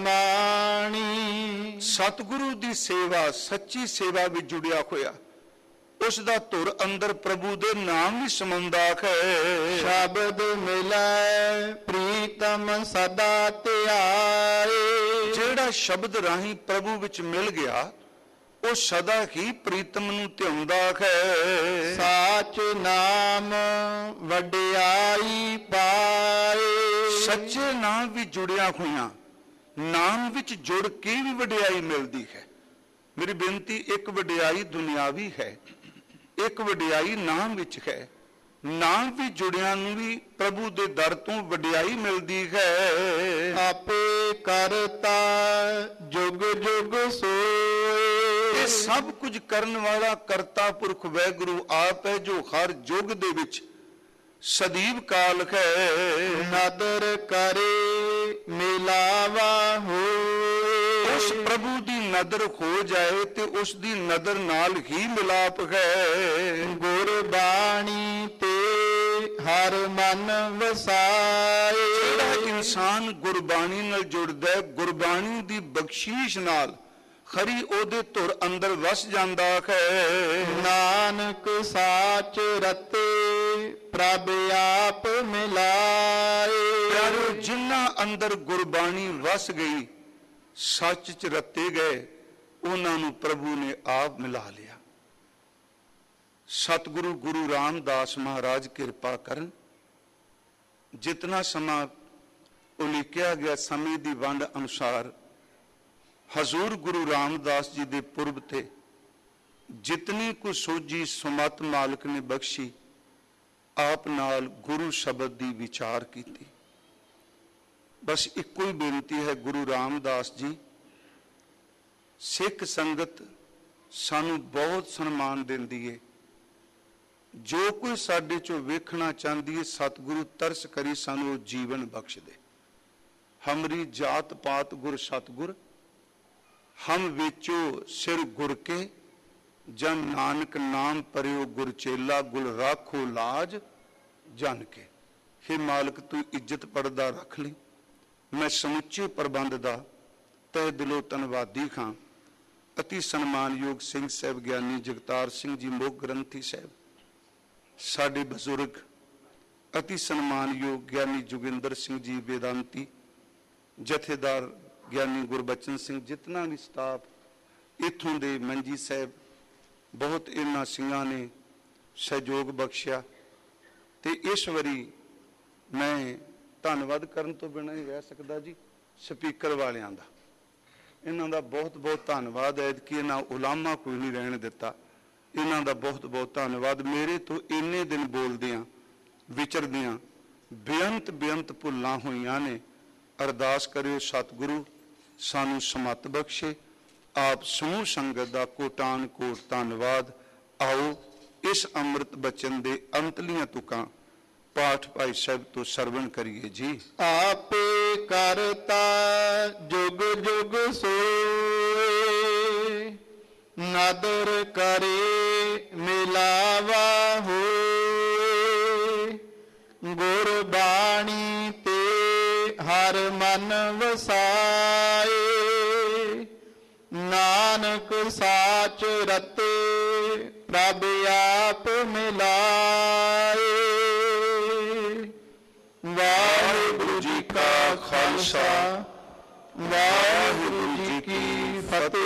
ਸਮਾਣੀ। ਸਤਿਗੁਰੂ ਦੀ ਸੇਵਾ ਸੱਚੀ ਸੇਵਾ ਵਿੱਚ ਜੁੜਿਆ ਹੋਇਆ, ਉਸ ਦਾ ਧੁਰ ਅੰਦਰ ਪ੍ਰਭੂ ਦੇ ਨਾਮ ਵੀ ਸਮਾਉਂਦਾ ਹੈ। ਸ਼ਬਦ ਮਿਲੈ ਪ੍ਰੀਤਮ ਸਦਾ ਧਿਆਏ। ਜਿਹੜਾ ਸ਼ਬਦ ਰਾਹੀਂ ਪ੍ਰਭੂ ਵਿੱਚ ਮਿਲ ਗਿਆ, ਉਹ ਸਦਾ ਹੀ ਪ੍ਰੀਤਮ ਨੂੰ ਧਿਆਉਂਦਾ ਹੈ। ਸਾਚ ਨਾਮ ਵਡਿਆਈ ਪਾਏ। ਸੱਚੇ ਨਾਮ ਵੀ ਜੁੜਿਆ ਹੋਇਆ, ਨਾਮ ਵਿੱਚ ਜੁੜ ਕੇ ਵੀ ਵਡਿਆਈ ਮਿਲਦੀ ਹੈ। ਮੇਰੀ ਬੇਨਤੀ, ਇੱਕ ਵਡਿਆਈ ਦੁਨਿਆਵੀ ਹੈ, ਇੱਕ ਵਡਿਆਈ ਨਾਮ ਵਿੱਚ ਹੈ। ਨਾਮ ਵੀ ਜੁੜਿਆਂ ਨੂੰ ਵੀ ਪ੍ਰਭੂ ਦੇ ਦਰ ਤੋਂ ਵਡਿਆਈ ਮਿਲਦੀ ਹੈ। ਆਪੇ ਕਰਤਾ ਜੁਗ ਜੁਗ ਸੋਏ। ਇਹ ਸਭ ਕੁਝ ਕਰਨ ਵਾਲਾ ਕਰਤਾ ਪੁਰਖ ਵਾਹਿਗੁਰੂ ਆਪ ਹੈ, ਜੋ ਹਰ ਯੁੱਗ ਦੇ ਵਿੱਚ ਸਦੀਵ ਕਾਲ ਹੈ। ਨਦਰ ਕਰੇ ਮਿਲਾਵਾ ਹੋਏ। ਉਸ ਪ੍ਰਭੂ ਦੀ ਨਦਰ ਹੋ ਜਾਏ ਤੇ ਉਸ ਦੀ ਨਦਰ ਨਾਲ ਹੀ ਮਿਲਾਪ ਹੈ। ਗੁਰਬਾਣੀ ਤੇ ਹਰ ਮਨ ਵਸਾਏ। ਜਿਹੜਾ ਇਨਸਾਨ ਗੁਰਬਾਣੀ ਨਾਲ ਜੁੜਦਾ ਹੈ, ਗੁਰਬਾਣੀ ਦੀ ਬਖਸ਼ੀਸ਼ ਨਾਲ ਖਰੀ ਉਹਦੇ ਧੁਰ ਅੰਦਰ ਵਸ ਜਾਂਦਾ ਹੈ। ਨਾਨਕ ਸਾਚ ਰਤੇ ਪ੍ਰਭ ਆਪ ਮਿਲਾਏ। ਪਿਆਰੋ, ਜਿਨ੍ਹਾਂ ਅੰਦਰ ਗੁਰਬਾਣੀ ਵਸ ਗਈ, ਸੱਚ ਚ ਰਤੇ ਗਏ, ਉਹਨਾਂ ਨੂੰ ਪ੍ਰਭੂ ਨੇ ਆਪ ਮਿਲਾ ਲਿਆ। ਸਤਿਗੁਰੂ ਗੁਰੂ ਰਾਮਦਾਸ ਮਹਾਰਾਜ ਕਿਰਪਾ ਕਰਨ। ਜਿਤਨਾ ਸਮਾਂ ਉਲੀਕਿਆ ਗਿਆ ਸਮੇਂ ਦੀ ਵੰਡ ਅਨੁਸਾਰ ਹਜ਼ੂਰ ਗੁਰੂ ਰਾਮਦਾਸ ਜੀ ਦੇ ਪੁਰਬ ਤੇ ਜਿਤਨੀ ਕੁ ਸੋਝੀ ਸੁਮਤ ਮਾਲਕ ਨੇ ਬਖਸ਼ੀ, ਆਪ ਨਾਲ ਗੁਰੂ ਸ਼ਬਦ ਦੀ ਵਿਚਾਰ ਕੀਤੀ। ਬਸ ਇੱਕੋ ਹੀ ਬੇਨਤੀ ਹੈ, ਗੁਰੂ ਰਾਮਦਾਸ ਜੀ, ਸਿੱਖ ਸੰਗਤ ਸਾਨੂੰ ਬਹੁਤ ਸਨਮਾਨ ਦਿੰਦੀ ਹੈ। ਜੋ ਕੋਈ ਸਾਡੇ ਚੋਂ ਵੇਖਣਾ ਚਾਹੁੰਦੀ ਹੈ, ਸਤਿਗੁਰੂ ਤਰਸ ਕਰੀ ਸਾਨੂੰ ਉਹ ਜੀਵਨ ਬਖਸ਼ ਦੇ। ਹਮਰੀ ਜਾਤ ਪਾਤ ਗੁਰ ਸਤਿਗੁਰ, ਹਮ ਵੇਚੋ ਸਿਰ ਗੁਰ ਕੇ, ਜਨ ਨਾਨਕ ਨਾਮ ਪਰਿਓ ਗੁਰ ਚੇਲਾ, ਗੁਲ ਰਾਖੋ ਲਾਜ ਜਨ ਕੇ। हे ਮਾਲਕ, ਤੂੰ ਇੱਜ਼ਤ ਪਰਦਾ ਰੱਖ ਲਈ। ਮੈਂ ਸਮੁੱਚੇ ਪ੍ਰਬੰਧ ਦਾ ਤਹਿ ਦਿਲੋਂ ਧੰਨਵਾਦੀ ਹਾਂ। ਅਤੀ ਸਨਮਾਨਯੋਗ ਸਿੰਘ ਸਾਹਿਬ ਗਿਆਨੀ ਜਗਤਾਰ ਸਿੰਘ ਜੀ ਮੁੱਖ ਗ੍ਰੰਥੀ ਸਾਹਿਬ, ਸਾਡੇ ਬਜ਼ੁਰਗ ਅਤੀ ਸਨਮਾਨਯੋਗ ਗਿਆਨੀ ਜੋਗਿੰਦਰ ਸਿੰਘ ਜੀ ਵੇਦਾਂਤੀ, ਜਥੇਦਾਰ ਗਿਆਨੀ ਗੁਰਬਚਨ ਸਿੰਘ, ਜਿਤਨਾ ਵੀ ਸਟਾਫ ਇੱਥੋਂ ਦੇ, ਮੰਜੀ ਸਾਹਿਬ, ਬਹੁਤ ਇਹਨਾਂ ਸਿੰਘਾਂ ਨੇ ਸਹਿਯੋਗ ਬਖਸ਼ਿਆ। ਤੇ ਇਸ ਵਾਰੀ ਮੈਂ ਧੰਨਵਾਦ ਕਰਨ ਤੋਂ ਬਿਨਾਂ ਹੀ ਰਹਿ ਸਕਦਾ ਜੀ, ਸਪੀਕਰ ਵਾਲਿਆਂ ਦਾ, ਇਹਨਾਂ ਦਾ ਬਹੁਤ ਬਹੁਤ ਧੰਨਵਾਦ ਹੈ ਕਿ ਇਹਨਾਂ ਉਲਾਮਾ ਕੋਈ ਨਹੀਂ ਰਹਿਣ ਦਿੱਤਾ। ਇਹਨਾਂ ਦਾ ਬਹੁਤ ਬਹੁਤ ਧੰਨਵਾਦ। ਮੇਰੇ ਤੋਂ ਇੰਨੇ ਦਿਨ ਬੋਲਦਿਆਂ ਵਿਚਰਦਿਆਂ ਬੇਅੰਤ ਭੁੱਲਾਂ ਹੋਈਆਂ ਨੇ। ਅਰਦਾਸ ਕਰਿਓ ਸਤਿਗੁਰੂ ਸਾਨੂੰ ਸਮਤ ਬਖਸ਼ੇ। ਆਪ ਸਮੂਹ ਸੰਗਤ ਦਾ ਕੋਟਾਨ ਕੋਟ ਧੰਨਵਾਦ। ਆਓ ਇਸ ਅੰਮ੍ਰਿਤ ਬਚਨ ਦੇ ਅੰਤਲੀਆਂ ਤੁਕਾਂ ਪਾਠ ਭਾਈ ਸਾਹਿਬ ਤੋਂ ਸਰਵਣ ਕਰੀਏ ਜੀ। ਆਪੇ ਕਰਤਾ ਜੁਗ ਜੁਗ ਸੋਏ, ਨਦਰ ਕਰੇ ਮਿਲਾਵਾ ਹੋਏ। ਗੁਰਬਾਣੀ ਤੇ ਹਰ ਮਨ ਵਸਾਏ, ਨਾਨਕ ਸਾਚ ਰਤੇ ਪ੍ਰਭ ਆਪ ਮਿਲਾਏ। ਵਾਹਿਗੁਰੂ ਜੀ ਕਾ ਖਾਲਸਾ, ਵਾਹਿਗੁਰੂ ਜੀ ਕੀ ਫਤਿਹ।